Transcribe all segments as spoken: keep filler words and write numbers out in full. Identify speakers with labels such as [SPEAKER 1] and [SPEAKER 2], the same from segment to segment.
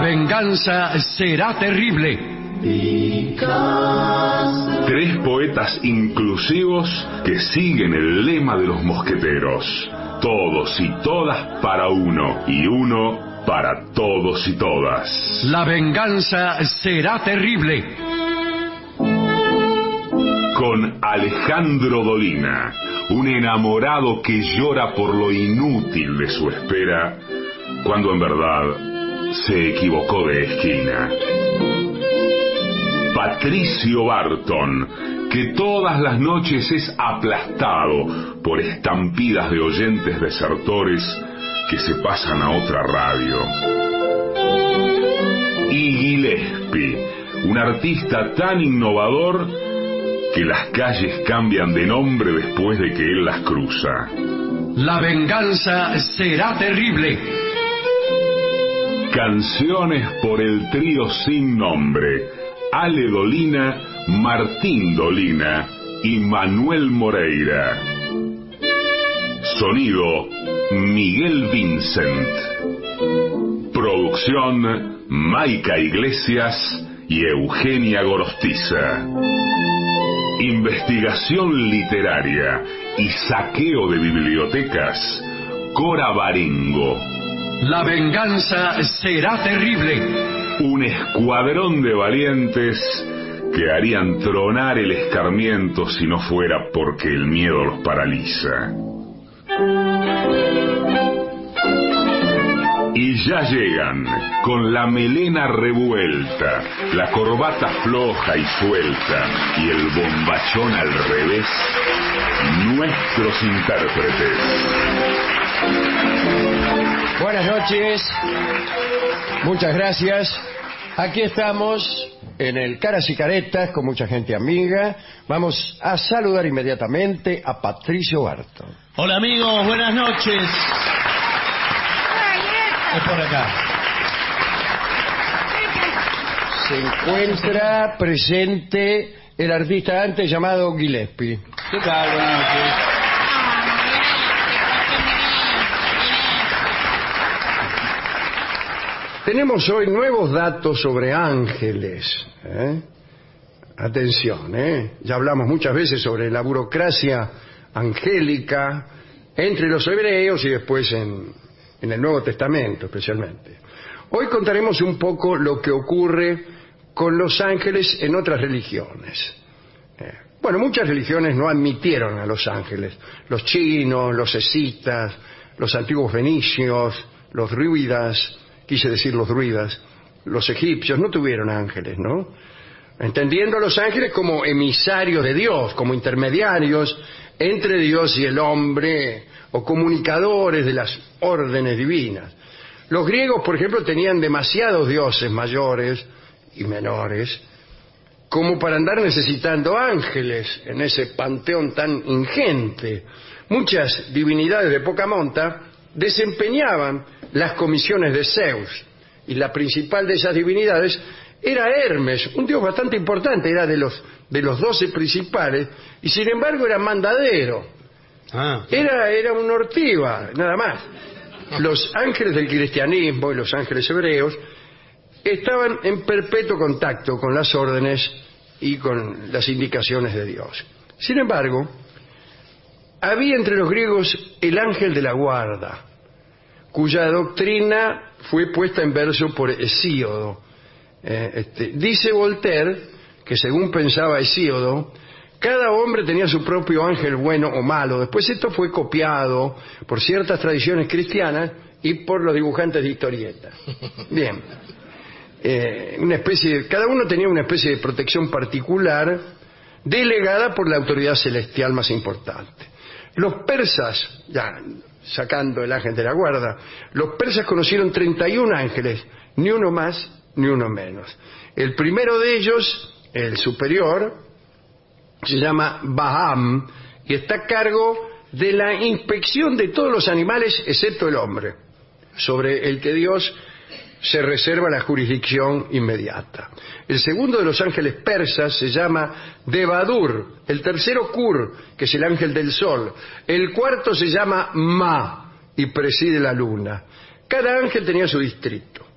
[SPEAKER 1] venganza será terrible.
[SPEAKER 2] Tres poetas inclusivos que siguen el lema de los mosqueteros. Todos y todas para uno, y uno para todos y todas.
[SPEAKER 1] La venganza será terrible.
[SPEAKER 2] Con Alejandro Dolina, un enamorado que llora por lo inútil de su espera, cuando en verdad se equivocó de esquina. Patricio Barton, que todas las noches es aplastado por estampidas de oyentes desertores que se pasan a otra radio. Y Gillespie, un artista tan innovador que las calles cambian de nombre después de que él las cruza.
[SPEAKER 1] La venganza será terrible.
[SPEAKER 2] Canciones por el trío sin nombre: Ale Dolina, Martín Dolina y Manuel Moreira. Sonido: Miguel Vincent. Producción: Maica Iglesias y Eugenia Gorostiza. Investigación literaria y saqueo de bibliotecas: Cora Baringo.
[SPEAKER 1] La venganza será terrible.
[SPEAKER 2] Un escuadrón de valientes que harían tronar el escarmiento si no fuera porque el miedo los paraliza. Y ya llegan, con la melena revuelta, la corbata floja y suelta y el bombachón al revés, nuestros intérpretes.
[SPEAKER 3] Buenas noches, muchas gracias. Aquí estamos en el Caras y Caretas con mucha gente amiga. Vamos a saludar inmediatamente a Patricio Barton.
[SPEAKER 4] Hola amigos, buenas noches. Es por acá.
[SPEAKER 3] Se encuentra presente el artista antes llamado Gillespie.
[SPEAKER 4] ¿Qué tal? Buenas noches.
[SPEAKER 3] Tenemos hoy nuevos datos sobre ángeles. ¿eh? Atención, ¿eh? ya hablamos muchas veces sobre la burocracia angélica entre los hebreos y después en, en el Nuevo Testamento especialmente. Hoy contaremos un poco lo que ocurre con los ángeles en otras religiones. Eh, bueno, muchas religiones no admitieron a los ángeles. Los chinos, los escitas, los antiguos fenicios, los druidas, quise decir los druidas, los egipcios no tuvieron ángeles, ¿no? Entendiendo a los ángeles como emisarios de Dios, como intermediarios entre Dios y el hombre, o comunicadores de las órdenes divinas. Los griegos, por ejemplo, tenían demasiados dioses mayores y menores como para andar necesitando ángeles en ese panteón tan ingente. Muchas divinidades de poca monta desempeñaban las comisiones de Zeus, y la principal de esas divinidades era Hermes, un dios bastante importante, era de los de los doce principales, y sin embargo era mandadero. Ah. Era, era un ortiva, nada más. Los ángeles del cristianismo y los ángeles hebreos estaban en perpetuo contacto con las órdenes y con las indicaciones de Dios. Sin embargo, había entre los griegos el ángel de la guarda, cuya doctrina fue puesta en verso por Hesíodo. Eh, este, dice Voltaire que según pensaba Hesíodo, cada hombre tenía su propio ángel bueno o malo. Después esto fue copiado por ciertas tradiciones cristianas y por los dibujantes de historietas. Bien, eh, una especie de, cada uno tenía una especie de protección particular delegada por la autoridad celestial más importante. Los persas, ya sacando el ángel de la guarda, los persas conocieron treinta y un ángeles, ni uno más ni uno menos. El primero de ellos, el superior, se llama Baham y está a cargo de la inspección de todos los animales excepto el hombre, sobre el que Dios se reserva la jurisdicción inmediata. El segundo de los ángeles persas se llama Devadur, el tercero Kur, que es el ángel del sol, el cuarto se llama Ma y preside la luna. Cada ángel tenía su distrito.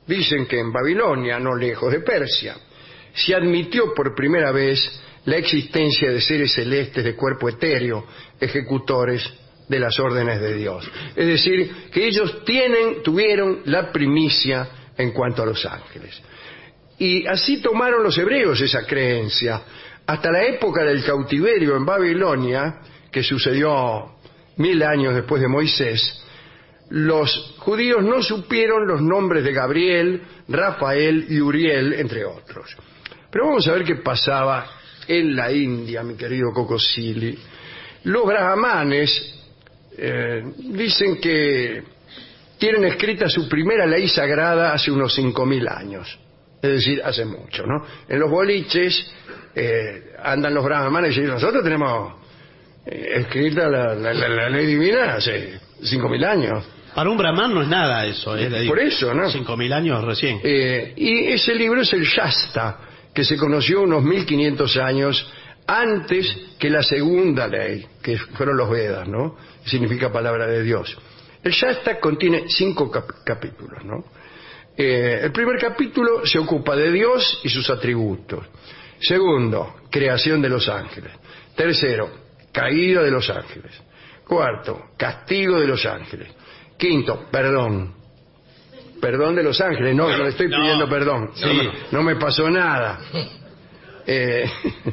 [SPEAKER 3] Dicen que en Babilonia, no lejos de Persia, se admitió por primera vez la existencia de seres celestes de cuerpo etéreo, ejecutores de las órdenes de Dios. Es decir, que ellos tienen, tuvieron la primicia en cuanto a los ángeles. Y así tomaron los hebreos esa creencia. Hasta la época del cautiverio en Babilonia, que sucedió mil años después de Moisés, los judíos no supieron los nombres de Gabriel, Rafael y Uriel, entre otros. Pero vamos a ver qué pasaba en la India, mi querido Cocosili. Los brahmanes eh, dicen que tienen escrita su primera ley sagrada hace unos cinco mil años. Es decir, hace mucho, ¿no? En los boliches eh, andan los brahmanes y dicen, nosotros tenemos eh, escrita la, la, la, la ley divina hace cinco mil años.
[SPEAKER 4] Para un brahman no es nada eso. ¿eh?
[SPEAKER 3] Por eso, ¿no?
[SPEAKER 4] Cinco mil años recién.
[SPEAKER 3] Eh, y ese libro es el Shasta, que se conoció unos mil quinientos años antes que la segunda ley, que fueron los Vedas, ¿no? Significa palabra de Dios. El Shasta contiene cinco cap capítulos, ¿no? Eh, el primer capítulo se ocupa de Dios y sus atributos. Segundo, creación de los ángeles. Tercero, caída de los ángeles. Cuarto, castigo de los ángeles. Quinto, perdón. Perdón de los ángeles. No, no le estoy pidiendo
[SPEAKER 4] no,
[SPEAKER 3] perdón.
[SPEAKER 4] sí.
[SPEAKER 3] No, no me pasó nada. Eh,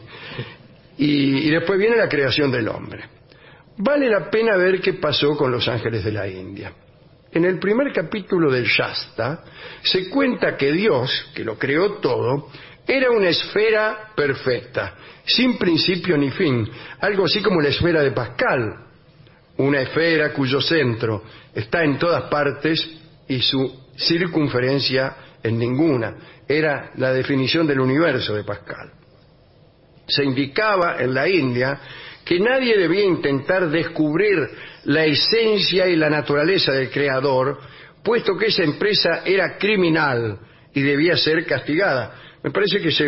[SPEAKER 3] y, y después viene la creación del hombre. Vale la pena ver qué pasó con los ángeles de la India. En el primer capítulo del Shasta se cuenta que Dios, que lo creó todo, era una esfera perfecta, sin principio ni fin, algo así como la esfera de Pascal, una esfera cuyo centro está en todas partes y su circunferencia en ninguna. Era la definición del universo de Pascal. Se indicaba en la India que nadie debía intentar descubrir la esencia y la naturaleza del Creador, puesto que esa empresa era criminal y debía ser castigada. Me parece que se...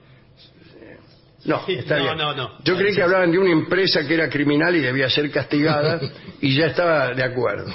[SPEAKER 3] No, está
[SPEAKER 4] no,
[SPEAKER 3] bien.
[SPEAKER 4] no, no.
[SPEAKER 3] Yo creí que hablaban de una empresa que era criminal y debía ser castigada y ya estaba de acuerdo.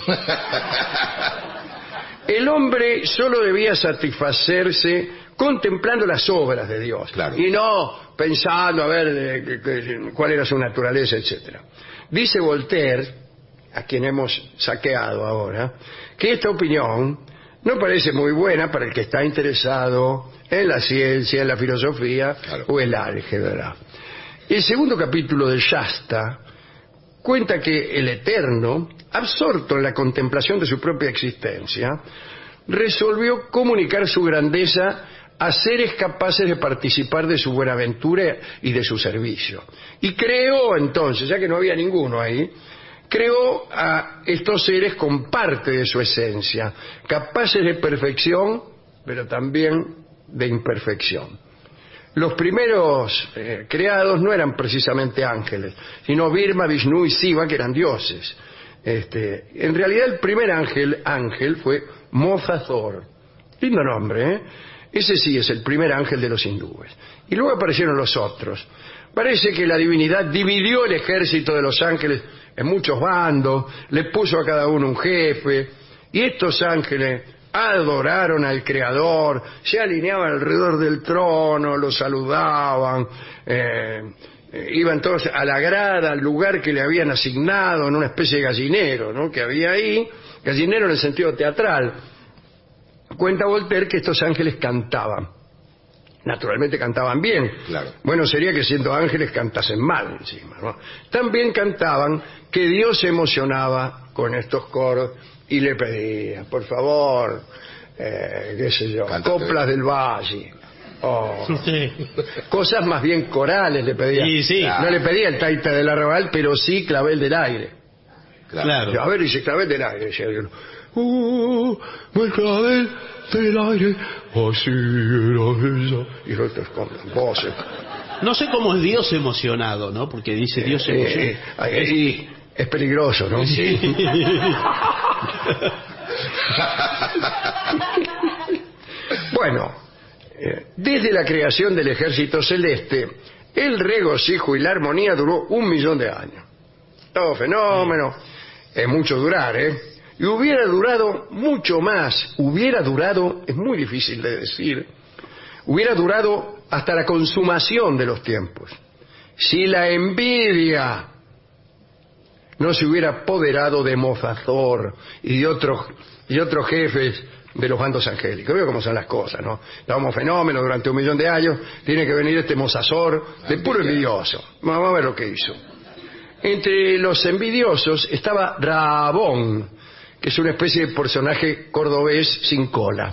[SPEAKER 3] El hombre solo debía satisfacerse contemplando las obras de Dios,
[SPEAKER 5] claro,
[SPEAKER 3] y no pensando a ver eh, eh, cuál era su naturaleza, etcétera. Dice Voltaire, a quien hemos saqueado ahora, que esta opinión no parece muy buena para el que está interesado en la ciencia, en la filosofía, claro, o el álgebra. El segundo capítulo del Shasta cuenta que el Eterno, absorto en la contemplación de su propia existencia, resolvió comunicar su grandeza a seres capaces de participar de su buenaventura y de su servicio. Y creó entonces, ya que no había ninguno ahí, creó a estos seres con parte de su esencia, capaces de perfección, pero también de imperfección. Los primeros eh, creados no eran precisamente ángeles, sino Birma, Vishnu y Siva, que eran dioses. Este, en realidad el primer ángel, ángel fue Mozathor. Lindo nombre, ¿eh? Ese sí es el primer ángel de los hindúes. Y luego aparecieron los otros. Parece que la divinidad dividió el ejército de los ángeles en muchos bandos, le puso a cada uno un jefe, y estos ángeles adoraron al Creador, se alineaban alrededor del trono, lo saludaban, eh, eh, iban todos a la grada, al lugar que le habían asignado, en una especie de gallinero, ¿no?, que había ahí, gallinero en el sentido teatral. Cuenta Voltaire que estos ángeles cantaban. Naturalmente cantaban bien.
[SPEAKER 5] Claro.
[SPEAKER 3] Bueno, sería que siendo ángeles cantasen mal encima, ¿no? También cantaban que Dios se emocionaba con estos coros y le pedía, por favor, eh, qué sé yo,
[SPEAKER 5] Cántate.
[SPEAKER 3] coplas del valle. Oh,
[SPEAKER 4] Sí.
[SPEAKER 3] cosas más bien corales le pedía.
[SPEAKER 4] Sí, sí.
[SPEAKER 3] No le pedía el taita del arrabal, pero sí clavel del aire.
[SPEAKER 4] Claro.
[SPEAKER 3] A ver, dice clavel del aire, decía yo. Uh, el clavel del aire, así era ella. Y otros con voces.
[SPEAKER 4] No sé cómo es Dios emocionado, ¿no? Porque dice Dios
[SPEAKER 3] Eh,
[SPEAKER 4] emocionado.
[SPEAKER 3] eh, ahí es peligroso, ¿no?
[SPEAKER 4] Sí.
[SPEAKER 3] Bueno, eh, desde la creación del ejército celeste, el regocijo y la armonía duró un millón de años. Todo fenómeno, es mucho durar, ¿eh? y hubiera durado mucho más, hubiera durado, es muy difícil de decir, hubiera durado hasta la consumación de los tiempos, si la envidia no se hubiera apoderado de Mozazor y de otros y otros jefes de los bandos angélicos. Veo cómo son las cosas, ¿no? Estábamos fenómenos durante un millón de años, tiene que venir este Mozazor de puro envidioso. Vamos a ver lo que hizo. Entre los envidiosos estaba Rabón, que es una especie de personaje cordobés sin cola.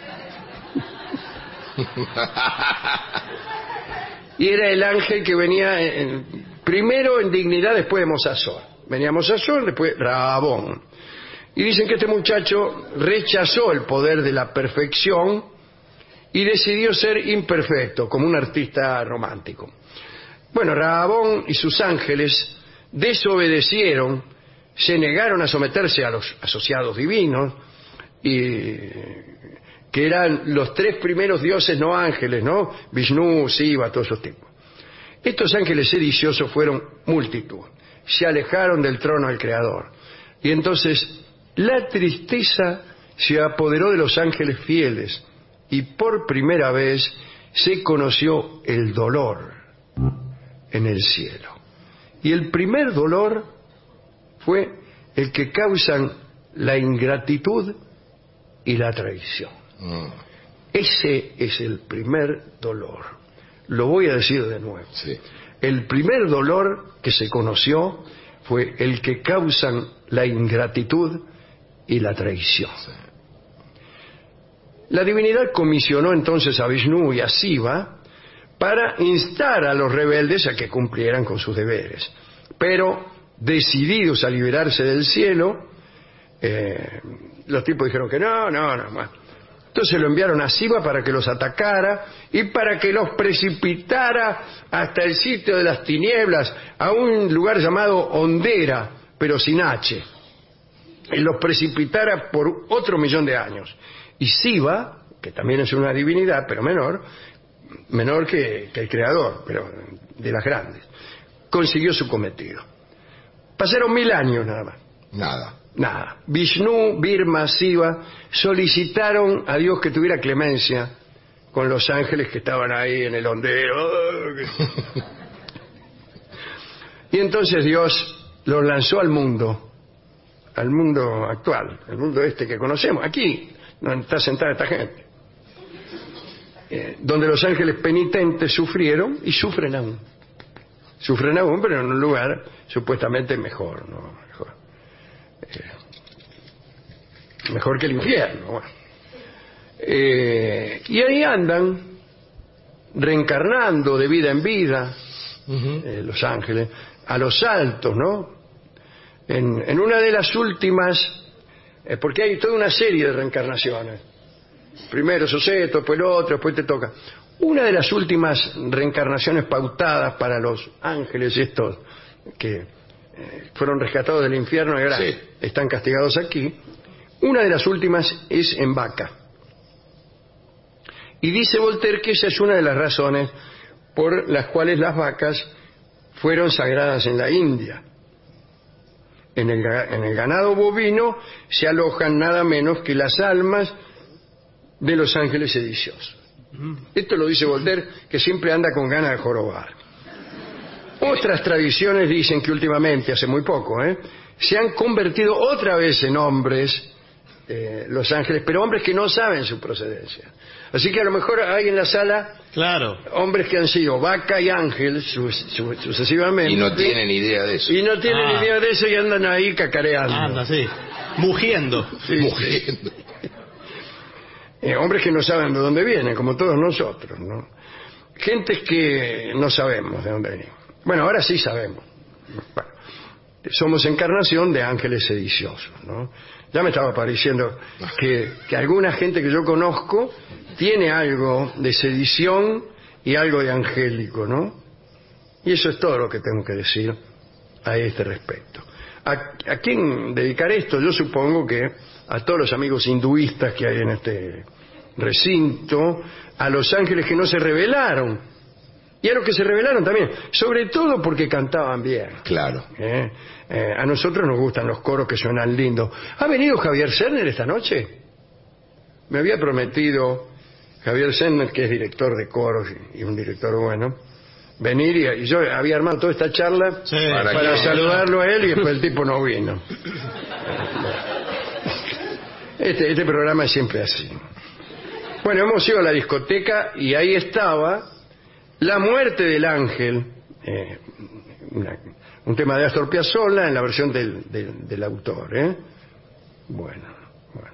[SPEAKER 3] Y era el ángel que venía en, primero en dignidad, después de Mozazor. Venía Mozazor, después Rabón. Y dicen que este muchacho rechazó el poder de la perfección y decidió ser imperfecto, como un artista romántico. Bueno, Rabón y sus ángeles desobedecieron, se negaron a someterse a los asociados divinos, y que eran los tres primeros dioses no ángeles, ¿no? Vishnu, Shiva, todos esos tipos. Estos ángeles sediciosos fueron multitud, se alejaron del trono del Creador. Y entonces la tristeza se apoderó de los ángeles fieles y por primera vez se conoció el dolor en el cielo. Y el primer dolor fue el que causan la ingratitud y la traición. Mm. Ese es el primer dolor. Lo voy a decir de nuevo. Sí. El primer dolor que se conoció fue el que causan la ingratitud y la traición. Sí. La divinidad comisionó entonces a Vishnu y a Shiva para instar a los rebeldes a que cumplieran con sus deberes. Pero, decididos a liberarse del cielo, eh, los tipos dijeron que no, no, no más. Entonces lo enviaron a Shiva para que los atacara y para que los precipitara hasta el sitio de las tinieblas, a un lugar llamado Ondera, pero sin H. Y los precipitara por otro millón de años. Y Shiva, que también es una divinidad, pero menor, menor que, que el creador, pero de las grandes, consiguió su cometido. Pasaron mil años nada más.
[SPEAKER 5] Nada.
[SPEAKER 3] Nada. Vishnu, Birma, Shiva solicitaron a Dios que tuviera clemencia con los ángeles que estaban ahí en el hondero. Y entonces Dios los lanzó al mundo, al mundo actual, el mundo este que conocemos, aquí, donde está sentada esta gente, eh, donde los ángeles penitentes sufrieron y sufren aún. Sufren aún, pero en un lugar supuestamente mejor, ¿no? Mejor, eh, mejor que el infierno. Bueno. Eh, y ahí andan, reencarnando de vida en vida, uh-huh. eh, los ángeles, a los altos, ¿no? En, en una de las últimas, eh, porque hay toda una serie de reencarnaciones. Primero sucede, después el otro, después te toca. Una de las últimas reencarnaciones pautadas para los ángeles estos que eh, fueron rescatados del infierno y ahora sí. están castigados aquí, una de las últimas es en vaca. Y dice Voltaire que esa es una de las razones por las cuales las vacas fueron sagradas en la India. En el, en el ganado bovino se alojan nada menos que las almas de los ángeles sediciosos. Esto lo dice Voltaire, que siempre anda con ganas de jorobar. Otras tradiciones dicen que últimamente, hace muy poco, ¿eh? se han convertido otra vez en hombres, eh, los ángeles, pero hombres que no saben su procedencia. Así que a lo mejor hay en la sala
[SPEAKER 4] claro.
[SPEAKER 3] hombres que han sido vaca y ángel su, su, sucesivamente.
[SPEAKER 5] Y no tienen idea de eso.
[SPEAKER 3] Y no tienen ah. idea de eso y andan ahí cacareando.
[SPEAKER 4] Anda, sí. Mugiendo.
[SPEAKER 3] Sí,
[SPEAKER 5] Mugiendo.
[SPEAKER 3] Sí. Eh, hombres que no saben de dónde vienen, como todos nosotros, ¿no? Gentes que no sabemos de dónde venimos. Bueno, ahora sí sabemos. Bueno, somos encarnación de ángeles sediciosos, ¿no? Ya me estaba pareciendo que, que alguna gente que yo conozco tiene algo de sedición y algo de angélico, ¿no? Y eso es todo lo que tengo que decir a este respecto. ¿A, a quién dedicar esto? Yo supongo que a todos los amigos hinduistas que hay en este recinto, a los ángeles que no se rebelaron Y a los que se rebelaron también, sobre todo porque cantaban bien.
[SPEAKER 5] Claro.
[SPEAKER 3] ¿Eh? Eh, a nosotros nos gustan los coros que suenan lindos. ¿Ha venido Javier Serner esta noche? Me había prometido Javier Serner, que es director de coros y un director bueno, venir y, y yo había armado toda esta charla
[SPEAKER 4] Sí,
[SPEAKER 3] para,
[SPEAKER 5] para que-
[SPEAKER 3] saludarlo a él y después el tipo no vino. Este, este programa es siempre así. Bueno, hemos ido a la discoteca y ahí estaba La muerte del ángel, eh, una- un tema de Astor Piazzolla en la versión del, del, del autor. ¿eh? Bueno, bueno.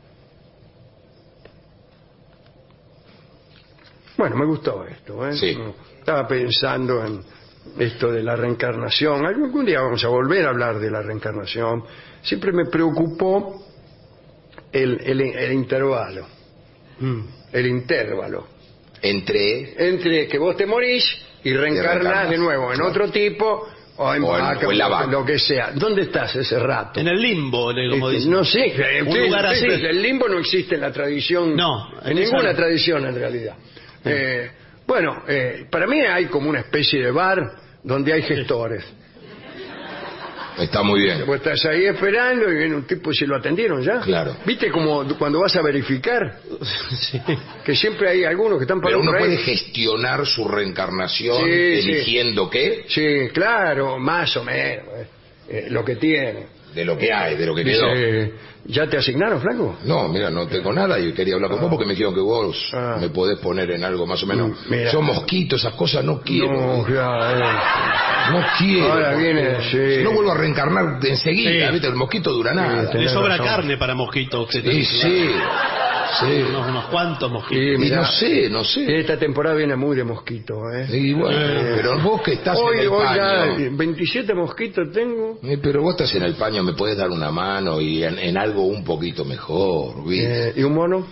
[SPEAKER 3] Bueno, me gustó esto. ¿eh?
[SPEAKER 5] Sí.
[SPEAKER 3] Estaba pensando en esto de la reencarnación. Algún día vamos a volver a hablar de la reencarnación. Siempre me preocupó el, el, el intervalo,
[SPEAKER 4] Mm.
[SPEAKER 3] el intervalo.
[SPEAKER 5] Entre...
[SPEAKER 3] Entre que vos te morís y reencarnás
[SPEAKER 5] reencarnás,
[SPEAKER 3] de nuevo en
[SPEAKER 5] claro.
[SPEAKER 3] otro tipo o en
[SPEAKER 5] O en-
[SPEAKER 3] vaca,
[SPEAKER 5] o en la vaca.
[SPEAKER 3] lo que sea. ¿Dónde estás ese rato?
[SPEAKER 4] En el limbo, le- como
[SPEAKER 3] Este,
[SPEAKER 4] dicen.
[SPEAKER 3] no sé, eh,
[SPEAKER 4] Un
[SPEAKER 3] usted-
[SPEAKER 4] lugar
[SPEAKER 3] usted-
[SPEAKER 4] así.
[SPEAKER 3] el limbo no existe en la tradición,
[SPEAKER 4] No,
[SPEAKER 3] en
[SPEAKER 4] en esa
[SPEAKER 3] ninguna
[SPEAKER 4] no.
[SPEAKER 3] tradición en realidad. Eh, bueno, eh, para mí hay como una especie de bar donde hay gestores.
[SPEAKER 5] Está muy bien.
[SPEAKER 3] Vos estás ahí esperando y viene un tipo y se lo atendieron ya.
[SPEAKER 5] Claro.
[SPEAKER 3] ¿Viste como cuando vas a verificar?
[SPEAKER 4] Sí.
[SPEAKER 3] Que siempre hay algunos que están
[SPEAKER 5] Pero
[SPEAKER 3] parados
[SPEAKER 5] uno
[SPEAKER 3] por ahí.
[SPEAKER 5] puede gestionar su reencarnación
[SPEAKER 3] Sí, sí.
[SPEAKER 5] eligiendo qué,
[SPEAKER 3] Sí, claro, más o menos. eh, eh, lo que tiene.
[SPEAKER 5] de lo que hay, de lo que quedó.
[SPEAKER 3] Dice, ¿ya te asignaron, flaco?
[SPEAKER 5] No, mira, no tengo nada y quería hablar con vos porque me dijeron que vos
[SPEAKER 3] Ah.
[SPEAKER 5] me podés poner en algo más o menos.
[SPEAKER 3] Mm, mira.
[SPEAKER 5] Son mosquitos, esas cosas no quiero.
[SPEAKER 3] No, ya,
[SPEAKER 5] No quiero.
[SPEAKER 3] Ahora viene, sí.
[SPEAKER 5] Si no vuelvo a reencarnar de enseguida,
[SPEAKER 4] Sí.
[SPEAKER 5] ¿viste? El mosquito dura nada.
[SPEAKER 3] Sí,
[SPEAKER 4] Le
[SPEAKER 3] tenés
[SPEAKER 4] sobra
[SPEAKER 3] razón.
[SPEAKER 4] carne para mosquitos a usted.
[SPEAKER 5] Sí, sí, sí.
[SPEAKER 4] Unos, unos cuantos mosquitos.
[SPEAKER 3] Sí,
[SPEAKER 5] Y
[SPEAKER 3] mirá.
[SPEAKER 5] no sé, no
[SPEAKER 3] eh.
[SPEAKER 5] sé.
[SPEAKER 3] Esta temporada viene muy de mosquito, ¿eh?
[SPEAKER 5] Y bueno,
[SPEAKER 4] Eh.
[SPEAKER 5] pero vos que estás
[SPEAKER 3] Hoy,
[SPEAKER 5] en el
[SPEAKER 3] hoy
[SPEAKER 5] paño.
[SPEAKER 3] ya veintisiete mosquitos tengo.
[SPEAKER 5] Eh, Pero vos estás en el paño, me podés dar una mano y en, en algo un poquito mejor, ¿viste?
[SPEAKER 3] Eh, ¿Y un mono?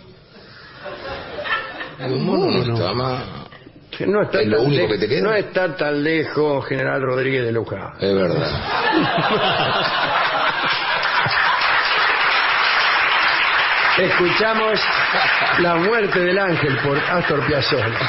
[SPEAKER 5] Un mono no está más.
[SPEAKER 3] Que No está,
[SPEAKER 5] ¿Es lo
[SPEAKER 3] tan
[SPEAKER 5] único
[SPEAKER 3] le-
[SPEAKER 5] que te queda?
[SPEAKER 3] no está tan lejos General Rodríguez de Luján.
[SPEAKER 5] Es verdad.
[SPEAKER 3] Escuchamos La muerte del ángel por Astor Piazzolla.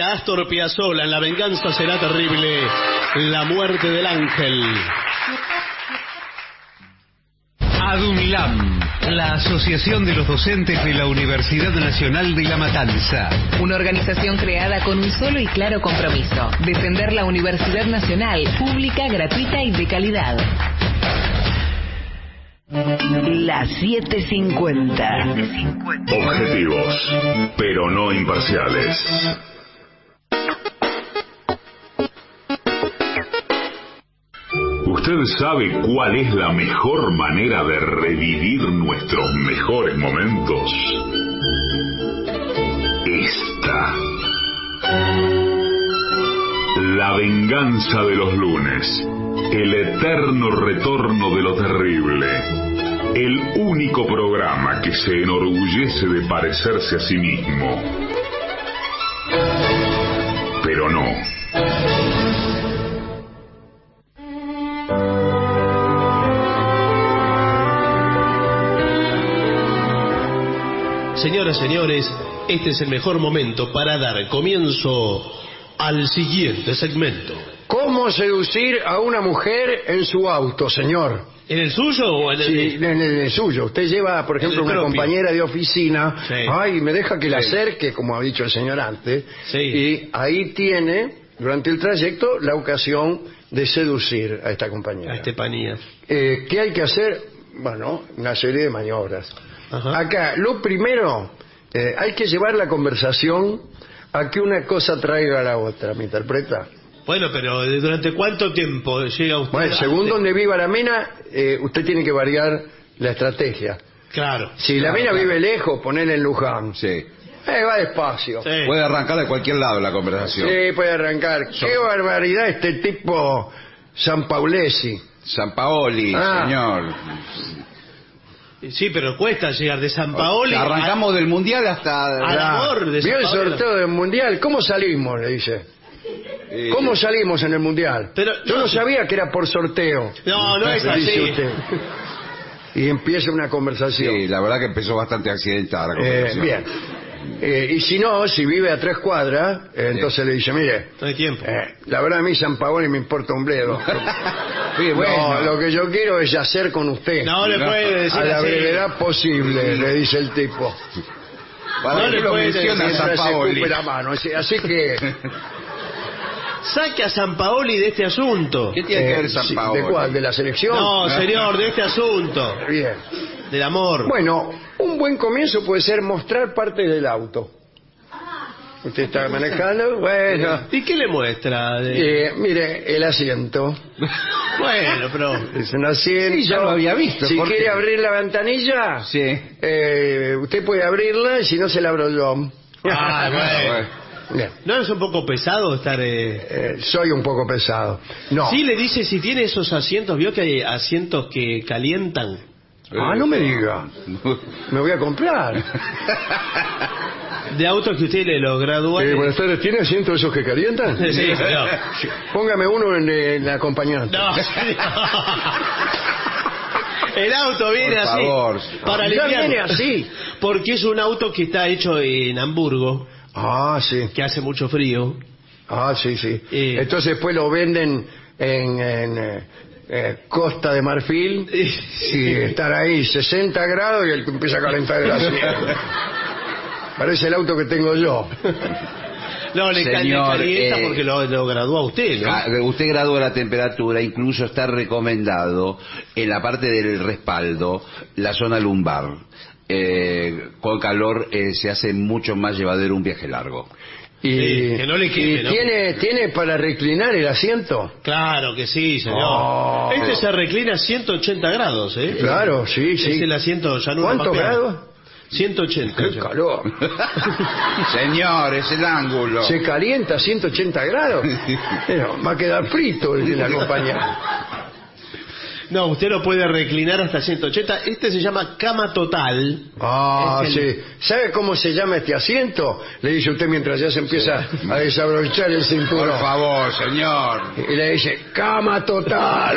[SPEAKER 4] para Astor Piazzolla en La venganza será terrible, la muerte del ángel.
[SPEAKER 6] ADUNLAM, la Asociación de los Docentes de la Universidad Nacional de La Matanza.
[SPEAKER 7] Una organización creada con un solo y claro compromiso: defender la Universidad Nacional, pública, gratuita y de calidad.
[SPEAKER 8] Las siete cincuenta.
[SPEAKER 2] Objetivos, pero no imparciales. ¿Usted sabe cuál es la mejor manera de revivir nuestros mejores momentos? Esta. La venganza de los lunes. El eterno retorno de lo terrible. El único programa que se enorgullece de parecerse a sí mismo. Pero no.
[SPEAKER 4] Señoras, señores, este es el mejor momento para dar comienzo al siguiente segmento.
[SPEAKER 3] ¿Cómo seducir a una mujer en su auto, señor?
[SPEAKER 4] ¿En el suyo o en el...?
[SPEAKER 3] Sí, en el, en el suyo. Usted lleva, por ejemplo, una
[SPEAKER 4] propio.
[SPEAKER 3] compañera de oficina.
[SPEAKER 4] Sí.
[SPEAKER 3] Ay, me deja que la
[SPEAKER 4] Sí.
[SPEAKER 3] acerque, como ha dicho el señor antes.
[SPEAKER 4] Sí.
[SPEAKER 3] Y ahí tiene, durante el trayecto, la ocasión de seducir a esta compañera.
[SPEAKER 4] A Estefanía.
[SPEAKER 3] Eh, ¿Qué hay que hacer? Bueno, una serie de maniobras.
[SPEAKER 4] Ajá.
[SPEAKER 3] Acá, lo primero, eh, hay que llevar la conversación a que una cosa traiga a la otra. ¿Me interpreta?
[SPEAKER 4] Bueno, pero ¿durante cuánto tiempo llega usted?
[SPEAKER 3] Bueno, según
[SPEAKER 4] antes?
[SPEAKER 3] donde viva la mina, eh, usted tiene que variar la estrategia.
[SPEAKER 4] Claro.
[SPEAKER 3] Si la mina vive lejos, ponele en Luján.
[SPEAKER 9] Sí.
[SPEAKER 3] Eh, va despacio.
[SPEAKER 4] Sí.
[SPEAKER 9] Puede arrancar de cualquier lado la conversación.
[SPEAKER 3] Sí, puede arrancar. Qué barbaridad este tipo San Paulesi.
[SPEAKER 9] San Paoli,
[SPEAKER 3] Ah.
[SPEAKER 9] señor.
[SPEAKER 4] Sí, pero cuesta llegar de San Paoli.
[SPEAKER 9] Arrancamos del mundial hasta...
[SPEAKER 4] Al amor de San
[SPEAKER 3] ¿Vio el
[SPEAKER 4] Paoli?
[SPEAKER 3] sorteo del Mundial? ¿Cómo salimos? Le dice.
[SPEAKER 9] Eh,
[SPEAKER 3] ¿Cómo salimos en el Mundial?
[SPEAKER 4] Pero-
[SPEAKER 3] Yo no
[SPEAKER 4] no.
[SPEAKER 3] sabía que era por sorteo.
[SPEAKER 4] No, no es
[SPEAKER 3] Le dice
[SPEAKER 4] así.
[SPEAKER 3] usted. Y empieza una conversación.
[SPEAKER 9] Sí, la verdad que empezó bastante accidentada la
[SPEAKER 3] Eh,
[SPEAKER 9] conversación.
[SPEAKER 3] bien. Eh, y si no, si vive a tres cuadras, eh, entonces le dice, mire,
[SPEAKER 4] No hay tiempo.
[SPEAKER 3] eh, la verdad a mí San Paoli me importa un bledo.
[SPEAKER 9] Sí, bueno.
[SPEAKER 3] No, lo que yo quiero es yacer con usted.
[SPEAKER 4] No le puede decir
[SPEAKER 3] a la
[SPEAKER 4] así.
[SPEAKER 3] brevedad posible, le dice el tipo.
[SPEAKER 9] ¿Para
[SPEAKER 4] No
[SPEAKER 9] qué
[SPEAKER 4] le
[SPEAKER 9] lo
[SPEAKER 4] puede
[SPEAKER 9] menciona
[SPEAKER 4] decir
[SPEAKER 9] San
[SPEAKER 3] Mientras se
[SPEAKER 9] Paoli?
[SPEAKER 3] escupe la mano. Así, así que...
[SPEAKER 4] Saque a San Paoli de este asunto.
[SPEAKER 9] ¿Qué tiene que
[SPEAKER 3] eh,
[SPEAKER 9] ver San
[SPEAKER 3] sí,
[SPEAKER 9] Paoli?
[SPEAKER 3] ¿de cuál? ¿De la selección?
[SPEAKER 4] No, señor, de este asunto.
[SPEAKER 3] Bien.
[SPEAKER 4] Del amor.
[SPEAKER 3] Bueno, un buen comienzo puede ser mostrar parte del auto. Usted está manejando, bueno...
[SPEAKER 4] ¿Y qué le muestra? De-
[SPEAKER 3] Eh, mire, el asiento.
[SPEAKER 4] Bueno, pero...
[SPEAKER 3] Es un asiento.
[SPEAKER 9] Sí, ya lo había visto,
[SPEAKER 3] Si
[SPEAKER 9] ¿por
[SPEAKER 3] quiere
[SPEAKER 9] qué?
[SPEAKER 3] abrir la ventanilla,
[SPEAKER 9] Sí.
[SPEAKER 3] eh, usted puede abrirla y si no se la abro yo.
[SPEAKER 4] Ah, bueno.
[SPEAKER 3] Bien.
[SPEAKER 4] ¿No es un poco pesado estar...? Eh...
[SPEAKER 3] Eh, soy un poco pesado. No.
[SPEAKER 4] Sí, le dice si tiene esos asientos. ¿Vio que hay asientos que calientan?
[SPEAKER 3] Ah, no me diga. Me voy a comprar.
[SPEAKER 4] De autos que usted le lo gradúa.
[SPEAKER 3] Eh, buenas tardes. ¿Tiene asientos esos que calientan?
[SPEAKER 4] Sí, señor.
[SPEAKER 3] Póngame uno en, eh, en la acompañante.
[SPEAKER 4] No, señor. El auto viene
[SPEAKER 9] Por
[SPEAKER 4] así.
[SPEAKER 9] favor.
[SPEAKER 4] Para
[SPEAKER 3] Ya
[SPEAKER 4] limpiar.
[SPEAKER 3] viene así.
[SPEAKER 4] Porque es un auto que está hecho en Hamburgo,
[SPEAKER 3] Ah, sí.
[SPEAKER 4] que hace mucho frío.
[SPEAKER 3] Ah, sí, sí.
[SPEAKER 4] Eh.
[SPEAKER 3] Entonces después lo venden en, en, eh, eh, Costa de Marfil y estar ahí sesenta grados y el que empieza a calentar el asiento. Parece el auto que tengo yo.
[SPEAKER 4] No, le, ca- le
[SPEAKER 9] Señor,
[SPEAKER 4] calienta
[SPEAKER 9] eh,
[SPEAKER 4] porque lo, lo gradúa usted, ¿no?
[SPEAKER 9] Ah, Usted gradúa la temperatura, incluso está recomendado en la parte del respaldo, la zona lumbar. Eh, con calor eh, se hace mucho más llevadero un viaje largo.
[SPEAKER 3] Y,
[SPEAKER 4] Sí, que no le queme,
[SPEAKER 3] y
[SPEAKER 4] ¿no?
[SPEAKER 3] tiene, tiene para reclinar el asiento.
[SPEAKER 4] Claro que sí, señor.
[SPEAKER 3] Oh.
[SPEAKER 4] Este se reclina a ciento ochenta grados, ¿eh?
[SPEAKER 3] Claro, sí, sí.
[SPEAKER 4] Es el asiento ya no
[SPEAKER 3] ¿Cuántos grados?
[SPEAKER 4] ciento ochenta.
[SPEAKER 3] ¡Qué calor!
[SPEAKER 9] Señor, es el ángulo.
[SPEAKER 3] ¿Se calienta a ciento ochenta grados? Pero va a quedar frito el de la compañía.
[SPEAKER 4] No, usted lo puede reclinar hasta ciento ochenta. Este se llama cama total.
[SPEAKER 3] Ah,
[SPEAKER 4] Es el-
[SPEAKER 3] sí. ¿Sabe cómo se llama este asiento? Le dice usted mientras ya se empieza a desabrochar el
[SPEAKER 9] Por
[SPEAKER 3] cinturón.
[SPEAKER 9] favor, señor.
[SPEAKER 3] Y le dice, cama total.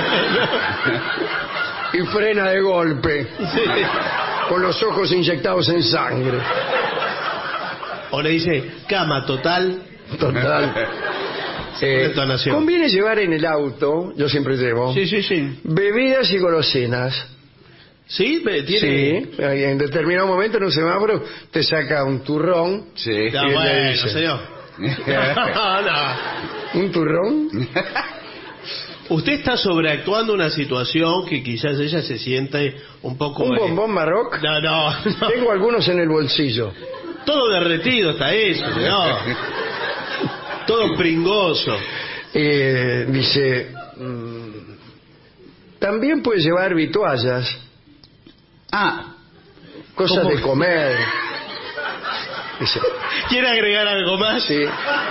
[SPEAKER 3] Y frena de golpe. Con los ojos inyectados en sangre.
[SPEAKER 4] O le dice cama total
[SPEAKER 3] Total. Eh, conviene llevar en el auto, yo siempre llevo,
[SPEAKER 9] Sí, sí, sí.
[SPEAKER 3] bebidas y golosinas.
[SPEAKER 4] ¿Sí? ¿Tiene?
[SPEAKER 3] Sí, en determinado momento en un semáforo te saca un turrón.
[SPEAKER 9] Sí.
[SPEAKER 4] Está
[SPEAKER 3] Y le
[SPEAKER 4] bueno,
[SPEAKER 3] dice,
[SPEAKER 4] señor. No, no.
[SPEAKER 3] ¿Un turrón?
[SPEAKER 4] Usted está sobreactuando una situación que quizás ella se siente un poco...
[SPEAKER 3] ¿Un
[SPEAKER 4] eh,
[SPEAKER 3] bombón Maroc?
[SPEAKER 4] No, no, no.
[SPEAKER 3] Tengo algunos en el bolsillo.
[SPEAKER 4] Todo derretido está eso, señor. Todo pringoso.
[SPEAKER 3] Eh, dice, mm, también puedes llevar vituallas,
[SPEAKER 9] Ah,
[SPEAKER 3] cosas
[SPEAKER 4] ¿Cómo?
[SPEAKER 3] de comer. Dice,
[SPEAKER 4] ¿Quiere agregar algo más?
[SPEAKER 3] sí,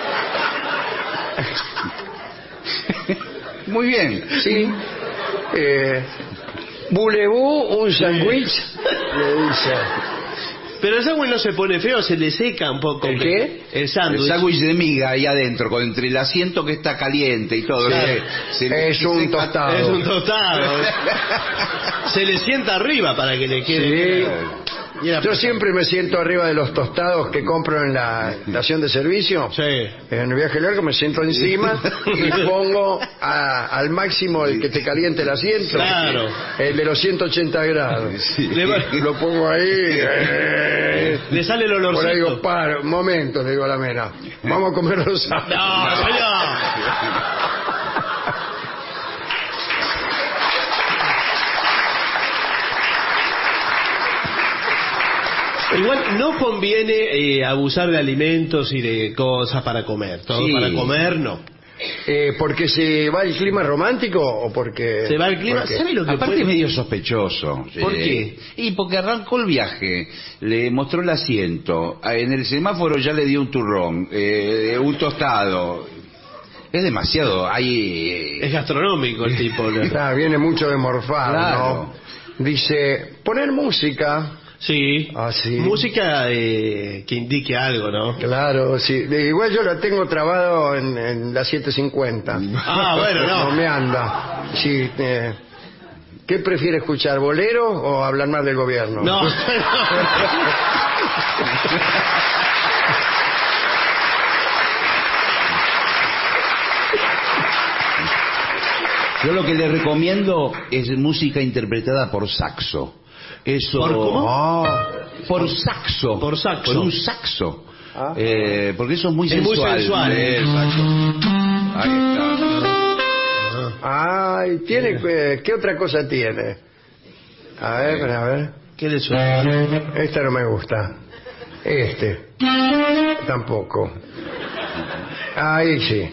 [SPEAKER 9] muy bien.
[SPEAKER 3] sí. Eh, ¿Voulez-vous un sándwich? Le dice.
[SPEAKER 4] Pero el sándwich no se pone feo, se le seca un poco.
[SPEAKER 3] ¿El qué?
[SPEAKER 4] El
[SPEAKER 9] El
[SPEAKER 4] sándwich.
[SPEAKER 9] sándwich de miga ahí adentro, con entre el asiento que está caliente y todo.
[SPEAKER 3] Sí.
[SPEAKER 9] Se- se-
[SPEAKER 3] Es
[SPEAKER 9] se
[SPEAKER 3] un
[SPEAKER 9] seca-
[SPEAKER 3] tostado.
[SPEAKER 4] Es un tostado. Se le sienta arriba para que le quede.
[SPEAKER 3] Sí.
[SPEAKER 4] Y era-
[SPEAKER 3] Yo siempre me siento arriba de los tostados que compro en la estación de servicio.
[SPEAKER 4] Sí.
[SPEAKER 3] En el viaje largo me siento encima y pongo a- al máximo el que te caliente el asiento.
[SPEAKER 4] Claro.
[SPEAKER 3] El de los ciento ochenta grados.
[SPEAKER 4] Le, va-
[SPEAKER 3] Lo pongo ahí. eh,
[SPEAKER 4] le sale el olorcito.
[SPEAKER 3] Por ahí digo, para, un momento, le digo a la mena. Vamos a comer los
[SPEAKER 4] No, señor. Igual no conviene eh, abusar de alimentos y de cosas para comer. Todo
[SPEAKER 9] Sí.
[SPEAKER 4] para comer, no.
[SPEAKER 3] Eh, ¿Porque se va el clima romántico o porque...?
[SPEAKER 4] Se va el clima.
[SPEAKER 3] porque-
[SPEAKER 4] ¿Sabe lo que
[SPEAKER 9] Aparte
[SPEAKER 4] puede-
[SPEAKER 9] es medio sospechoso.
[SPEAKER 4] ¿Por
[SPEAKER 9] Eh,
[SPEAKER 4] qué?
[SPEAKER 9] Y porque arrancó el viaje, le mostró el asiento, ah, en el semáforo ya le dio un turrón, eh, un tostado. Es demasiado, hay... eh,
[SPEAKER 4] Es gastronómico el tipo. ¿no?
[SPEAKER 3] Ah, viene mucho de morfado,
[SPEAKER 9] Claro.
[SPEAKER 3] ¿no? Dice, poner música.
[SPEAKER 4] Sí.
[SPEAKER 3] Ah, sí.
[SPEAKER 4] Música eh, que indique algo, ¿no?
[SPEAKER 3] Claro, sí. De- Igual yo la tengo trabado en, en la setecientos cincuenta.
[SPEAKER 4] Ah, bueno, no.
[SPEAKER 3] No me anda. Sí, eh, ¿qué prefiere escuchar, bolero o hablar más del gobierno?
[SPEAKER 4] No.
[SPEAKER 9] Yo lo que le recomiendo es música interpretada por saxo. Eso...
[SPEAKER 4] ¿Por cómo?
[SPEAKER 3] Ah,
[SPEAKER 9] Por saxo.
[SPEAKER 4] Por saxo.
[SPEAKER 9] Por un saxo.
[SPEAKER 3] Ah.
[SPEAKER 9] Eh, porque eso es muy
[SPEAKER 4] Es muy
[SPEAKER 9] sensual.
[SPEAKER 4] sensual.
[SPEAKER 9] Eh, el saxo. Ahí
[SPEAKER 3] ay, tiene, eh, ¿qué otra cosa tiene? A ver, a ver.
[SPEAKER 4] ¿Qué le suena?
[SPEAKER 3] Esta no me gusta. Este. Tampoco. Ahí sí.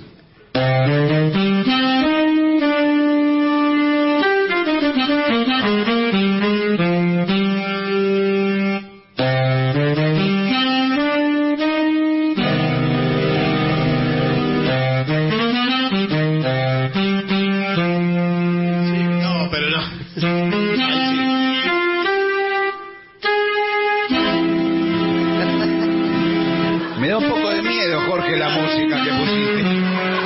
[SPEAKER 4] No, pero no. Ahí sí.
[SPEAKER 9] está. Me da un poco de miedo, Jorge, la música que pusiste.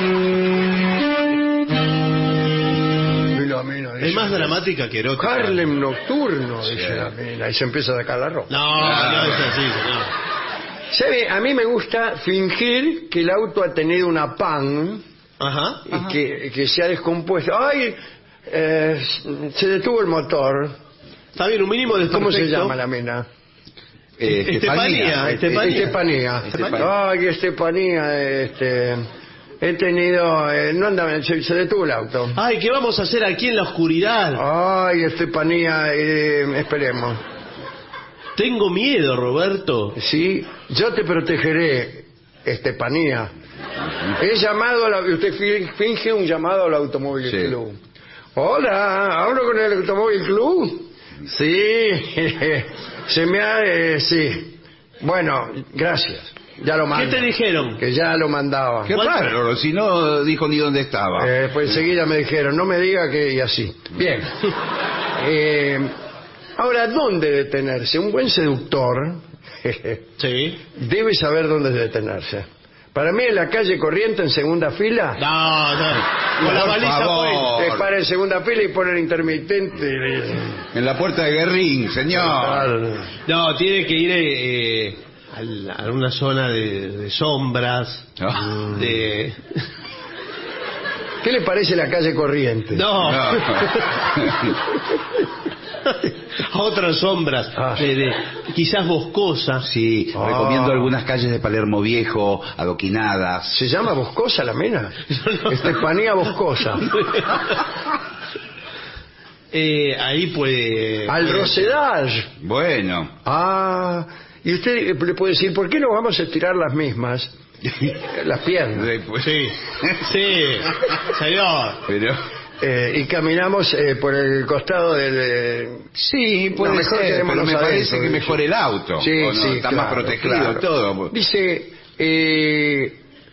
[SPEAKER 3] Y la mina dice,
[SPEAKER 4] Es más dramática que erótica.
[SPEAKER 3] Harlem nocturno, dice la mina, y se empieza a sacar la ropa.
[SPEAKER 4] No, no es así, señor.
[SPEAKER 3] ¿Sabe? A mí me gusta fingir que el auto ha tenido una pan
[SPEAKER 4] Ajá.
[SPEAKER 3] y que, que se ha descompuesto. ¡Ay! eh, se detuvo el motor.
[SPEAKER 4] Está bien, un mínimo de
[SPEAKER 3] ¿Cómo se
[SPEAKER 4] perfecto.
[SPEAKER 3] llama la mina?
[SPEAKER 9] Eh,
[SPEAKER 4] Estefanía, Estefanía.
[SPEAKER 3] Estefanía.
[SPEAKER 9] Estefanía.
[SPEAKER 3] Ay, Estefanía, este... He tenido... eh, no anda, se, se detuvo el auto.
[SPEAKER 4] Ay, ¿qué vamos a hacer aquí en la oscuridad?
[SPEAKER 3] Ay, Estefanía, eh, esperemos.
[SPEAKER 4] Tengo miedo, Roberto.
[SPEAKER 3] Sí, yo te protegeré, Estefanía. He llamado a la... Usted fi- finge un llamado al Automóvil
[SPEAKER 9] Sí.
[SPEAKER 3] Club. Hola, ¿hablo con el Automóvil Club? Sí, se me ha... eh, sí. Bueno, gracias. Ya lo
[SPEAKER 4] ¿Qué
[SPEAKER 3] mando.
[SPEAKER 4] te dijeron?
[SPEAKER 3] Que ya lo mandaba.
[SPEAKER 9] Qué raro, si no dijo ni dónde estaba.
[SPEAKER 3] Eh, pues enseguida me dijeron, no me diga que... y así. Bien. Eh, ahora, ¿dónde detenerse? Un buen seductor
[SPEAKER 4] Sí.
[SPEAKER 3] debe saber dónde detenerse. Para mí, en la calle Corriente, en segunda fila...
[SPEAKER 4] No, no. Con la
[SPEAKER 9] Por
[SPEAKER 4] baliza
[SPEAKER 9] favor.
[SPEAKER 4] puesta.
[SPEAKER 3] Se para en segunda fila y pone el intermitente.
[SPEAKER 9] En la puerta de Guerrín, señor.
[SPEAKER 3] Al-
[SPEAKER 4] No, tiene que ir eh, al- a una zona de, de sombras,
[SPEAKER 9] Ah.
[SPEAKER 4] de...
[SPEAKER 3] ¿Qué le parece la calle Corrientes?
[SPEAKER 4] No,
[SPEAKER 9] No.
[SPEAKER 4] a otras sombras,
[SPEAKER 3] Ah.
[SPEAKER 4] de, de- quizás boscosas.
[SPEAKER 9] Sí,
[SPEAKER 3] Ah.
[SPEAKER 9] recomiendo algunas calles de Palermo Viejo, adoquinadas.
[SPEAKER 3] ¿Se llama Boscosa la mena? Estefanía Boscosa.
[SPEAKER 4] Eh, ahí puede...
[SPEAKER 3] Al
[SPEAKER 4] puede-
[SPEAKER 3] Rosedal.
[SPEAKER 9] Bueno,
[SPEAKER 3] Ah, y usted eh, le puede decir, ¿por qué no vamos a estirar las mismas? Las piernas.
[SPEAKER 9] después-
[SPEAKER 4] Sí, sí, señor.
[SPEAKER 9] pero
[SPEAKER 3] Eh, y caminamos eh, por el costado del... eh,
[SPEAKER 9] sí, puede
[SPEAKER 3] No, mejor
[SPEAKER 9] ser, pero
[SPEAKER 3] quedémonos
[SPEAKER 9] me parece
[SPEAKER 3] adentro,
[SPEAKER 9] que
[SPEAKER 3] dice.
[SPEAKER 9] mejor el auto.
[SPEAKER 3] Sí,
[SPEAKER 9] ¿o no?
[SPEAKER 3] sí,
[SPEAKER 9] Está
[SPEAKER 3] claro,
[SPEAKER 9] más protegido
[SPEAKER 3] claro.
[SPEAKER 9] todo.
[SPEAKER 3] Dice, eh,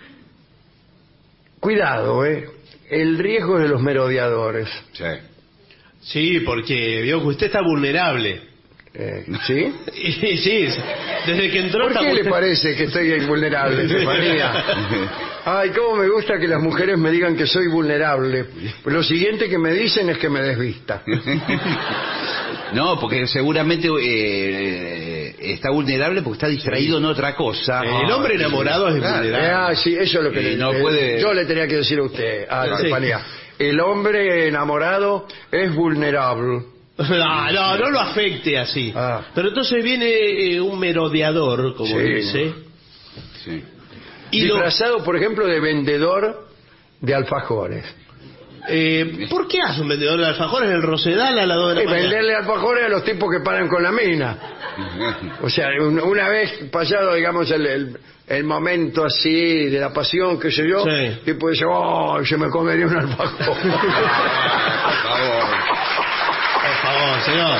[SPEAKER 3] cuidado, eh, el riesgo de los merodeadores.
[SPEAKER 9] Sí.
[SPEAKER 4] Sí, porque veo que usted está vulnerable.
[SPEAKER 3] Eh, ¿Sí?
[SPEAKER 4] Y sí, desde que entró
[SPEAKER 3] ¿Por
[SPEAKER 4] está
[SPEAKER 3] qué le
[SPEAKER 4] vulner-
[SPEAKER 3] parece que estoy invulnerable, Estefanía? Ay, cómo me gusta que las mujeres me digan que soy vulnerable. Lo siguiente que me dicen es que me desvista.
[SPEAKER 9] No, porque seguramente eh, está vulnerable porque está distraído en otra cosa.
[SPEAKER 4] El hombre enamorado es
[SPEAKER 9] Claro.
[SPEAKER 4] vulnerable.
[SPEAKER 3] Ah, sí, eso es lo que
[SPEAKER 9] Y
[SPEAKER 3] le,
[SPEAKER 9] no
[SPEAKER 3] eh,
[SPEAKER 9] puede-
[SPEAKER 3] yo le tenía que decir a usted, a
[SPEAKER 4] Sí.
[SPEAKER 3] Estefanía. El hombre enamorado es vulnerable.
[SPEAKER 4] No, no, no lo afecte así.
[SPEAKER 3] Ah.
[SPEAKER 4] Pero entonces viene eh, un merodeador, como
[SPEAKER 3] Sí.
[SPEAKER 4] dice,
[SPEAKER 9] Sí.
[SPEAKER 4] y lo,
[SPEAKER 3] Disfrazado, por ejemplo, de vendedor de alfajores.
[SPEAKER 4] eh, ¿por qué hace un vendedor de alfajores en el Rosedal a las dos de la
[SPEAKER 3] Y
[SPEAKER 4] mañana?
[SPEAKER 3] venderle alfajores a los tipos que paran con la mina. O sea, un- una vez pasado, digamos, el, el, el momento así de la pasión, qué sé yo,
[SPEAKER 4] Sí.
[SPEAKER 3] el tipo dice, oh, se me comería un alfajor.
[SPEAKER 9] Por favor.
[SPEAKER 4] Por favor, señor.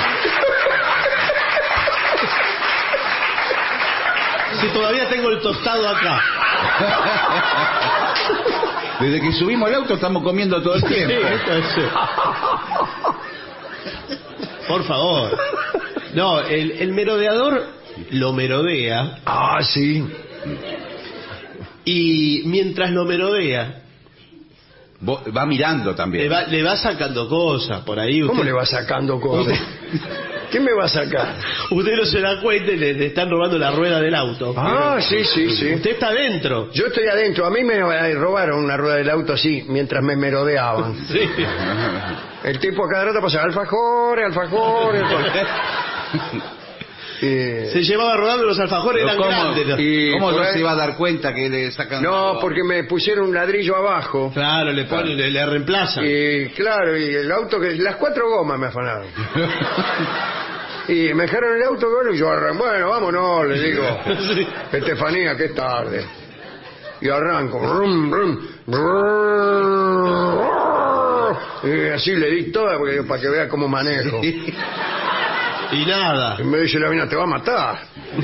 [SPEAKER 4] Si todavía tengo el tostado acá.
[SPEAKER 9] Desde que subimos al auto estamos comiendo todo el
[SPEAKER 4] Sí,
[SPEAKER 9] tiempo.
[SPEAKER 4] esto es- Por favor. No, el, el merodeador lo merodea
[SPEAKER 3] Ah, sí.
[SPEAKER 4] y mientras lo merodea
[SPEAKER 9] Vo- Va mirando también.
[SPEAKER 4] le va, le va sacando cosas por ahí. Usted,
[SPEAKER 3] ¿Cómo le va sacando cosas? ¿Qué me va a sacar?
[SPEAKER 4] usted no se da cuenta y le, le están robando la rueda del auto.
[SPEAKER 3] Ah, sí, sí, sí.
[SPEAKER 4] Usted está adentro.
[SPEAKER 3] Yo estoy adentro. A mí me eh, robaron una rueda del auto así, mientras me merodeaban.
[SPEAKER 4] Sí.
[SPEAKER 3] El tipo a cada rato pasaba, alfajores, alfajores, alfajores. Y-
[SPEAKER 4] Se llevaba rodando los alfajores,
[SPEAKER 9] Pero
[SPEAKER 4] eran
[SPEAKER 9] ¿Cómo,
[SPEAKER 4] grandes. ¿no?
[SPEAKER 3] y
[SPEAKER 9] ¿cómo
[SPEAKER 3] por
[SPEAKER 9] no
[SPEAKER 3] ahí-
[SPEAKER 9] se iba a dar cuenta que le sacan?
[SPEAKER 3] No, porque me pusieron un ladrillo abajo.
[SPEAKER 4] Claro, le ponen, le, le reemplazan.
[SPEAKER 3] Y claro, y el auto, que las cuatro gomas me afanaron. Y me dejaron el auto, bueno, y yo arranco, bueno, vámonos, le digo.
[SPEAKER 4] Sí.
[SPEAKER 3] Estefanía, que es tarde. Y arranco. Rum, rum, brrr, y así le di toda porque, para que vea cómo manejo.
[SPEAKER 4] Y nada.
[SPEAKER 3] Y me dice la mina, te va a matar.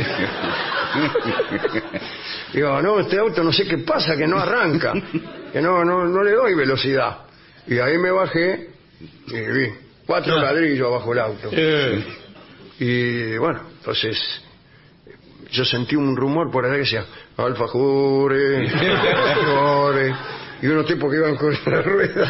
[SPEAKER 3] Digo, no, este auto no sé qué pasa, que no arranca. Que no, no, no le doy velocidad. Y ahí me bajé y vi cuatro
[SPEAKER 4] Ah.
[SPEAKER 3] ladrillos abajo el auto.
[SPEAKER 4] Eh,
[SPEAKER 3] Y bueno, entonces yo sentí un rumor por ahí que decía, alfajores, alfajores, y unos tipos que iban con la rueda.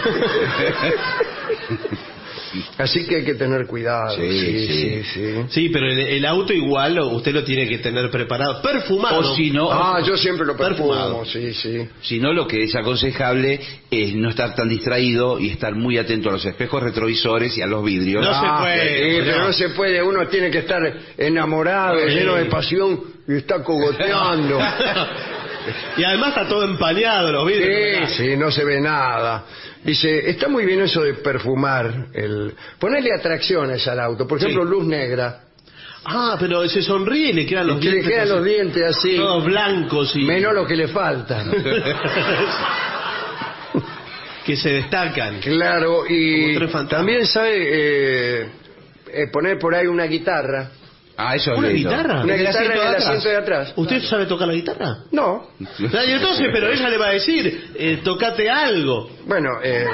[SPEAKER 3] Así que hay que tener cuidado.
[SPEAKER 9] Sí,
[SPEAKER 3] Sí, sí,
[SPEAKER 9] sí.
[SPEAKER 3] sí.
[SPEAKER 4] sí, pero el, el auto igual lo- usted lo tiene que tener preparado, perfumado.
[SPEAKER 9] O si no,
[SPEAKER 3] Ah, yo siempre lo
[SPEAKER 4] Perfumado.
[SPEAKER 3] perfumo, sí, sí.
[SPEAKER 9] si no, lo que es aconsejable es no estar tan distraído y estar muy atento a los espejos retrovisores y a los vidrios.
[SPEAKER 4] No se
[SPEAKER 3] Ah,
[SPEAKER 4] puede,
[SPEAKER 3] sí, pero
[SPEAKER 4] no.
[SPEAKER 3] no se puede, uno tiene que estar enamorado,
[SPEAKER 4] Sí.
[SPEAKER 3] lleno de pasión y está cogoteando.
[SPEAKER 4] Y además está todo empañado los vidrios.
[SPEAKER 3] Sí, sí, no se ve nada. Dice, está muy bien eso de perfumar, el ponerle atracciones al auto. Por ejemplo,
[SPEAKER 4] Sí.
[SPEAKER 3] luz negra.
[SPEAKER 4] Ah, pero se sonríe y le quedan los
[SPEAKER 3] Que le
[SPEAKER 4] dientes.
[SPEAKER 3] quedan
[SPEAKER 4] así,
[SPEAKER 3] los dientes así,
[SPEAKER 4] todos blancos y
[SPEAKER 3] menos lo que le faltan.
[SPEAKER 4] que se destacan.
[SPEAKER 3] Claro, y
[SPEAKER 4] Como tres fantasmas.
[SPEAKER 3] también sabe eh, eh, poner por ahí una guitarra.
[SPEAKER 9] Ah, eso es
[SPEAKER 4] ¿Una
[SPEAKER 9] lindo.
[SPEAKER 4] guitarra?
[SPEAKER 3] Una
[SPEAKER 9] ¿En el
[SPEAKER 3] guitarra
[SPEAKER 9] asiento
[SPEAKER 3] en el
[SPEAKER 9] de atrás?
[SPEAKER 3] asiento de atrás.
[SPEAKER 4] ¿Usted sabe tocar la guitarra?
[SPEAKER 3] No.
[SPEAKER 4] Ah, y entonces, pero ella le va a decir, eh, tocate algo.
[SPEAKER 3] Bueno, eh,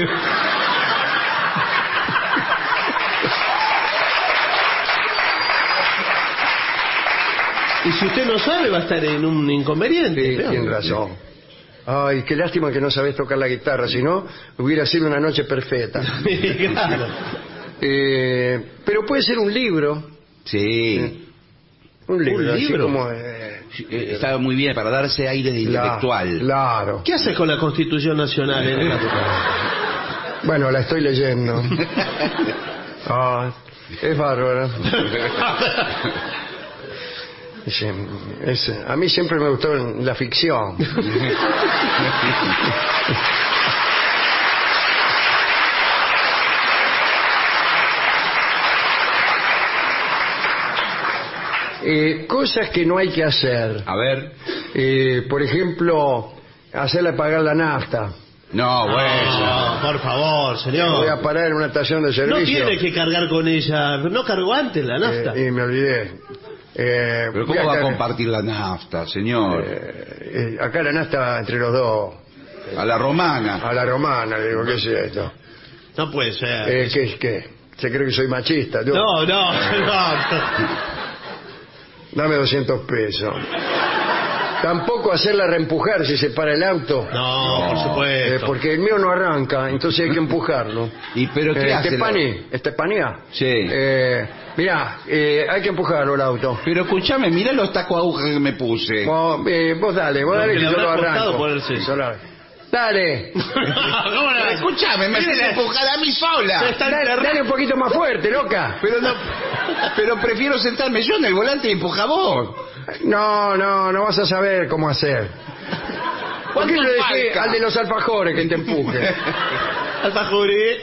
[SPEAKER 4] Y si usted no sabe, va a estar en un inconveniente.
[SPEAKER 3] sí,
[SPEAKER 4] peor.
[SPEAKER 3] tiene razón. Ay, qué lástima que no sabés tocar la guitarra, si no, hubiera sido una noche perfecta.
[SPEAKER 4] Claro.
[SPEAKER 3] Eh, pero puede ser un libro.
[SPEAKER 9] Sí.
[SPEAKER 3] Un libro,
[SPEAKER 4] ¿Un
[SPEAKER 3] así
[SPEAKER 4] libro?
[SPEAKER 3] como... eh,
[SPEAKER 9] Eh, Estaba muy bien para darse aire de
[SPEAKER 3] la-
[SPEAKER 9] intelectual.
[SPEAKER 3] Claro.
[SPEAKER 4] ¿Qué haces con la Constitución Nacional? eh?
[SPEAKER 3] Bueno, la estoy leyendo. Ah, es bárbara. Sí, es- a mí siempre me gustó la ficción. Eh, cosas que no hay que hacer.
[SPEAKER 9] A ver.
[SPEAKER 3] Eh, por ejemplo, hacerle pagar la nafta.
[SPEAKER 9] No, bueno.
[SPEAKER 4] No, por favor, señor.
[SPEAKER 3] Voy a parar en una estación de
[SPEAKER 4] No
[SPEAKER 3] servicio.
[SPEAKER 4] tiene que cargar con ella. No cargó antes la nafta.
[SPEAKER 3] Eh, y me olvidé. Eh,
[SPEAKER 9] Pero
[SPEAKER 3] voy
[SPEAKER 9] ¿cómo va a
[SPEAKER 3] car-
[SPEAKER 9] compartir la nafta, señor?
[SPEAKER 3] eh, acá la nafta entre los dos.
[SPEAKER 9] A la romana.
[SPEAKER 3] A la romana, le digo, ¿qué es esto?
[SPEAKER 4] No puede ser.
[SPEAKER 3] Eh, ¿Qué es qué? ¿Se cree que soy machista? Yo,
[SPEAKER 4] No, no, no.
[SPEAKER 3] Dame doscientos pesos. Tampoco hacerla reempujar si se para el auto.
[SPEAKER 4] No, por
[SPEAKER 3] Eh,
[SPEAKER 4] supuesto.
[SPEAKER 3] porque el mío no arranca, entonces hay que empujarlo.
[SPEAKER 9] ¿Y pero qué
[SPEAKER 3] Eh,
[SPEAKER 9] hace? la-
[SPEAKER 3] Estepani, Estepanía.
[SPEAKER 9] Sí.
[SPEAKER 3] Eh, mirá, eh, hay que empujarlo el auto.
[SPEAKER 9] Pero escúchame, mira los tacos agujas que me puse.
[SPEAKER 3] Vos, eh, vos dale, vos
[SPEAKER 4] Lo
[SPEAKER 3] dale
[SPEAKER 4] que
[SPEAKER 3] que
[SPEAKER 4] le
[SPEAKER 3] yo lo
[SPEAKER 4] habrá costado
[SPEAKER 3] arranco.
[SPEAKER 4] ponerse.
[SPEAKER 3] Yo lo- Dale.
[SPEAKER 4] ¿Cómo la-
[SPEAKER 9] Escúchame, me haces empujar a mí sola.
[SPEAKER 4] Está
[SPEAKER 3] Dale,
[SPEAKER 4] enterrado.
[SPEAKER 3] dale un poquito más fuerte, loca.
[SPEAKER 9] Pero no, pero prefiero sentarme yo en el volante y empuja vos.
[SPEAKER 3] No, no, no vas a saber cómo hacer. ¿Por qué no le dejé
[SPEAKER 9] falta?
[SPEAKER 3] al de los alfajores que te empuje?
[SPEAKER 4] Alfajores.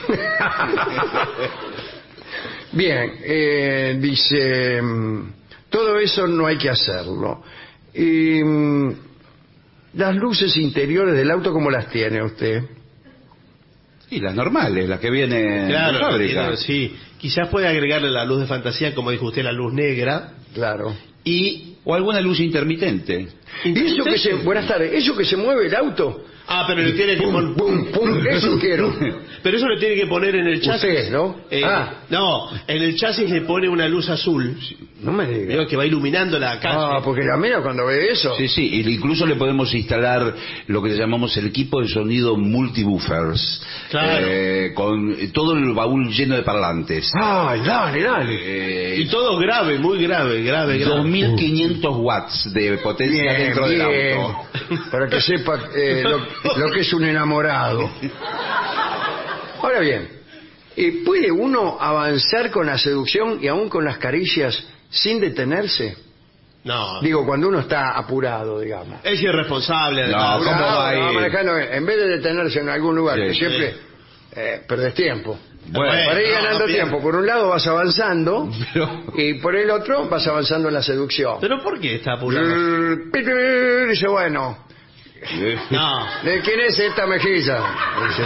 [SPEAKER 3] Bien, eh, dice, mm, todo eso no hay que hacerlo. Y mm, las luces interiores del auto, ¿cómo las tiene usted?
[SPEAKER 9] Y las normales, las que vienen
[SPEAKER 4] Claro,
[SPEAKER 9] de fábrica.
[SPEAKER 4] claro, sí. Quizás puede agregarle la luz de fantasía, como dijo usted, la luz negra.
[SPEAKER 3] Claro.
[SPEAKER 4] Y.
[SPEAKER 9] O alguna luz intermitente.
[SPEAKER 3] ¿Y eso que se, buenas tardes, eso que se mueve el auto?
[SPEAKER 4] Ah, pero le tiene que
[SPEAKER 3] Pum,
[SPEAKER 4] poner.
[SPEAKER 3] pum, pum, eso quiero.
[SPEAKER 4] Pero eso le tiene que poner en el chasis.
[SPEAKER 3] Usted, ¿no?
[SPEAKER 4] Eh,
[SPEAKER 3] Ah.
[SPEAKER 4] No, en el chasis le pone una luz azul.
[SPEAKER 3] No me diga.
[SPEAKER 4] Veo que va iluminando la calle.
[SPEAKER 3] Ah, porque la mía cuando ve eso...
[SPEAKER 9] Sí, sí, y incluso le podemos instalar lo que llamamos el equipo de sonido multibuffers.
[SPEAKER 4] Claro.
[SPEAKER 9] Eh, con todo el baúl lleno de parlantes.
[SPEAKER 3] Ay, dale, dale.
[SPEAKER 9] Eh,
[SPEAKER 4] Y todo grave, muy grave, grave, grave.
[SPEAKER 9] dos mil quinientos watts de potencia
[SPEAKER 3] Bien,
[SPEAKER 9] dentro
[SPEAKER 3] bien.
[SPEAKER 9] del auto.
[SPEAKER 3] Para que sepa eh, lo, lo que es un enamorado. Ahora bien, eh, ¿puede uno avanzar con la seducción y aún con las caricias sin detenerse?
[SPEAKER 4] No,
[SPEAKER 3] Digo, cuando uno está apurado, digamos.
[SPEAKER 4] es irresponsable.
[SPEAKER 9] No,
[SPEAKER 4] además.
[SPEAKER 9] ¿cómo va a ir?
[SPEAKER 3] manejando, en vez de detenerse en algún lugar,
[SPEAKER 9] Sí,
[SPEAKER 3] que
[SPEAKER 9] sí.
[SPEAKER 3] siempre eh, perdés tiempo.
[SPEAKER 9] Bueno,
[SPEAKER 3] Para ir
[SPEAKER 4] no,
[SPEAKER 3] ganando
[SPEAKER 4] bien.
[SPEAKER 3] tiempo, por un lado vas avanzando
[SPEAKER 9] Pero-
[SPEAKER 3] y por el otro vas avanzando en la seducción.
[SPEAKER 4] ¿Pero por qué está apurado?
[SPEAKER 3] Mm, Dice, bueno,
[SPEAKER 4] No.
[SPEAKER 3] ¿de quién es esta mejilla? Dice,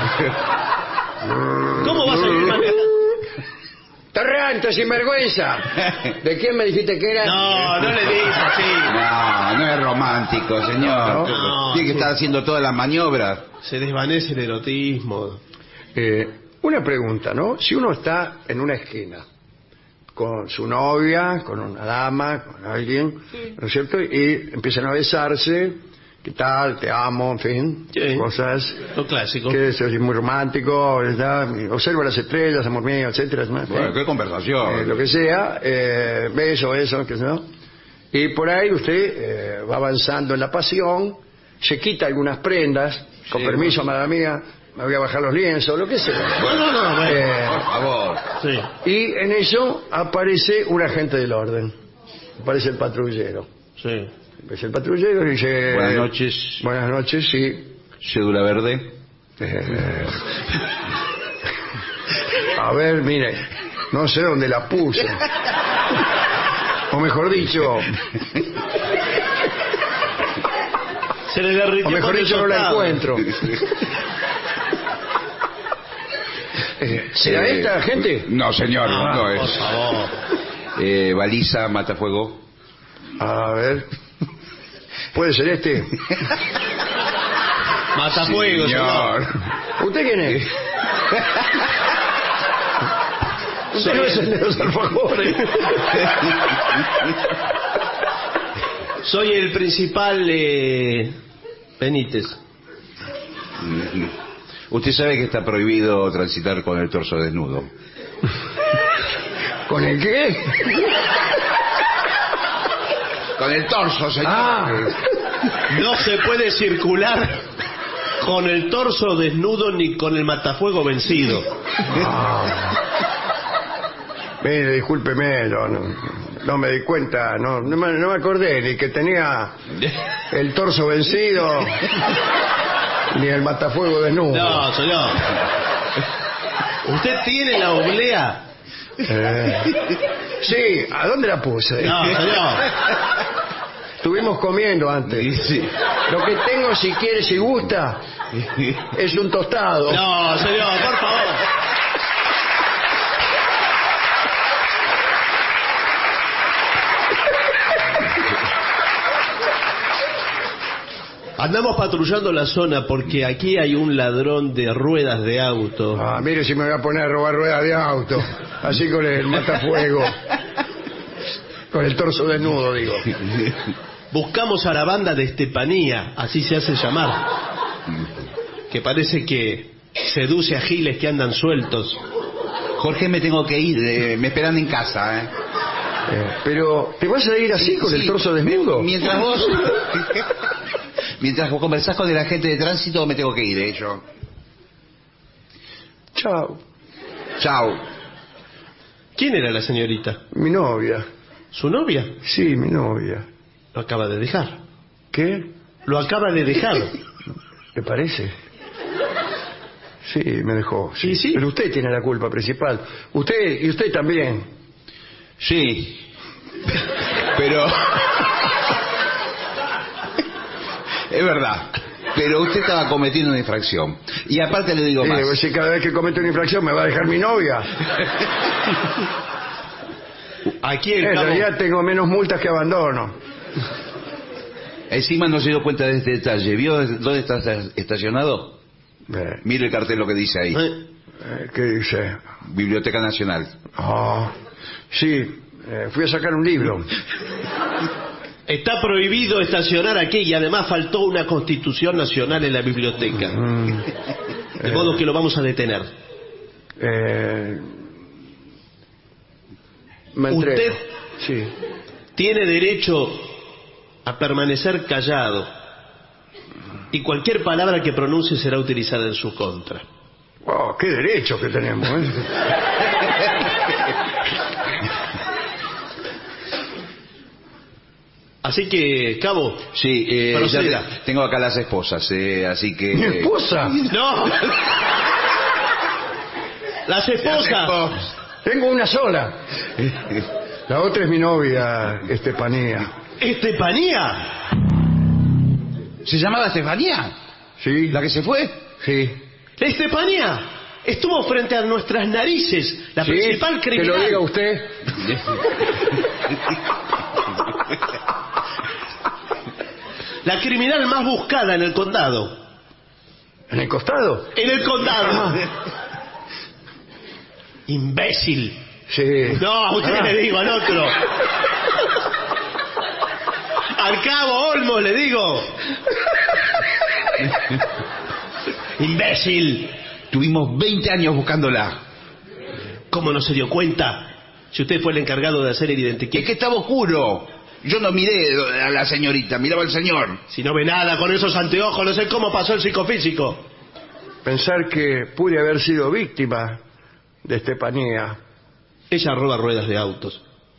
[SPEAKER 4] ¿Cómo vas a ir manejando?
[SPEAKER 3] Torrante, sinvergüenza. ¿De quién me dijiste que era?
[SPEAKER 4] No, no le digas así.
[SPEAKER 9] No, no es romántico, señor.
[SPEAKER 4] No,
[SPEAKER 9] Tiene que
[SPEAKER 4] sí.
[SPEAKER 9] estar haciendo todas las maniobras.
[SPEAKER 4] Se desvanece el erotismo.
[SPEAKER 3] Eh, una pregunta, ¿no? Si uno está en una esquina con su novia, con una dama, con alguien, ¿no es cierto? Y empiezan a besarse, ¿qué tal? Te amo, en fin,
[SPEAKER 4] Sí.
[SPEAKER 3] cosas
[SPEAKER 4] Lo clásico.
[SPEAKER 3] que eso es muy romántico, ¿verdad? Observa las estrellas, amor mío, etcétera, ¿no?
[SPEAKER 9] Bueno, qué conversación.
[SPEAKER 3] Eh, lo que sea, eh, beso, eso, qué sé yo. Y por ahí usted eh, va avanzando en la pasión, se quita algunas prendas, con
[SPEAKER 9] Sí,
[SPEAKER 3] permiso,
[SPEAKER 9] bueno.
[SPEAKER 3] madre mía, me voy a bajar los lienzos, lo que sea.
[SPEAKER 4] No, no, no, bueno.
[SPEAKER 3] Eh,
[SPEAKER 9] Por favor.
[SPEAKER 4] Sí.
[SPEAKER 3] y en eso aparece un agente del orden, aparece el patrullero.
[SPEAKER 4] Sí.
[SPEAKER 3] Aparece el patrullero y dice...
[SPEAKER 9] Buenas noches.
[SPEAKER 3] Buenas noches, sí.
[SPEAKER 9] Cédula verde.
[SPEAKER 3] Eh, a ver, mire, no sé dónde la puse. O mejor dicho,
[SPEAKER 4] Se le derritió
[SPEAKER 3] o mejor
[SPEAKER 4] con el
[SPEAKER 3] dicho no la
[SPEAKER 4] tostado.
[SPEAKER 3] encuentro. Eh, ¿Será
[SPEAKER 9] Eh,
[SPEAKER 3] esta, gente?
[SPEAKER 9] No, señor,
[SPEAKER 4] Ah,
[SPEAKER 9] no
[SPEAKER 4] por
[SPEAKER 9] es.
[SPEAKER 4] favor.
[SPEAKER 9] Eh, baliza, matafuego.
[SPEAKER 3] A ver. ¿Puede ser este?
[SPEAKER 4] Matafuego, señor.
[SPEAKER 3] ¿Usted quién es? Usted no es el de los alfajores.
[SPEAKER 4] Soy el principal eh, Benítez.
[SPEAKER 9] Usted sabe que está prohibido transitar con el torso desnudo.
[SPEAKER 3] ¿Con el qué?
[SPEAKER 9] Con el torso, señor.
[SPEAKER 3] Ah.
[SPEAKER 4] No se puede circular con el torso desnudo ni con el matafuego vencido.
[SPEAKER 3] Ah. Mire, discúlpeme, no, no, no me di cuenta, no, no, me, no me acordé ni que tenía el torso vencido ni el matafuego desnudo.
[SPEAKER 4] No, señor. ¿Usted tiene la oblea?
[SPEAKER 3] Eh, sí, ¿a dónde la puse?
[SPEAKER 4] No, señor.
[SPEAKER 3] Estuvimos comiendo antes.
[SPEAKER 9] Sí.
[SPEAKER 3] Lo que tengo, si quiere, si gusta, es un tostado.
[SPEAKER 4] No, señor, por favor. Andamos patrullando la zona porque aquí hay un ladrón de ruedas de auto.
[SPEAKER 3] Ah, mire si me voy a poner a robar ruedas de auto. Así con el matafuego. Con el torso desnudo, digo.
[SPEAKER 4] Buscamos a la banda de Estepanía, así se hace llamar. Que parece que seduce a giles que andan sueltos.
[SPEAKER 9] Jorge, me tengo que ir. Eh, me esperan en casa, ¿eh?
[SPEAKER 3] Eh, pero, ¿te vas a ir así con
[SPEAKER 9] Sí,
[SPEAKER 3] el torso desnudo?
[SPEAKER 9] Mientras vos... Mientras vos conversás con el agente de tránsito, me tengo que ir, ¿eh? Yo.
[SPEAKER 3] Chao.
[SPEAKER 9] Chao.
[SPEAKER 4] ¿Quién era la señorita?
[SPEAKER 3] Mi novia.
[SPEAKER 4] ¿Su novia?
[SPEAKER 3] Sí, mi novia.
[SPEAKER 4] Lo acaba de dejar.
[SPEAKER 3] ¿Qué?
[SPEAKER 4] Lo acaba de dejar.
[SPEAKER 3] ¿Le parece? Sí, me dejó.
[SPEAKER 4] Sí, sí.
[SPEAKER 3] Pero usted tiene la culpa principal. Usted y usted también.
[SPEAKER 9] Sí. Pero... Es verdad. Pero usted estaba cometiendo una infracción. Y aparte le digo
[SPEAKER 3] Sí,
[SPEAKER 9] más.
[SPEAKER 3] pues si cada vez que comete una infracción me va a dejar mi novia.
[SPEAKER 4] Aquí el
[SPEAKER 3] En
[SPEAKER 4] cabo...
[SPEAKER 3] realidad tengo menos multas que abandono.
[SPEAKER 9] Encima no se dio cuenta de este detalle. ¿Vio dónde está estacionado?
[SPEAKER 3] Eh,
[SPEAKER 9] Mire el cartel lo que dice ahí.
[SPEAKER 4] ¿Eh?
[SPEAKER 3] eh, ¿Qué dice?
[SPEAKER 9] Biblioteca Nacional.
[SPEAKER 3] Ah, sí, eh, fui a sacar un libro.
[SPEAKER 4] Está prohibido estacionar aquí y además faltó una constitución nacional en la biblioteca.
[SPEAKER 3] Mm,
[SPEAKER 4] De
[SPEAKER 3] eh,
[SPEAKER 4] modo que lo vamos a detener.
[SPEAKER 3] Eh, me entrego.
[SPEAKER 4] Usted
[SPEAKER 3] Sí.
[SPEAKER 4] tiene derecho a permanecer callado y cualquier palabra que pronuncie será utilizada en su contra.
[SPEAKER 3] Oh, qué derechos que tenemos, ¿eh?
[SPEAKER 4] Así que, cabo,
[SPEAKER 9] Sí, eh, ya
[SPEAKER 4] proceda.
[SPEAKER 9] te- tengo acá las esposas, eh, así que...
[SPEAKER 3] ¡Mi
[SPEAKER 9] eh,
[SPEAKER 3] esposa!
[SPEAKER 4] ¡No! Las esposas.
[SPEAKER 3] Tengo una sola. La otra es mi novia, Estepanía.
[SPEAKER 4] ¿Estepanía?
[SPEAKER 9] ¿Se llamaba Estefanía?
[SPEAKER 3] ¿Sí?
[SPEAKER 9] ¿La que se fue?
[SPEAKER 3] Sí.
[SPEAKER 4] ¡Estepanía! Estuvo frente a nuestras narices, la
[SPEAKER 3] ¿Sí?
[SPEAKER 4] principal
[SPEAKER 3] Que
[SPEAKER 4] criminal.
[SPEAKER 3] lo diga usted.
[SPEAKER 4] La criminal más buscada en el condado.
[SPEAKER 3] ¿En el costado?
[SPEAKER 4] En el condado. Imbécil.
[SPEAKER 3] Sí.
[SPEAKER 4] No, a usted
[SPEAKER 3] Ah.
[SPEAKER 4] le digo, al otro. Al cabo Olmo le digo. Imbécil.
[SPEAKER 9] Tuvimos veinte años buscándola.
[SPEAKER 4] ¿Cómo no se dio cuenta? Si usted fue el encargado de hacer el
[SPEAKER 9] Es
[SPEAKER 4] identikit.
[SPEAKER 9] que estaba oscuro. Yo no miré a la señorita, miraba al señor.
[SPEAKER 4] Si no ve nada con esos anteojos, no sé cómo pasó el psicofísico.
[SPEAKER 3] Pensar que pude haber sido víctima de Estepanía.
[SPEAKER 4] Ella roba ruedas de autos.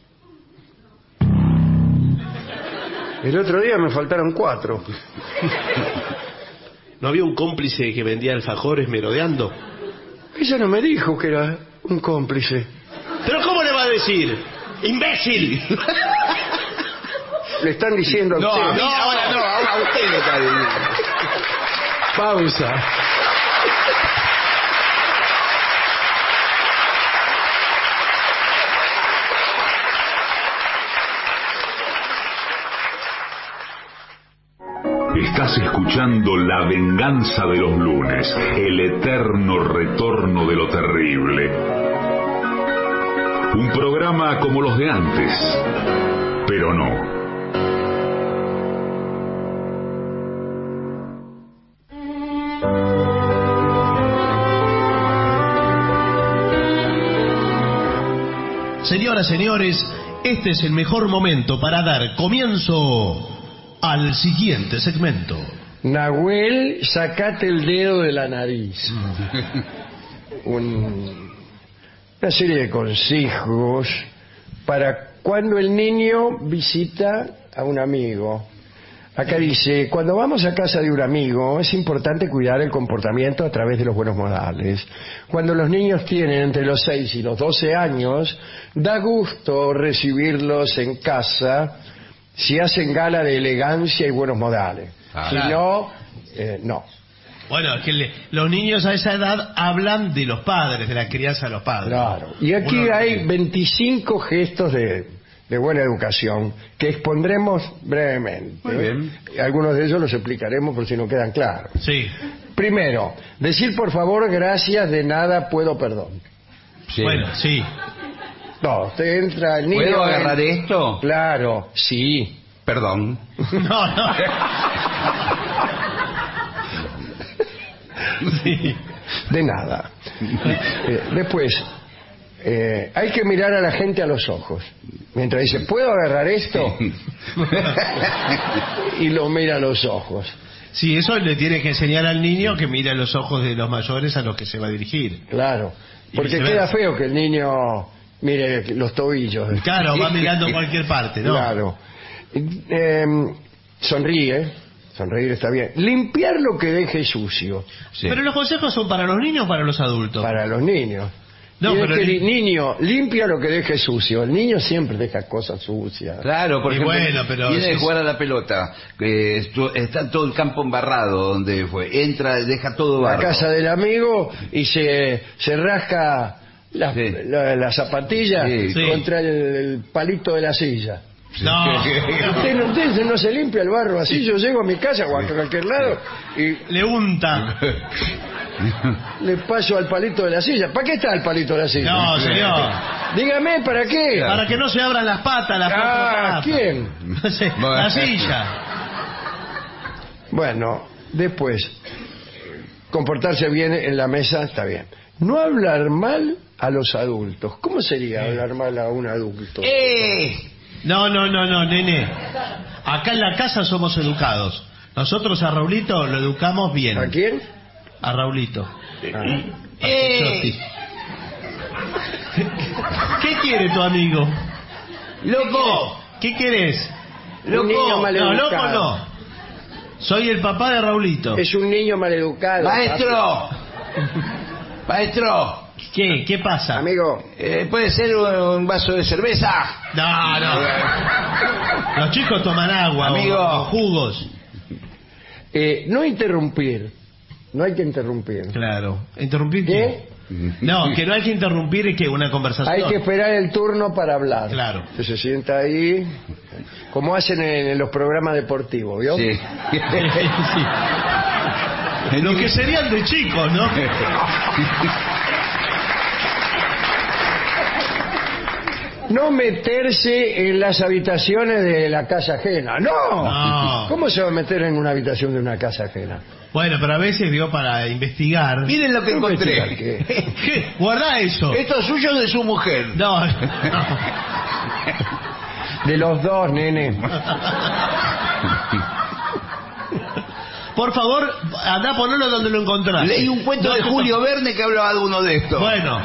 [SPEAKER 3] El otro día me faltaron cuatro.
[SPEAKER 4] ¿No había un cómplice que vendía alfajores merodeando?
[SPEAKER 3] Ella no me dijo que era un cómplice.
[SPEAKER 4] ¿Pero cómo le va a decir? ¡Imbécil!
[SPEAKER 3] Le están diciendo a
[SPEAKER 9] No,
[SPEAKER 3] usted.
[SPEAKER 9] a mí ahora no, ahora a usted le está diciendo.
[SPEAKER 3] Pausa.
[SPEAKER 2] Estás escuchando La Venganza de los Lunes, el eterno retorno de lo terrible. Un programa como los de antes, pero no.
[SPEAKER 4] Señoras, señores, este es el mejor momento para dar comienzo al siguiente segmento.
[SPEAKER 3] Nahuel, sacate el dedo de la nariz. Un, una serie de consejos para cuando el niño visita a un amigo. Acá dice, cuando vamos a casa de un amigo es importante cuidar el comportamiento a través de los buenos modales. Cuando los niños tienen entre los seis y los doce años, da gusto recibirlos en casa si hacen gala de elegancia y buenos modales. Ah, si no, eh, no.
[SPEAKER 4] Bueno, es que le, los niños a esa edad hablan de los padres, de la crianza de los padres.
[SPEAKER 3] Claro. Y aquí Uno, hay veinticinco gestos de... de buena educación, que expondremos brevemente.
[SPEAKER 9] Muy bien.
[SPEAKER 3] Algunos de ellos los explicaremos por si no quedan claros.
[SPEAKER 4] Sí.
[SPEAKER 3] Primero, decir por favor, gracias, de nada, puedo, perdón.
[SPEAKER 4] Sí. Bueno, sí.
[SPEAKER 3] No, usted entra, el niño...
[SPEAKER 9] ¿Puedo agarrar en... esto?
[SPEAKER 3] Claro, sí.
[SPEAKER 9] Perdón.
[SPEAKER 4] No, no. Sí.
[SPEAKER 3] De nada. Eh, después... Eh, hay que mirar a la gente a los ojos. Mientras dice, ¿puedo agarrar esto? Y lo mira a los ojos.
[SPEAKER 4] Sí, eso le tiene que enseñar al niño que mire a los ojos de los mayores a los que se va a dirigir.
[SPEAKER 3] Claro, porque queda feo que el niño mire los tobillos.
[SPEAKER 4] Claro, va mirando cualquier parte, ¿no?
[SPEAKER 3] Claro. Eh, sonríe. Sonreír está bien. Limpiar lo que deje sucio.
[SPEAKER 4] Sí. Pero los consejos son para los niños o para los adultos.
[SPEAKER 3] Para los niños. No, pero el niño limpia lo que deje sucio. El niño siempre deja cosas sucias.
[SPEAKER 9] Claro, por ejemplo,
[SPEAKER 4] bueno, pero
[SPEAKER 9] viene de
[SPEAKER 4] es...
[SPEAKER 9] jugar a la pelota, eh, está todo el campo embarrado donde fue, entra, deja todo barro.
[SPEAKER 3] La casa del amigo y se, se rasca la, sí. la, la zapatilla sí. contra el, el palito de la silla.
[SPEAKER 4] No.
[SPEAKER 3] Usted no, usted no se limpia el barro así. Sí. Yo llego a mi casa o a cualquier lado y
[SPEAKER 4] le unta.
[SPEAKER 3] Le paso al palito de la silla. ¿Para qué está el palito de la silla?
[SPEAKER 4] No, señor.
[SPEAKER 3] Dígame, ¿para qué?
[SPEAKER 4] Para que no se abran las patas. Las
[SPEAKER 3] ah,
[SPEAKER 4] patas.
[SPEAKER 3] ¿Quién?
[SPEAKER 4] No sé, la silla.
[SPEAKER 3] Bueno, después, comportarse bien en la mesa está bien. No hablar mal a los adultos. ¿Cómo sería eh. hablar mal a un adulto?
[SPEAKER 4] ¡Eh! No, no, no, no, nene. Acá en la casa somos educados. Nosotros a Raulito lo educamos bien.
[SPEAKER 3] ¿A quién?
[SPEAKER 4] A Raulito.
[SPEAKER 3] Ah.
[SPEAKER 4] ¡Eh! ¿Qué quiere tu amigo?
[SPEAKER 9] ¡Loco!
[SPEAKER 4] ¿Qué querés?
[SPEAKER 3] Un niño maleducado.
[SPEAKER 4] No, loco no. Soy el papá de Raulito.
[SPEAKER 3] Es un niño maleducado.
[SPEAKER 9] ¡Maestro! ¡Maestro!
[SPEAKER 4] ¿Qué? ¿Qué pasa?
[SPEAKER 3] Amigo.
[SPEAKER 9] Eh, ¿Puede ser un vaso de cerveza?
[SPEAKER 4] No, no. Los chicos toman agua, amigo. O, o jugos.
[SPEAKER 3] Eh, no interrumpir. No hay que interrumpir.
[SPEAKER 4] Claro. ¿Interrumpir
[SPEAKER 3] qué?
[SPEAKER 4] No, que no hay que interrumpir es que una conversación.
[SPEAKER 3] Hay que esperar el turno para hablar.
[SPEAKER 4] Claro.
[SPEAKER 3] Que se sienta ahí, como hacen en, en los programas deportivos, ¿vio?
[SPEAKER 9] Sí.
[SPEAKER 4] Sí. Los que serían de chicos, ¿no?
[SPEAKER 3] No meterse en las habitaciones de la casa ajena. ¡No!
[SPEAKER 4] No.
[SPEAKER 3] ¿Cómo se va a meter en una habitación de una casa ajena?
[SPEAKER 4] Bueno, pero a veces dio para investigar.
[SPEAKER 9] Miren lo que encontré.
[SPEAKER 3] ¿Qué?
[SPEAKER 4] ¿Qué? Guarda eso.
[SPEAKER 9] Esto es suyo de su mujer.
[SPEAKER 4] No, no.
[SPEAKER 3] De los dos, nene.
[SPEAKER 4] Por favor, anda a ponerlo donde lo encontraste.
[SPEAKER 9] Leí un cuento no, de Julio no... Verne que hablaba de uno de estos.
[SPEAKER 4] Bueno.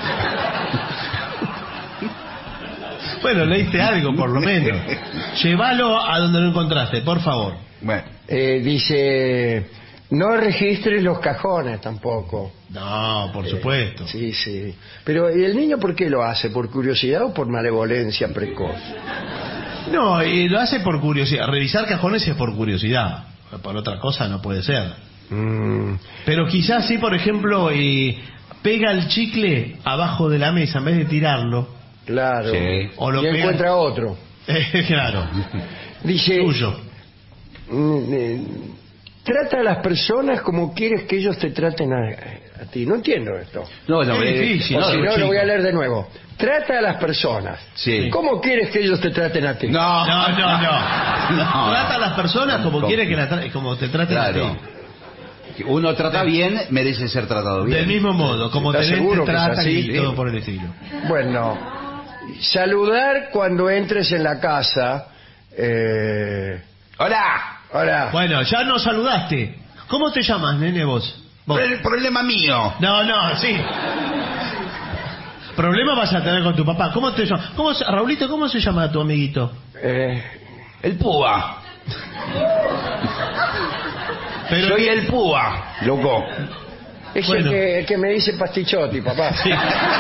[SPEAKER 4] Bueno, leíste algo, por lo menos. Llévalo a donde lo encontraste, por favor.
[SPEAKER 3] Bueno. Eh, dice... No registres los cajones tampoco.
[SPEAKER 4] No, por supuesto.
[SPEAKER 3] Eh, sí, sí. Pero ¿y el niño por qué lo hace? ¿Por curiosidad o por malevolencia precoz?
[SPEAKER 4] No, y lo hace por curiosidad. Revisar cajones es por curiosidad. Por otra cosa no puede ser.
[SPEAKER 3] Mm.
[SPEAKER 4] Pero quizás sí, por ejemplo, eh, pega el chicle abajo de la mesa en vez de tirarlo.
[SPEAKER 3] Claro.
[SPEAKER 9] Sí.
[SPEAKER 3] O lo y pega... encuentra otro.
[SPEAKER 4] Claro.
[SPEAKER 3] Dice...
[SPEAKER 4] Tuyo.
[SPEAKER 3] Mm, eh, Trata a las personas como quieres que ellos te traten a, a ti. No entiendo esto.
[SPEAKER 9] No, no,
[SPEAKER 4] es difícil.
[SPEAKER 3] O
[SPEAKER 4] No,
[SPEAKER 3] si no,
[SPEAKER 4] chico.
[SPEAKER 3] lo voy a leer de nuevo. Trata a las personas.
[SPEAKER 9] Sí.
[SPEAKER 3] ¿Cómo quieres que ellos te traten a ti?
[SPEAKER 4] No, no, no. no.
[SPEAKER 9] no.
[SPEAKER 4] Trata a las personas como quiere que la tra como te traten
[SPEAKER 9] claro.
[SPEAKER 4] a ti.
[SPEAKER 9] Uno trata bien, merece ser tratado bien.
[SPEAKER 4] Del mismo modo, como te
[SPEAKER 3] seguro
[SPEAKER 4] tratan
[SPEAKER 3] así?
[SPEAKER 4] y todo por el estilo.
[SPEAKER 3] Bueno, Saludar cuando entres en la casa. Eh...
[SPEAKER 9] Hola.
[SPEAKER 3] Hola.
[SPEAKER 4] Bueno, ya nos saludaste. ¿Cómo te llamas, nene, vos? ¿Vos?
[SPEAKER 9] El problema mío.
[SPEAKER 4] No, no, sí. Problema vas a tener con tu papá. ¿Cómo te llamas? ¿Cómo se... Raulito, ¿cómo se llama tu amiguito?
[SPEAKER 3] Eh...
[SPEAKER 9] El púa.
[SPEAKER 4] Pero...
[SPEAKER 9] Soy el púa, loco.
[SPEAKER 3] Es
[SPEAKER 4] Bueno.
[SPEAKER 3] el, que, el que me dice pastichotti, papá.
[SPEAKER 4] Sí.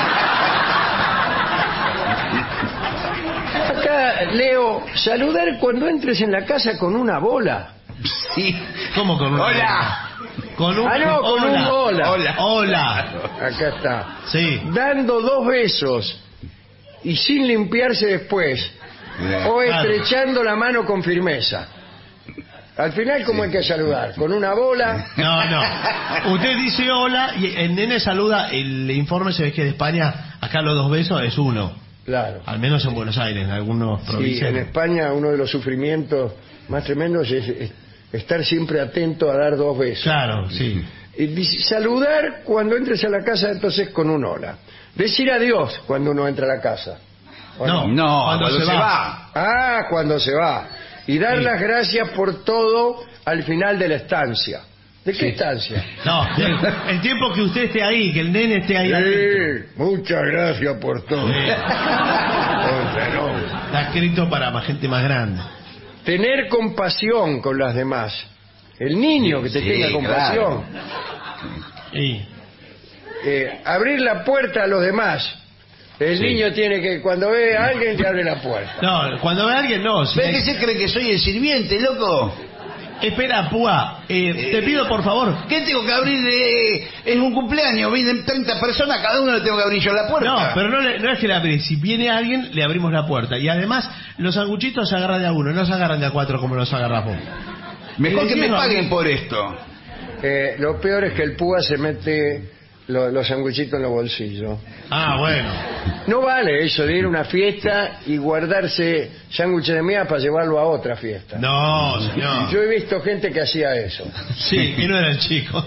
[SPEAKER 3] Acá, Leo, saludar cuando entres en la casa con una bola.
[SPEAKER 9] Sí.
[SPEAKER 4] ¿Cómo con un...
[SPEAKER 9] Hola.
[SPEAKER 4] Con un...
[SPEAKER 3] Ah, no, con un hola.
[SPEAKER 4] Hola. Hola.
[SPEAKER 3] Acá está.
[SPEAKER 4] Sí.
[SPEAKER 3] Dando dos besos y sin limpiarse después. O estrechando la mano con firmeza. Al final, ¿cómo hay que saludar? ¿Con una bola?
[SPEAKER 4] No, no. Usted dice hola y el nene saluda. El informe se ve que de España, acá los dos besos es uno.
[SPEAKER 3] Claro.
[SPEAKER 4] Al menos en Buenos Aires, en algunos
[SPEAKER 3] Sí,
[SPEAKER 4] provincias.
[SPEAKER 3] en España uno de los sufrimientos más tremendos es, es estar siempre atento a dar dos besos.
[SPEAKER 4] Claro, sí.
[SPEAKER 3] Y dice, saludar cuando entres a la casa, entonces con un hola. Decir adiós cuando uno entra a la casa. ¿O
[SPEAKER 4] No,
[SPEAKER 9] No,
[SPEAKER 4] cuando,
[SPEAKER 9] cuando
[SPEAKER 4] se,
[SPEAKER 9] se
[SPEAKER 4] va.
[SPEAKER 9] va.
[SPEAKER 3] Ah, cuando se va. Y dar
[SPEAKER 4] Sí.
[SPEAKER 3] las gracias por todo al final de la estancia. ¿De qué
[SPEAKER 9] Sí.
[SPEAKER 3] estancia?
[SPEAKER 4] No, el, el tiempo que usted esté ahí, que el nene esté ahí adentro.
[SPEAKER 3] Sí, muchas gracias por todo.
[SPEAKER 4] Sí.
[SPEAKER 3] Contra, no.
[SPEAKER 4] Está escrito para más gente más grande.
[SPEAKER 3] Tener compasión con las demás. El niño que te
[SPEAKER 9] Sí,
[SPEAKER 3] tenga compasión.
[SPEAKER 4] Sí.
[SPEAKER 3] Eh, abrir la puerta a los demás. El
[SPEAKER 9] Sí.
[SPEAKER 3] niño tiene que, cuando ve a alguien, que abre la puerta.
[SPEAKER 4] No, cuando ve a alguien, no. Si
[SPEAKER 9] ¿Ves
[SPEAKER 4] hay-
[SPEAKER 9] que se cree que soy el sirviente, loco?
[SPEAKER 4] Espera, Púa, eh, te pido por favor.
[SPEAKER 9] ¿Qué tengo que abrir? Eh, es un cumpleaños, vienen treinta personas, cada uno le tengo que abrir yo la puerta.
[SPEAKER 4] No, pero no, le- no es que le abrimos. Si viene alguien, le abrimos la puerta. Y además, los sanguchitos se agarran de a uno, no se agarran de a cuatro como los agarras vos.
[SPEAKER 9] Mejor
[SPEAKER 4] ¿Y
[SPEAKER 9] que
[SPEAKER 4] de
[SPEAKER 9] me
[SPEAKER 4] qué no?
[SPEAKER 9] paguen por esto.
[SPEAKER 3] Eh, lo peor es que el púa se mete lo- los sanguchitos en los bolsillos.
[SPEAKER 4] Ah, bueno.
[SPEAKER 3] No vale eso de ir a una fiesta y guardarse sándwiches de miga para llevarlo a otra fiesta.
[SPEAKER 4] No, señor.
[SPEAKER 3] Yo he visto gente que hacía eso.
[SPEAKER 4] Sí, que no era el chico.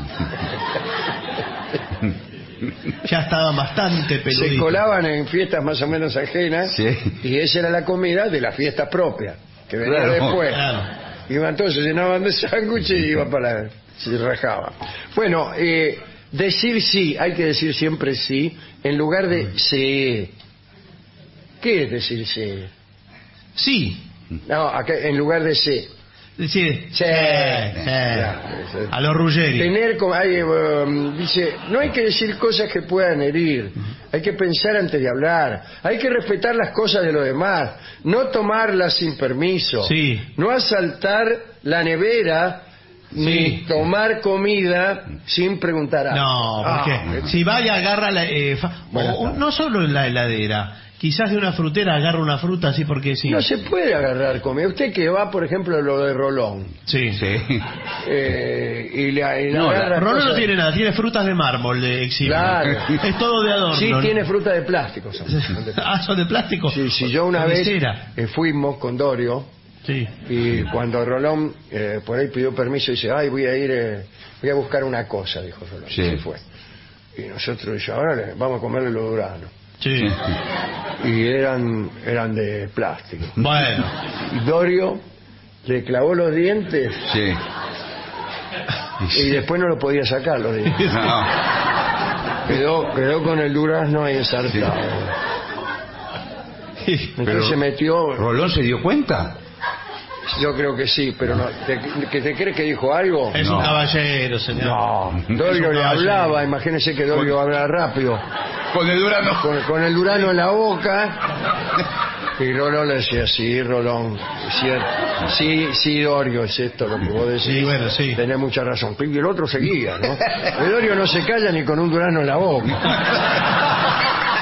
[SPEAKER 4] Ya estaban bastante
[SPEAKER 3] Se
[SPEAKER 4] peluditos.
[SPEAKER 3] colaban en fiestas más o menos ajenas
[SPEAKER 9] Sí.
[SPEAKER 3] y esa era la comida de la fiesta propia, que venía
[SPEAKER 9] Claro,
[SPEAKER 3] después.
[SPEAKER 4] claro.
[SPEAKER 3] Iban todos, se llenaban de sándwiches y iban para... se rajaban. Bueno, eh, decir sí, hay que decir siempre sí, en lugar de sí. ¿Qué es decir sí?
[SPEAKER 4] Sí.
[SPEAKER 3] No, acá, en lugar de sí.
[SPEAKER 4] Sí.
[SPEAKER 3] Sí.
[SPEAKER 4] Sí.
[SPEAKER 3] Claro, sí.
[SPEAKER 4] A los Ruggeri.
[SPEAKER 3] Tener como hay, um, dice, no hay que decir cosas que puedan herir, hay que pensar antes de hablar, hay que respetar las cosas de los demás, no tomarlas sin permiso,
[SPEAKER 4] Sí.
[SPEAKER 3] no asaltar la nevera ni
[SPEAKER 4] Sí.
[SPEAKER 3] tomar comida sin preguntar algo.
[SPEAKER 4] No, porque
[SPEAKER 3] Ah,
[SPEAKER 4] si va y agarra la... eh, fa-
[SPEAKER 3] Buenas
[SPEAKER 4] o- o
[SPEAKER 3] tardes.
[SPEAKER 4] no solo en la heladera, quizás de una frutera agarra una fruta así porque sí.
[SPEAKER 3] no se puede agarrar comida. Usted que va, por ejemplo, a lo de Rolón,
[SPEAKER 4] Sí.
[SPEAKER 9] Sí.
[SPEAKER 3] eh, y le, y le
[SPEAKER 9] No, la-
[SPEAKER 3] agarra
[SPEAKER 4] Rolón no
[SPEAKER 3] cosas-
[SPEAKER 4] tiene nada, tiene frutas de mármol de exhibe.
[SPEAKER 3] Claro.
[SPEAKER 4] Es todo de adorno.
[SPEAKER 3] Sí,
[SPEAKER 4] ¿no?
[SPEAKER 3] tiene fruta de plástico. son- son de plástico.
[SPEAKER 4] Ah, ¿son de plástico?
[SPEAKER 3] Sí, sí, yo una
[SPEAKER 4] De
[SPEAKER 3] vez
[SPEAKER 4] cera.
[SPEAKER 3] eh, fuimos con Dorio
[SPEAKER 4] Sí.
[SPEAKER 3] y cuando Rolón eh, por ahí pidió permiso, dice, ay, voy a ir, eh, voy a buscar una cosa, dijo Rolón.
[SPEAKER 9] Sí.
[SPEAKER 3] Y se fue. Y nosotros, dice, ahora le- vamos a comerle los duranos.
[SPEAKER 4] Sí.
[SPEAKER 3] Y eran, eran de plástico.
[SPEAKER 4] Bueno.
[SPEAKER 3] Y Dorio le clavó los dientes
[SPEAKER 9] Sí.
[SPEAKER 3] y después no lo podía sacar los dientes.
[SPEAKER 9] No.
[SPEAKER 3] Quedó, quedó con el durazno ahí ensartado. Entonces
[SPEAKER 9] Pero-
[SPEAKER 3] se metió...
[SPEAKER 9] ¿Rolón se dio cuenta?
[SPEAKER 3] Yo creo que sí, pero no. ¿Te, que te crees que dijo algo?
[SPEAKER 4] Es
[SPEAKER 9] No.
[SPEAKER 4] un caballero, señor.
[SPEAKER 3] No,
[SPEAKER 4] Es
[SPEAKER 3] Dorio
[SPEAKER 4] un
[SPEAKER 3] le
[SPEAKER 4] caballero.
[SPEAKER 3] hablaba, imagínese que Dorio habla rápido,
[SPEAKER 9] Con el Durano.
[SPEAKER 3] con, con el durano en la boca, y Rolón le decía, sí, Rolón, es cierto, sí, sí, Dorio, es esto lo que vos decís,
[SPEAKER 4] Sí, bueno, sí.
[SPEAKER 3] tenés mucha razón, y el otro seguía, ¿no? El Dorio no se calla ni con un durano en la boca.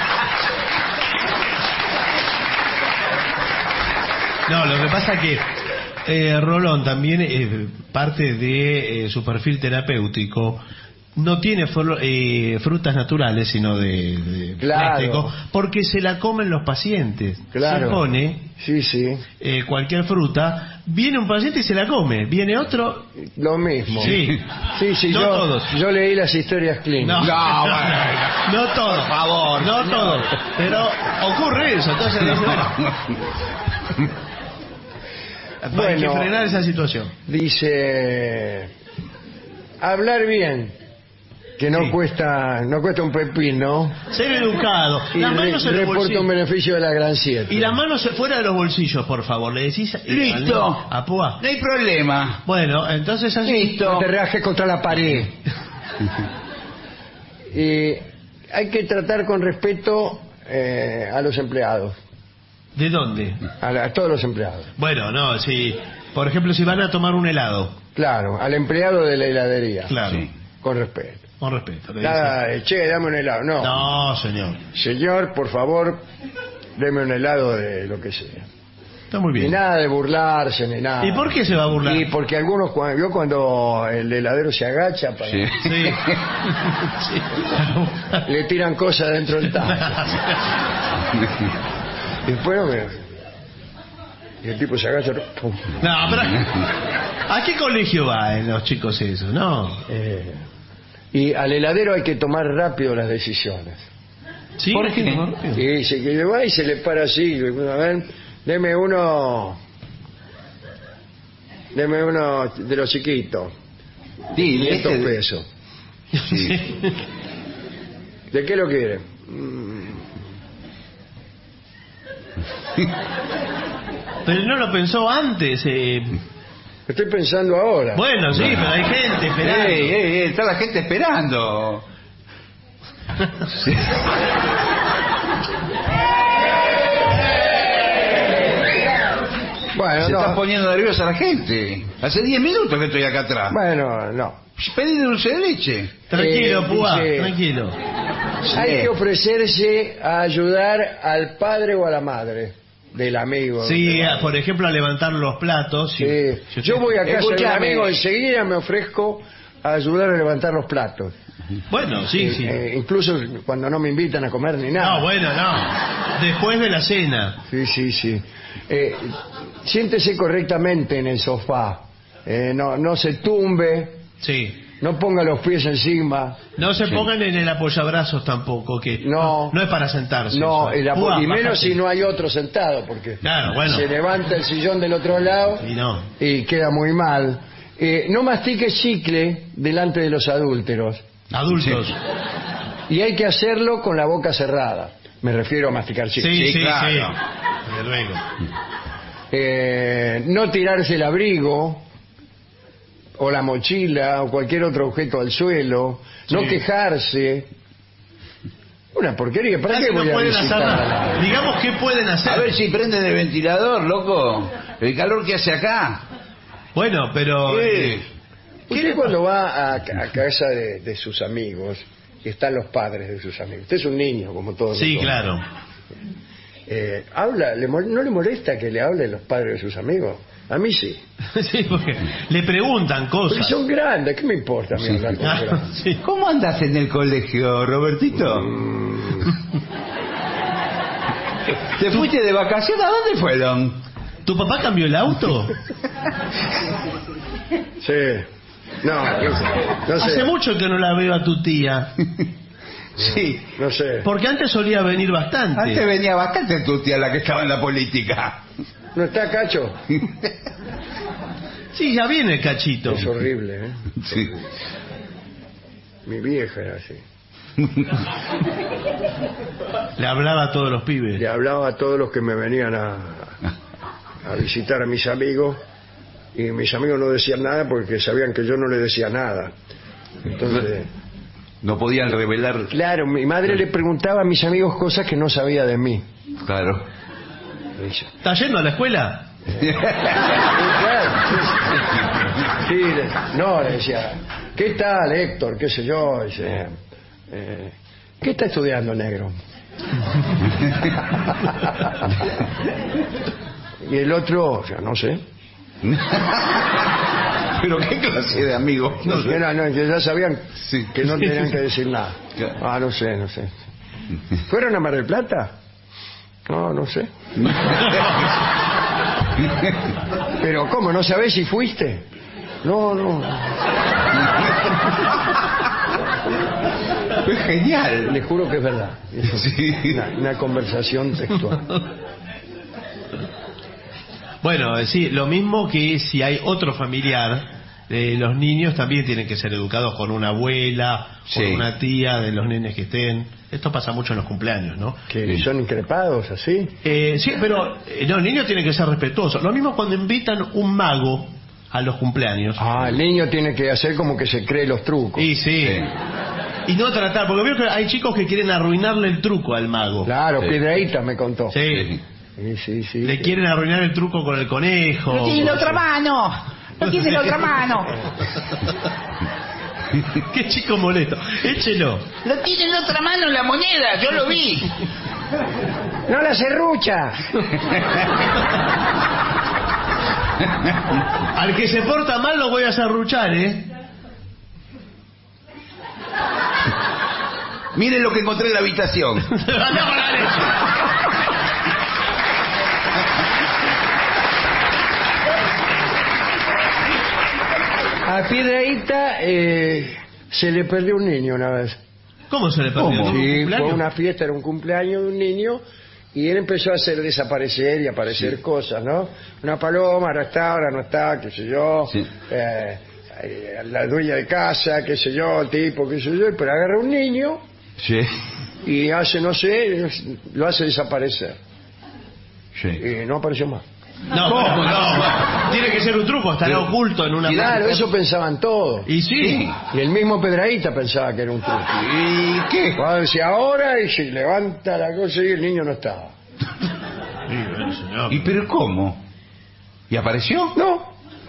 [SPEAKER 4] No, lo que pasa es que eh, Rolón también, eh, parte de eh, su perfil terapéutico, no tiene fru- eh, frutas naturales, sino de, de
[SPEAKER 3] Claro.
[SPEAKER 4] plástico, porque se la comen los pacientes.
[SPEAKER 3] Claro.
[SPEAKER 4] Se pone
[SPEAKER 3] Sí, sí.
[SPEAKER 4] eh, cualquier fruta, viene un paciente y se la come, viene otro,
[SPEAKER 3] Lo mismo.
[SPEAKER 4] sí,
[SPEAKER 3] Sí, sí,
[SPEAKER 4] no
[SPEAKER 3] yo,
[SPEAKER 4] todos.
[SPEAKER 3] yo leí las historias clínicas.
[SPEAKER 4] No,
[SPEAKER 9] No, bueno.
[SPEAKER 4] no todo, por favor, no todo, pero ocurre eso, entonces no se Hay que
[SPEAKER 3] Bueno.
[SPEAKER 4] frenar esa situación.
[SPEAKER 3] Dice, hablar bien, que no
[SPEAKER 4] Sí.
[SPEAKER 3] cuesta no cuesta un pepino,
[SPEAKER 4] Ser educado,
[SPEAKER 3] y
[SPEAKER 4] las
[SPEAKER 3] re-
[SPEAKER 4] manos en el
[SPEAKER 3] reporta
[SPEAKER 4] bolsillo.
[SPEAKER 3] un beneficio de la gran siete.
[SPEAKER 4] Y las manos fuera de los bolsillos, por favor, le decís. eh,
[SPEAKER 9] Listo.
[SPEAKER 4] al- A Púa.
[SPEAKER 9] No hay problema.
[SPEAKER 4] Bueno, entonces así.
[SPEAKER 9] Listo.
[SPEAKER 3] No te reajes contra la pared. Y hay que tratar con respeto eh, a los empleados,
[SPEAKER 4] ¿De dónde?
[SPEAKER 3] a, la- a todos los empleados.
[SPEAKER 4] Bueno, no, si, por ejemplo, si van a tomar un helado,
[SPEAKER 3] Claro, al empleado de la heladería.
[SPEAKER 4] claro,
[SPEAKER 9] Sí.
[SPEAKER 3] Con respeto.
[SPEAKER 4] con respeto. le
[SPEAKER 3] Nada, de, che, dame un helado. No.
[SPEAKER 4] dice. No, señor,
[SPEAKER 3] Señor, por favor, deme un helado de lo que sea.
[SPEAKER 4] está muy
[SPEAKER 3] Y
[SPEAKER 4] bien.
[SPEAKER 3] nada de burlarse ni nada.
[SPEAKER 4] ¿Y por qué se va a burlar?
[SPEAKER 3] Y porque algunos, cuando, vio cuando el heladero se agacha, para,
[SPEAKER 9] Sí.
[SPEAKER 4] Sí. Sí.
[SPEAKER 3] le tiran cosas dentro del tazo. Y después, no me- y el tipo se agacha. pum.
[SPEAKER 4] No, pero ¿a qué colegio va en los chicos eso? No.
[SPEAKER 3] Eh, y al heladero hay que tomar rápido las decisiones.
[SPEAKER 4] ¿Sí?
[SPEAKER 9] ¿Por qué?
[SPEAKER 3] Y dice que le va y se le para así. A ver, deme uno. Deme uno de los chiquitos.
[SPEAKER 9] Sí,
[SPEAKER 3] quinientos
[SPEAKER 9] este-
[SPEAKER 3] pesos.
[SPEAKER 9] Sí.
[SPEAKER 3] ¿De qué lo quiere? Mm,
[SPEAKER 4] Pero no lo pensó antes. eh.
[SPEAKER 3] Estoy pensando ahora.
[SPEAKER 4] Bueno, sí, pero hay gente esperando.
[SPEAKER 9] Ey, ey, ey, está la gente esperando. Sí.
[SPEAKER 3] Bueno,
[SPEAKER 9] Se
[SPEAKER 3] no.
[SPEAKER 9] está poniendo nerviosa la gente. Hace diez minutos que estoy acá atrás.
[SPEAKER 3] Bueno, no.
[SPEAKER 9] Pedí dulce de leche.
[SPEAKER 4] Tranquilo,
[SPEAKER 3] Eh,
[SPEAKER 4] Púa,
[SPEAKER 3] dice-
[SPEAKER 4] tranquilo.
[SPEAKER 3] Hay
[SPEAKER 9] Sí.
[SPEAKER 3] que ofrecerse a ayudar al padre o a la madre del amigo.
[SPEAKER 4] Sí,
[SPEAKER 3] Del-
[SPEAKER 4] a- por ejemplo, a levantar los platos.
[SPEAKER 3] Sí.
[SPEAKER 4] Si- si
[SPEAKER 3] Yo
[SPEAKER 4] usted-
[SPEAKER 3] voy a casa de un
[SPEAKER 9] Escúchame.
[SPEAKER 3] amigo, enseguida me ofrezco a ayudar a levantar los platos.
[SPEAKER 4] Bueno, sí,
[SPEAKER 3] Eh,
[SPEAKER 4] sí.
[SPEAKER 3] eh, incluso cuando no me invitan a comer ni nada.
[SPEAKER 4] No, bueno, no. Después de la cena.
[SPEAKER 3] Sí, sí, sí. Eh, siéntese correctamente en el sofá. Eh, no, no se tumbe,
[SPEAKER 4] Sí.
[SPEAKER 3] no ponga los pies encima.
[SPEAKER 4] No se pongan en el apoyabrazos tampoco, que
[SPEAKER 3] No.
[SPEAKER 4] no es para sentarse.
[SPEAKER 3] No,
[SPEAKER 4] eso.
[SPEAKER 3] el apo-
[SPEAKER 4] Púa,
[SPEAKER 3] y menos
[SPEAKER 4] bájate.
[SPEAKER 3] si no hay otro sentado, porque
[SPEAKER 4] Claro, bueno.
[SPEAKER 3] se levanta el sillón del otro lado
[SPEAKER 4] Y no.
[SPEAKER 3] y queda muy mal. Eh, no mastique chicle delante de los adúlteros.
[SPEAKER 4] Adultos.
[SPEAKER 3] Y hay que hacerlo con la boca cerrada. Me refiero a masticar
[SPEAKER 4] Sí,
[SPEAKER 3] chicle.
[SPEAKER 4] sí, sí.
[SPEAKER 9] claro.
[SPEAKER 4] Desde luego.
[SPEAKER 3] Eh, no tirarse el abrigo o la mochila o cualquier otro objeto al suelo. No
[SPEAKER 4] Sí.
[SPEAKER 3] quejarse. Una porquería. ¿Para
[SPEAKER 4] Casi
[SPEAKER 3] qué
[SPEAKER 4] no
[SPEAKER 3] voy a
[SPEAKER 4] pueden hacer
[SPEAKER 3] visitar?
[SPEAKER 4] nada. Digamos, ¿qué pueden hacer?
[SPEAKER 9] A ver si prenden el ventilador, loco. El calor que hace acá.
[SPEAKER 4] Bueno, pero...
[SPEAKER 9] Eh,
[SPEAKER 3] Usted cuando va a, a casa de, de sus amigos y están los padres de sus amigos. Usted es un niño, como todos
[SPEAKER 4] Sí,
[SPEAKER 3] nosotros.
[SPEAKER 4] claro.
[SPEAKER 3] Eh, habla, le mol- ¿no le molesta que le hablen los padres de sus amigos? A mí sí.
[SPEAKER 4] Sí, porque le preguntan
[SPEAKER 3] Porque
[SPEAKER 4] cosas.
[SPEAKER 3] son grandes, ¿qué me importa a mí hablar con
[SPEAKER 4] Ah,
[SPEAKER 3] grandes?
[SPEAKER 4] sí.
[SPEAKER 9] ¿Cómo andas en el colegio, Robertito? ¿Te fuiste de vacaciones? ¿A dónde fueron?
[SPEAKER 4] ¿Tu papá cambió el auto?
[SPEAKER 3] Sí. No, no, no sé.
[SPEAKER 4] Hace mucho que no la veo a tu tía.
[SPEAKER 9] Sí.
[SPEAKER 3] No sé.
[SPEAKER 4] Porque antes solía venir bastante.
[SPEAKER 9] Antes venía bastante tu tía, la que estaba en la política.
[SPEAKER 3] ¿No está Cacho?
[SPEAKER 4] Sí, ya viene Cachito.
[SPEAKER 3] Es horrible, ¿eh?
[SPEAKER 9] Sí.
[SPEAKER 3] Mi vieja era así.
[SPEAKER 4] Le hablaba a todos los pibes.
[SPEAKER 3] Le hablaba a todos los que me venían a, a visitar a mis amigos y mis amigos no decían nada porque sabían que yo no le decía nada. Entonces,
[SPEAKER 9] No podían revelar.
[SPEAKER 3] claro, mi madre le preguntaba a mis amigos cosas que no sabía de mí.
[SPEAKER 9] Claro.
[SPEAKER 3] Dice,
[SPEAKER 4] ¿Estás yendo a la escuela?
[SPEAKER 3] "Sí, claro, sí, sí, le- no, le decía, ¿qué tal, Héctor? ¿Qué sé yo? Dice, eh, ¿qué está estudiando, negro? Y el otro, o sea, no sé.
[SPEAKER 9] ¿Pero qué clase de amigos?
[SPEAKER 3] No, que, no, no, que ya sabían
[SPEAKER 9] Sí.
[SPEAKER 3] que no tenían que decir nada. Ah, no sé, no sé. ¿Fueron a Mar del Plata? No, no sé. Pero ¿cómo? ¿No sabés si fuiste? No, no.
[SPEAKER 9] Fue genial.
[SPEAKER 3] Les juro que es verdad. Es
[SPEAKER 9] Sí.
[SPEAKER 3] una, una conversación textual.
[SPEAKER 4] Bueno, sí, lo mismo que si hay otro familiar, eh, los niños también tienen que ser educados con una abuela,
[SPEAKER 9] Sí.
[SPEAKER 4] con una tía de los nenes que estén. Esto pasa mucho en los cumpleaños, ¿no?
[SPEAKER 3] Que son increpados así.
[SPEAKER 4] Eh, sí, pero eh, no, el niño tiene que ser respetuoso. Lo mismo cuando invitan un mago a los cumpleaños.
[SPEAKER 3] Ah, el niño tiene que hacer como que se cree los trucos.
[SPEAKER 4] Y sí.
[SPEAKER 9] Sí.
[SPEAKER 4] Y no tratar, porque veo que hay chicos que quieren arruinarle el truco al mago.
[SPEAKER 3] Claro,
[SPEAKER 9] Sí.
[SPEAKER 3] Piedreita me contó.
[SPEAKER 4] Sí.
[SPEAKER 3] Sí, sí, sí.
[SPEAKER 4] Le quieren arruinar el truco con el conejo.
[SPEAKER 10] Lo tiene en la otra mano. Lo tiene en la otra mano.
[SPEAKER 4] Qué chico molesto. Échelo.
[SPEAKER 10] Lo tiene en la otra mano la moneda. Yo lo vi.
[SPEAKER 3] ¡No la serrucha!
[SPEAKER 4] Al que se porta mal lo voy a serruchar, ¿eh?
[SPEAKER 9] Miren lo que encontré en la habitación.
[SPEAKER 4] Anda con la leche.
[SPEAKER 3] A Piedreita eh, se le perdió un niño una vez.
[SPEAKER 4] ¿Cómo se le perdió?
[SPEAKER 9] ¿Cómo?
[SPEAKER 4] ¿Un
[SPEAKER 3] Sí,
[SPEAKER 4] cumpleaños?
[SPEAKER 3] fue una fiesta, era un cumpleaños de un niño y él empezó a hacer desaparecer y aparecer cosas, ¿no? Una paloma, ahora está, ahora no está, qué sé yo.
[SPEAKER 9] Sí.
[SPEAKER 3] Eh, eh, la dueña de casa, qué sé yo, el tipo, qué sé yo, pero agarra un niño
[SPEAKER 9] Sí.
[SPEAKER 3] y hace, no sé, lo hace desaparecer.
[SPEAKER 9] Sí.
[SPEAKER 3] Y no apareció más.
[SPEAKER 4] No, no, no. Tiene que ser un truco, estará
[SPEAKER 9] Pero-
[SPEAKER 4] oculto en una...
[SPEAKER 3] Claro, eso pensaban todos.
[SPEAKER 4] Y sí.
[SPEAKER 3] Y el mismo Pedraíta pensaba que era un truco.
[SPEAKER 9] ¿Y qué?
[SPEAKER 3] Cuando decía ahora y si levanta la cosa y el niño no estaba.
[SPEAKER 4] Sí, bueno, señor.
[SPEAKER 9] ¿Y pero cómo? ¿Y apareció?
[SPEAKER 3] No,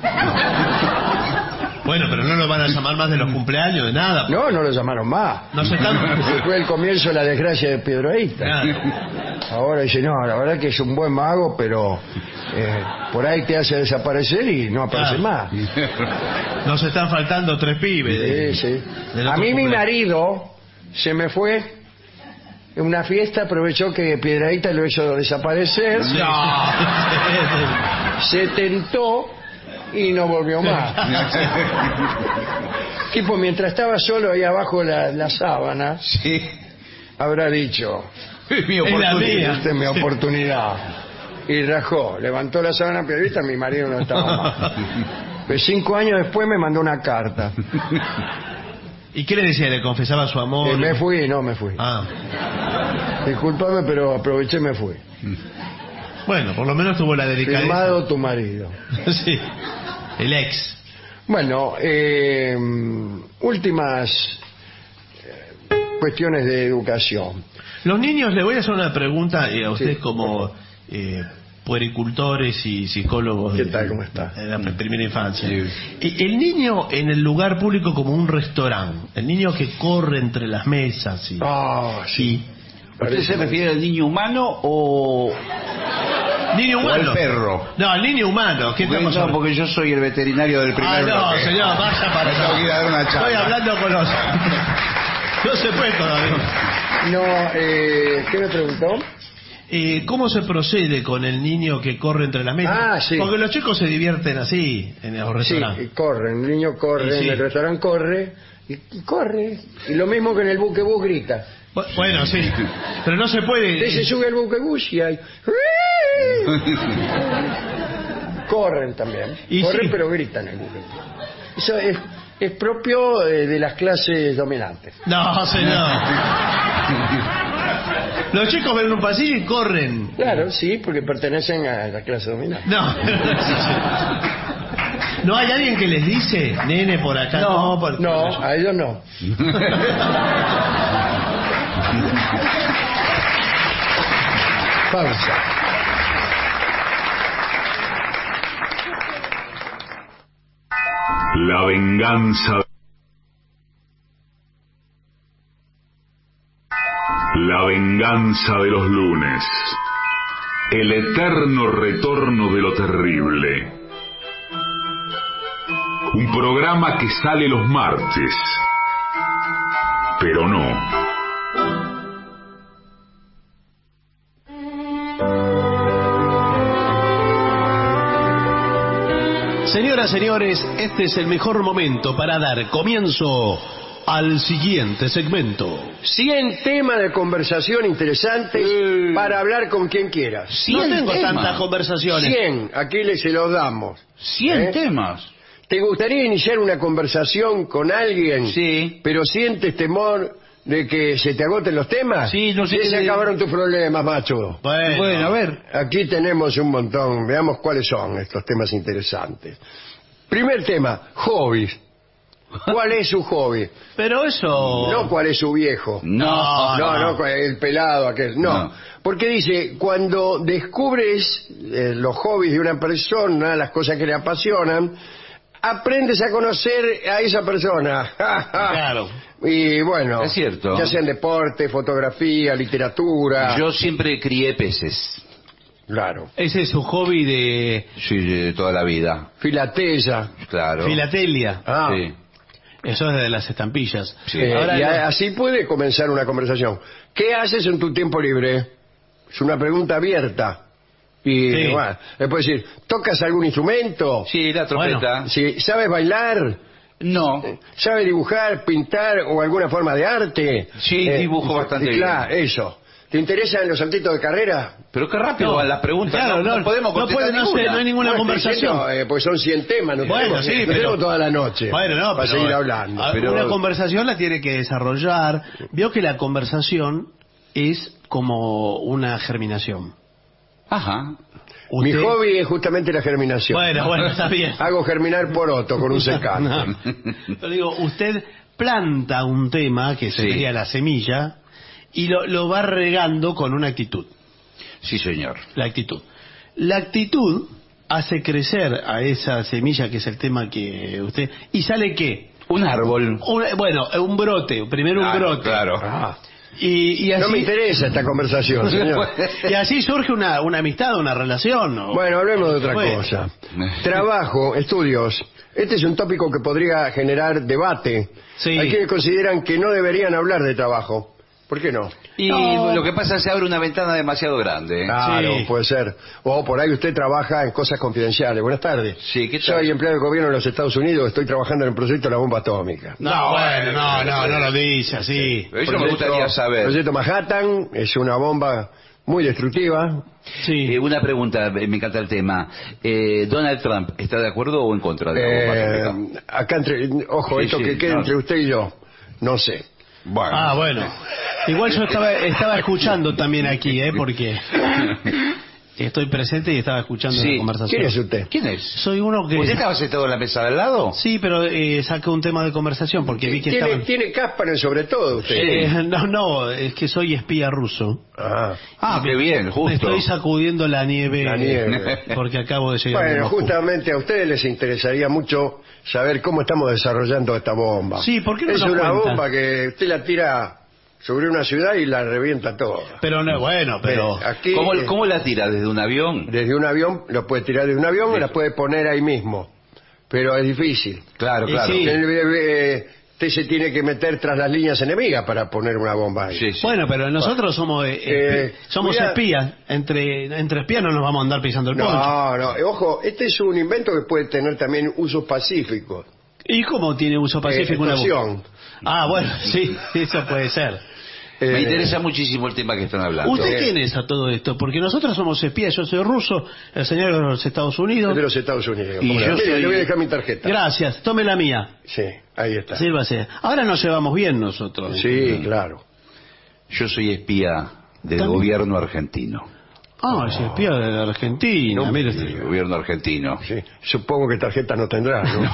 [SPEAKER 4] Bueno, pero no lo van a llamar más de los cumpleaños, de nada.
[SPEAKER 3] no, no lo llamaron más.
[SPEAKER 4] No se están...
[SPEAKER 3] Fue el comienzo de la desgracia de Pedraíta.
[SPEAKER 4] Claro.
[SPEAKER 3] Ahora dice, no, la verdad que es un buen mago, pero eh, por ahí te hace desaparecer y no aparece
[SPEAKER 4] Claro.
[SPEAKER 3] más.
[SPEAKER 4] Nos están faltando tres pibes. de-
[SPEAKER 3] Sí, sí.
[SPEAKER 4] del
[SPEAKER 3] A
[SPEAKER 4] otro
[SPEAKER 3] mí mi
[SPEAKER 4] cumpleaños.
[SPEAKER 3] marido se me fue en una fiesta, aprovechó que Piedrahíta lo hizo desaparecer,
[SPEAKER 4] No.
[SPEAKER 3] se tentó y no volvió más. Tipo, mientras estaba solo ahí abajo de la, la sábana,
[SPEAKER 9] Sí.
[SPEAKER 3] habrá dicho,
[SPEAKER 9] Es mi
[SPEAKER 4] Es la
[SPEAKER 9] oportunidad.
[SPEAKER 4] mía.
[SPEAKER 3] esta es mi oportunidad. Y rajó, levantó la sábana periodista, mi marido no estaba más. Pues cinco años después me mandó una carta.
[SPEAKER 4] ¿Y qué le decía? ¿Le confesaba su amor?
[SPEAKER 3] Eh, me fui, no me fui.
[SPEAKER 4] Ah.
[SPEAKER 3] Disculpame, pero aproveché y me fui.
[SPEAKER 4] Bueno, por lo menos tuvo la delicadeza.
[SPEAKER 3] Firmado tu marido.
[SPEAKER 4] Sí. El ex.
[SPEAKER 3] Bueno, eh, últimas eh, cuestiones de educación.
[SPEAKER 4] Los niños, le voy a hacer una pregunta eh, a ustedes
[SPEAKER 3] Sí.
[SPEAKER 4] como eh, puericultores y psicólogos.
[SPEAKER 3] ¿Qué
[SPEAKER 4] de-
[SPEAKER 3] tal? ¿Cómo está?
[SPEAKER 4] En la primera infancia.
[SPEAKER 9] Sí.
[SPEAKER 4] Y el niño en el lugar público como un restaurante. El niño que corre entre las mesas. Y,
[SPEAKER 3] Ah, sí.
[SPEAKER 9] ¿Usted se refiere al niño humano o,
[SPEAKER 4] Niño
[SPEAKER 9] o
[SPEAKER 4] humano.
[SPEAKER 9] al perro?
[SPEAKER 4] No, al niño humano. ¿Qué
[SPEAKER 9] Porque,
[SPEAKER 4] estamos
[SPEAKER 9] no,
[SPEAKER 4] hablando?
[SPEAKER 9] porque yo soy el veterinario del primer
[SPEAKER 4] Ah, no,
[SPEAKER 9] bloque.
[SPEAKER 4] señor, vaya para
[SPEAKER 9] Me tengo que ir a dar una charla.
[SPEAKER 4] Estoy hablando con los... No se puede todavía.
[SPEAKER 3] No, eh, ¿qué me preguntó?
[SPEAKER 4] Eh, ¿Cómo se procede con el niño que corre entre las mesas?
[SPEAKER 3] Ah, sí.
[SPEAKER 4] Porque los chicos se divierten así en los
[SPEAKER 3] Sí,
[SPEAKER 4] restaurantes.
[SPEAKER 3] y corre, el niño corre,
[SPEAKER 4] Y sí.
[SPEAKER 3] en el restaurante corre, y, y corre. Y lo mismo que en el buquebús grita.
[SPEAKER 4] Bu- Bueno, sí, pero no se puede...
[SPEAKER 3] Usted se sube al buquebús y hay... Corren también.
[SPEAKER 4] Y
[SPEAKER 3] Corren
[SPEAKER 4] sí.
[SPEAKER 3] pero gritan en el buquebús. Eso es, es propio eh, de las clases dominantes.
[SPEAKER 4] No, señor. Los chicos ven un pasillo y corren.
[SPEAKER 3] Claro, sí, porque pertenecen a la clase dominante.
[SPEAKER 4] No. ¿No hay alguien que les dice, nene, por acá? No, por...
[SPEAKER 3] No, a ellos no. Pausa.
[SPEAKER 2] La venganza. La venganza de los lunes. El eterno retorno de lo terrible. Un programa que sale los martes, pero no.
[SPEAKER 4] Señoras, señores, este es el mejor momento para dar comienzo al siguiente segmento.
[SPEAKER 3] cien temas de conversación interesantes eh... para hablar con quien quieras.
[SPEAKER 4] No tengo temas. tantas conversaciones.
[SPEAKER 3] cien, aquí les se los damos.
[SPEAKER 9] cien ¿Eh? temas.
[SPEAKER 3] ¿Te gustaría iniciar una conversación con alguien?
[SPEAKER 9] Sí.
[SPEAKER 3] Pero sientes temor de que se te agoten los temas.
[SPEAKER 9] Sí, no sé.
[SPEAKER 3] Ya se acabaron tus problemas, macho.
[SPEAKER 9] Bueno, bueno, a ver.
[SPEAKER 3] Aquí tenemos un montón. Veamos cuáles son estos temas interesantes. Primer tema, hobbies. ¿Cuál es su hobby?
[SPEAKER 4] Pero eso...
[SPEAKER 3] No, ¿cuál es su viejo?
[SPEAKER 9] No,
[SPEAKER 3] no,
[SPEAKER 9] no,
[SPEAKER 3] no el pelado aquel. No, no. Porque dice, cuando descubres eh, los hobbies de una persona, las cosas que le apasionan, aprendes a conocer a esa persona.
[SPEAKER 4] Claro.
[SPEAKER 3] Y bueno,
[SPEAKER 9] es cierto.
[SPEAKER 3] Ya sea en deporte, fotografía, literatura.
[SPEAKER 9] Yo siempre crié peces.
[SPEAKER 3] Claro.
[SPEAKER 4] Ese es su hobby de...
[SPEAKER 9] Sí, de toda la vida.
[SPEAKER 3] Filatella.
[SPEAKER 9] Claro.
[SPEAKER 4] Filatelia.
[SPEAKER 3] Ah.
[SPEAKER 9] Sí.
[SPEAKER 4] Eso es de las estampillas.
[SPEAKER 3] Sí. Eh, Ahora, y no... así puede comenzar una conversación. ¿Qué haces en tu tiempo libre? Es una pregunta abierta. Y sí. Bueno, le puedes decir, ¿tocas algún instrumento?
[SPEAKER 9] Sí, la trompeta.
[SPEAKER 3] Bueno, sí. ¿Sabes bailar?
[SPEAKER 9] No.
[SPEAKER 3] ¿Sabe dibujar, pintar o alguna forma de arte?
[SPEAKER 9] Sí, eh, dibujo bastante bien.
[SPEAKER 3] Claro, eso. ¿Te interesan los saltitos de carrera?
[SPEAKER 9] Pero qué rápido
[SPEAKER 4] no,
[SPEAKER 9] van las preguntas.
[SPEAKER 4] Claro,
[SPEAKER 9] no,
[SPEAKER 4] no,
[SPEAKER 9] no podemos contestar
[SPEAKER 4] no, puede, no, sé, no hay ninguna no, conversación.
[SPEAKER 3] Diciendo, eh, pues son cien temas, no
[SPEAKER 4] bueno,
[SPEAKER 3] tenemos,
[SPEAKER 4] sí,
[SPEAKER 3] no
[SPEAKER 4] pero,
[SPEAKER 3] tenemos toda la noche
[SPEAKER 4] bueno, no,
[SPEAKER 3] para
[SPEAKER 4] pero,
[SPEAKER 3] seguir hablando.
[SPEAKER 4] Pero...
[SPEAKER 3] Una
[SPEAKER 4] conversación la tiene que desarrollar. Veo que la conversación es como una germinación.
[SPEAKER 9] Ajá.
[SPEAKER 3] ¿Usted? Mi hobby es justamente la germinación.
[SPEAKER 4] Bueno, bueno, está bien.
[SPEAKER 3] Hago germinar poroto con un secante.
[SPEAKER 4] No. Pero digo, usted planta un tema, que sería sí. la semilla, y lo, lo va regando con una actitud.
[SPEAKER 9] Sí, señor.
[SPEAKER 4] La actitud. La actitud hace crecer a esa semilla, que es el tema que usted... ¿Y sale qué?
[SPEAKER 9] Un árbol.
[SPEAKER 4] Un, bueno, un brote. Primero un
[SPEAKER 9] ah,
[SPEAKER 4] brote.
[SPEAKER 9] Claro.
[SPEAKER 3] Ah.
[SPEAKER 4] Y, y así,
[SPEAKER 3] no me interesa esta conversación, señor.
[SPEAKER 4] Y así surge una, una amistad, una relación. ¿O?
[SPEAKER 3] Bueno, hablemos de otra bueno. cosa. Trabajo, estudios. Este es un tópico que podría generar debate.
[SPEAKER 4] Sí.
[SPEAKER 3] Hay quienes consideran que no deberían hablar de trabajo. ¿Por qué no?
[SPEAKER 9] Y
[SPEAKER 4] no.
[SPEAKER 9] lo que pasa es que se abre una ventana demasiado grande. ¿eh?
[SPEAKER 3] Claro,
[SPEAKER 4] sí.
[SPEAKER 3] puede ser. O por ahí usted trabaja en cosas confidenciales. Buenas tardes.
[SPEAKER 9] Sí, ¿qué tal?
[SPEAKER 3] Soy empleado de gobierno de los Estados Unidos. Estoy trabajando en el proyecto de la bomba atómica.
[SPEAKER 4] No, no bueno, no, no, no lo dice así.
[SPEAKER 9] Pero eso me gustaría saber.
[SPEAKER 3] El proyecto Manhattan es una bomba muy destructiva.
[SPEAKER 9] Sí. Eh, una pregunta, me encanta el tema. Eh, ¿Donald Trump está de acuerdo o en contra de la bomba
[SPEAKER 3] eh,
[SPEAKER 9] atómica?
[SPEAKER 3] Acá entre... Ojo,
[SPEAKER 9] sí,
[SPEAKER 3] esto
[SPEAKER 9] sí,
[SPEAKER 3] que quede
[SPEAKER 9] no.
[SPEAKER 3] entre usted y yo. No sé.
[SPEAKER 4] Bueno. Ah, bueno. Igual yo estaba estaba escuchando también aquí, ¿eh? Porque estoy presente y estaba escuchando
[SPEAKER 9] sí.
[SPEAKER 4] la conversación.
[SPEAKER 3] ¿Quién es usted?
[SPEAKER 9] ¿Quién es?
[SPEAKER 4] Soy uno que...
[SPEAKER 9] ¿Usted estaba sentado en la mesa de al lado?
[SPEAKER 4] Sí, pero eh, saqué un tema de conversación porque vi que
[SPEAKER 3] ¿Tiene,
[SPEAKER 4] estaban...
[SPEAKER 3] ¿Tiene Kasparin sobre todo usted?
[SPEAKER 4] Eh, no, no, es que soy espía ruso.
[SPEAKER 3] Ah,
[SPEAKER 9] ah qué bien, justo.
[SPEAKER 4] Me estoy sacudiendo la nieve,
[SPEAKER 3] la nieve.
[SPEAKER 4] porque acabo de llegar.
[SPEAKER 3] Bueno,
[SPEAKER 4] de
[SPEAKER 3] justamente a ustedes les interesaría mucho saber cómo estamos desarrollando esta bomba.
[SPEAKER 4] Sí, ¿por qué no
[SPEAKER 3] es
[SPEAKER 4] nos
[SPEAKER 3] una
[SPEAKER 4] cuenta?
[SPEAKER 3] bomba que usted la tira sobre una ciudad y la revienta toda.
[SPEAKER 4] Pero no, bueno, pero...
[SPEAKER 3] Aquí,
[SPEAKER 9] ¿Cómo, ¿Cómo la tira? ¿Desde un avión?
[SPEAKER 3] Desde un avión, lo puede tirar desde un avión o la puede poner ahí mismo. Pero es difícil.
[SPEAKER 9] Claro, claro.
[SPEAKER 4] Sí.
[SPEAKER 3] Usted se tiene que meter tras las líneas enemigas para poner una bomba ahí.
[SPEAKER 9] Sí, sí.
[SPEAKER 4] Bueno, pero nosotros somos eh,
[SPEAKER 3] Eh,
[SPEAKER 4] somos
[SPEAKER 3] cuidado.
[SPEAKER 4] espías. Entre entre espías no nos vamos a andar pisando el poncho.
[SPEAKER 3] No, no, ojo, este es un invento que puede tener también usos pacíficos.
[SPEAKER 4] ¿Y cómo tiene uso pacífico
[SPEAKER 3] Eh,
[SPEAKER 4] una
[SPEAKER 3] extorsión.
[SPEAKER 4] bomba? Ah, bueno, sí, eso puede ser.
[SPEAKER 3] Eh,
[SPEAKER 9] Me interesa muchísimo el tema que están hablando.
[SPEAKER 4] ¿Usted
[SPEAKER 3] Eh.
[SPEAKER 4] quién es a todo esto? Porque nosotros somos espías, yo soy ruso, el señor es de los Estados Unidos.
[SPEAKER 3] Es de los Estados Unidos.
[SPEAKER 9] Y
[SPEAKER 3] Como
[SPEAKER 9] yo
[SPEAKER 3] la- Mire,
[SPEAKER 9] soy-
[SPEAKER 3] le voy a dejar mi tarjeta.
[SPEAKER 4] Gracias, tome la mía.
[SPEAKER 3] Sí, ahí está.
[SPEAKER 4] Sírvase. Ahora nos llevamos bien nosotros.
[SPEAKER 3] Sí, claro.
[SPEAKER 9] Yo soy espía del
[SPEAKER 4] ¿También?
[SPEAKER 9] gobierno argentino.
[SPEAKER 4] Ah, es espía de la Argentina,
[SPEAKER 3] No,
[SPEAKER 4] mire
[SPEAKER 9] El
[SPEAKER 4] usted.
[SPEAKER 9] gobierno argentino.
[SPEAKER 3] Sí. Supongo que tarjeta no tendrá, ¿no?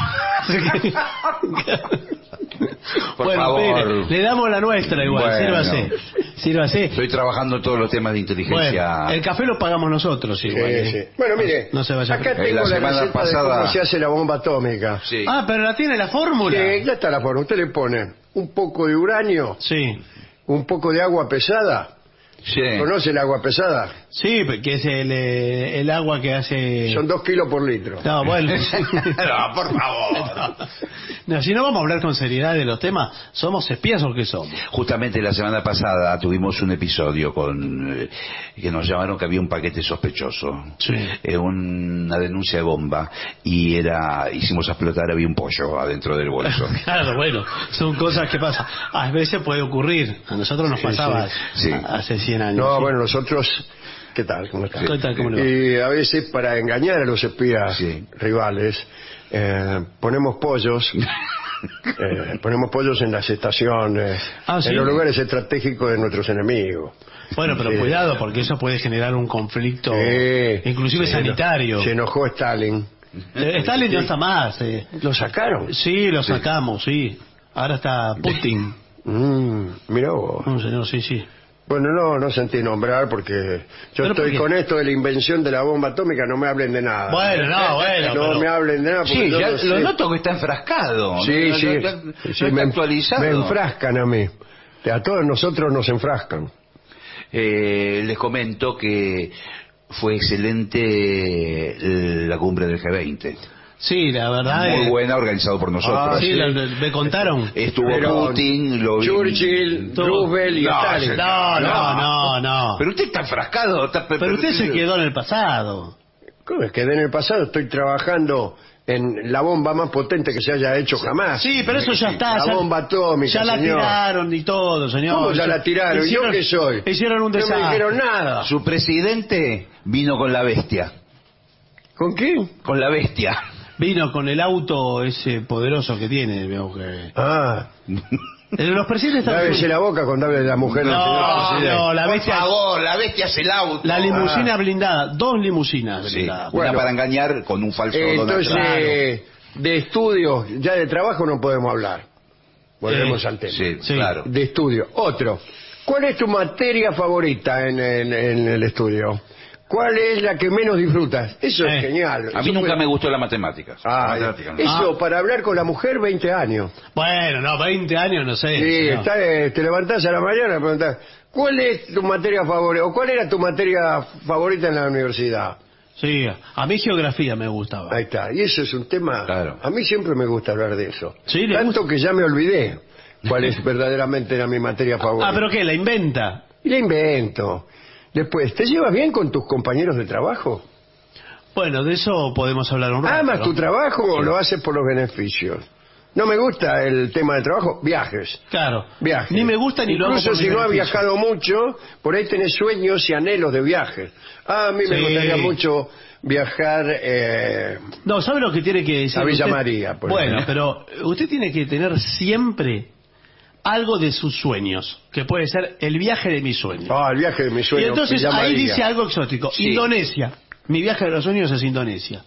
[SPEAKER 9] Por
[SPEAKER 4] bueno,
[SPEAKER 9] favor.
[SPEAKER 4] mire, le damos la nuestra igual,
[SPEAKER 9] Bueno.
[SPEAKER 4] sírvase. Sírvase.
[SPEAKER 9] Estoy trabajando en todos los temas de inteligencia.
[SPEAKER 4] Bueno, el café lo pagamos nosotros
[SPEAKER 3] Sí,
[SPEAKER 4] igual. ¿eh?
[SPEAKER 3] sí. Bueno, mire,
[SPEAKER 4] No se vaya a
[SPEAKER 3] acá
[SPEAKER 4] creer.
[SPEAKER 3] tengo
[SPEAKER 9] La
[SPEAKER 3] la,
[SPEAKER 9] semana
[SPEAKER 3] receta
[SPEAKER 9] pasada-
[SPEAKER 3] de cómo se hace la bomba atómica.
[SPEAKER 9] Sí.
[SPEAKER 4] Ah, pero la tiene la fórmula.
[SPEAKER 3] Sí, ya está la forma. Usted le pone un poco de uranio,
[SPEAKER 4] Sí.
[SPEAKER 3] un poco de agua pesada
[SPEAKER 9] Sí.
[SPEAKER 3] ¿Conoce el agua pesada?
[SPEAKER 4] Sí, que es el, eh, el agua que hace...
[SPEAKER 3] Son dos kilos por litro.
[SPEAKER 4] No, bueno.
[SPEAKER 9] No, por favor.
[SPEAKER 4] No, si no vamos a hablar con seriedad de los temas, ¿somos espías o qué somos?
[SPEAKER 9] Justamente la semana pasada tuvimos un episodio con eh, que nos llamaron que había un paquete sospechoso,
[SPEAKER 4] Sí.
[SPEAKER 9] eh, una denuncia de bomba, y era hicimos explotar, había un pollo adentro del bolso.
[SPEAKER 4] Claro, bueno, son cosas que pasan. A veces puede ocurrir. A nosotros nos
[SPEAKER 3] Sí,
[SPEAKER 4] pasaba
[SPEAKER 9] sí. Sí.
[SPEAKER 4] hace cien años.
[SPEAKER 3] No,
[SPEAKER 4] sí.
[SPEAKER 3] bueno, nosotros... ¿Qué tal? ¿Cómo está?
[SPEAKER 4] ¿Qué tal? ¿Cómo le va?
[SPEAKER 3] Y a veces para engañar a los espías
[SPEAKER 9] Sí.
[SPEAKER 3] rivales, eh, ponemos pollos, eh, ponemos pollos en las estaciones,
[SPEAKER 4] Ah, ¿sí?
[SPEAKER 3] en los lugares estratégicos de nuestros enemigos.
[SPEAKER 4] Bueno, pero
[SPEAKER 3] Sí.
[SPEAKER 4] cuidado, porque eso puede generar un conflicto,
[SPEAKER 3] Sí.
[SPEAKER 4] inclusive
[SPEAKER 3] Sí,
[SPEAKER 4] sanitario.
[SPEAKER 3] Se enojó Stalin.
[SPEAKER 4] Eh, Stalin no está más. eh.
[SPEAKER 3] ¿Lo sacaron?
[SPEAKER 4] Sí, lo sacamos, sí. Ahora está Putin.
[SPEAKER 3] Mm, mira vos.
[SPEAKER 4] No, señor, sí, sí.
[SPEAKER 3] Bueno, no, no sentí nombrar porque yo
[SPEAKER 4] ¿Pero por
[SPEAKER 3] estoy
[SPEAKER 4] qué?
[SPEAKER 3] con esto de la invención de la bomba atómica, no me hablen de nada.
[SPEAKER 4] Bueno, no, bueno,
[SPEAKER 3] No
[SPEAKER 4] pero-
[SPEAKER 3] me hablen de nada porque
[SPEAKER 9] Sí,
[SPEAKER 3] yo
[SPEAKER 9] ya
[SPEAKER 3] no sé.
[SPEAKER 9] lo noto que está enfrascado.
[SPEAKER 3] Sí,
[SPEAKER 9] No,
[SPEAKER 3] sí,
[SPEAKER 9] no, no,
[SPEAKER 3] sí,
[SPEAKER 9] no
[SPEAKER 3] sí,
[SPEAKER 9] está
[SPEAKER 3] me,
[SPEAKER 9] actualizado.
[SPEAKER 3] me enfrascan a mí. A todos nosotros nos enfrascan.
[SPEAKER 9] Eh, les comento que fue excelente eh, la cumbre del G veinte.
[SPEAKER 4] Sí, la verdad
[SPEAKER 9] Muy
[SPEAKER 4] es...
[SPEAKER 9] buena, organizado por nosotros.
[SPEAKER 3] Ah,
[SPEAKER 4] Sí,
[SPEAKER 3] sí.
[SPEAKER 4] la- la- me contaron.
[SPEAKER 9] Estuvo
[SPEAKER 3] Pero
[SPEAKER 9] Putin, lo vi-
[SPEAKER 3] Churchill,
[SPEAKER 4] Todo-
[SPEAKER 3] Roosevelt y
[SPEAKER 9] No,
[SPEAKER 3] Stalin.
[SPEAKER 9] señor.
[SPEAKER 4] No, no, no, no.
[SPEAKER 9] Pero usted está enfrascado. Está...
[SPEAKER 4] Pero usted se quedó en el pasado.
[SPEAKER 3] ¿Cómo es que en el pasado estoy trabajando en la bomba más potente que se haya hecho jamás?
[SPEAKER 4] Sí, pero eso ya está.
[SPEAKER 3] La
[SPEAKER 4] ya-
[SPEAKER 3] bomba atómica,
[SPEAKER 4] Ya la
[SPEAKER 3] señor.
[SPEAKER 4] tiraron y todo, señor.
[SPEAKER 3] ¿Cómo ya la tiraron?
[SPEAKER 4] Hicieron-
[SPEAKER 3] ¿Yo qué soy?
[SPEAKER 4] Hicieron un
[SPEAKER 3] No me
[SPEAKER 4] desastre.
[SPEAKER 3] dijeron nada.
[SPEAKER 9] Su presidente vino con la bestia.
[SPEAKER 3] ¿Con qué?
[SPEAKER 9] Con la bestia.
[SPEAKER 4] Vino con el auto ese poderoso que tiene. Veo que...
[SPEAKER 3] Ah,
[SPEAKER 4] Eh, Los presidentes están...
[SPEAKER 3] lávese la boca cuando hable de la mujer del señor
[SPEAKER 4] No,
[SPEAKER 3] presidente.
[SPEAKER 4] no, la
[SPEAKER 9] Por
[SPEAKER 4] bestia...
[SPEAKER 9] favor, la bestia es el auto.
[SPEAKER 4] La limusina
[SPEAKER 3] Ah.
[SPEAKER 4] blindada. Dos limusinas
[SPEAKER 9] Sí,
[SPEAKER 4] blindadas.
[SPEAKER 3] Bueno.
[SPEAKER 9] una para engañar con un falso
[SPEAKER 3] Eh,
[SPEAKER 9] Donald
[SPEAKER 3] entonces,
[SPEAKER 9] Trump.
[SPEAKER 3] eh, de estudio, ya de trabajo no podemos hablar. Volvemos
[SPEAKER 4] Sí,
[SPEAKER 3] al tema.
[SPEAKER 9] Sí,
[SPEAKER 4] Sí.
[SPEAKER 9] claro.
[SPEAKER 3] De estudio. Otro. ¿Cuál es tu materia favorita en, en- en el estudio? ¿Cuál es la que menos disfrutas? Eso
[SPEAKER 4] Eh,
[SPEAKER 3] es genial.
[SPEAKER 9] A mí
[SPEAKER 3] Eso
[SPEAKER 9] nunca
[SPEAKER 3] puede-
[SPEAKER 9] me gustó la matemática.
[SPEAKER 3] Ah,
[SPEAKER 9] La matemática no.
[SPEAKER 3] eso para hablar con la mujer, veinte años.
[SPEAKER 4] Bueno, no, veinte años, no sé.
[SPEAKER 3] Sí,
[SPEAKER 4] señor.
[SPEAKER 3] está, eh, te levantás a la mañana y preguntás, ¿cuál es tu materia favorita? ¿O cuál era tu materia favorita en la universidad?
[SPEAKER 4] Sí, a mí geografía me gustaba.
[SPEAKER 3] Ahí está. Y eso es un tema...
[SPEAKER 9] Claro.
[SPEAKER 3] A mí siempre me gusta hablar de eso.
[SPEAKER 4] Sí, le
[SPEAKER 3] Tanto que ya me olvidé cuál es verdaderamente era mi materia favorita.
[SPEAKER 4] Ah, ¿pero qué? ¿La inventa?
[SPEAKER 3] Y la invento. Después, ¿te llevas bien con tus compañeros de trabajo?
[SPEAKER 4] Bueno, de eso podemos hablar un rato.
[SPEAKER 3] ¿Amas
[SPEAKER 4] ¿no?
[SPEAKER 3] tu trabajo o lo haces por los beneficios? No me gusta el tema de trabajo, viajes.
[SPEAKER 4] Claro.
[SPEAKER 3] Viajes.
[SPEAKER 4] Ni me gusta ni lo hago
[SPEAKER 3] Incluso
[SPEAKER 4] por
[SPEAKER 3] si
[SPEAKER 4] mi
[SPEAKER 3] no has
[SPEAKER 4] beneficio.
[SPEAKER 3] viajado mucho, por ahí tenés sueños y anhelos de viajes. Ah, a mí me
[SPEAKER 4] Sí.
[SPEAKER 3] gustaría mucho viajar... Eh,
[SPEAKER 4] No, ¿sabe lo que tiene que decir?
[SPEAKER 3] A Villa
[SPEAKER 4] usted?
[SPEAKER 3] María, por
[SPEAKER 4] Bueno,
[SPEAKER 3] ejemplo.
[SPEAKER 4] pero usted tiene que tener siempre algo de sus sueños, que puede ser el viaje de mis sueños.
[SPEAKER 3] ah, el viaje de mis
[SPEAKER 4] y
[SPEAKER 3] sueños.
[SPEAKER 4] entonces
[SPEAKER 3] Villa
[SPEAKER 4] ahí
[SPEAKER 3] María.
[SPEAKER 4] dice algo exótico.
[SPEAKER 9] Sí.
[SPEAKER 4] Indonesia. Mi viaje de los sueños es Indonesia.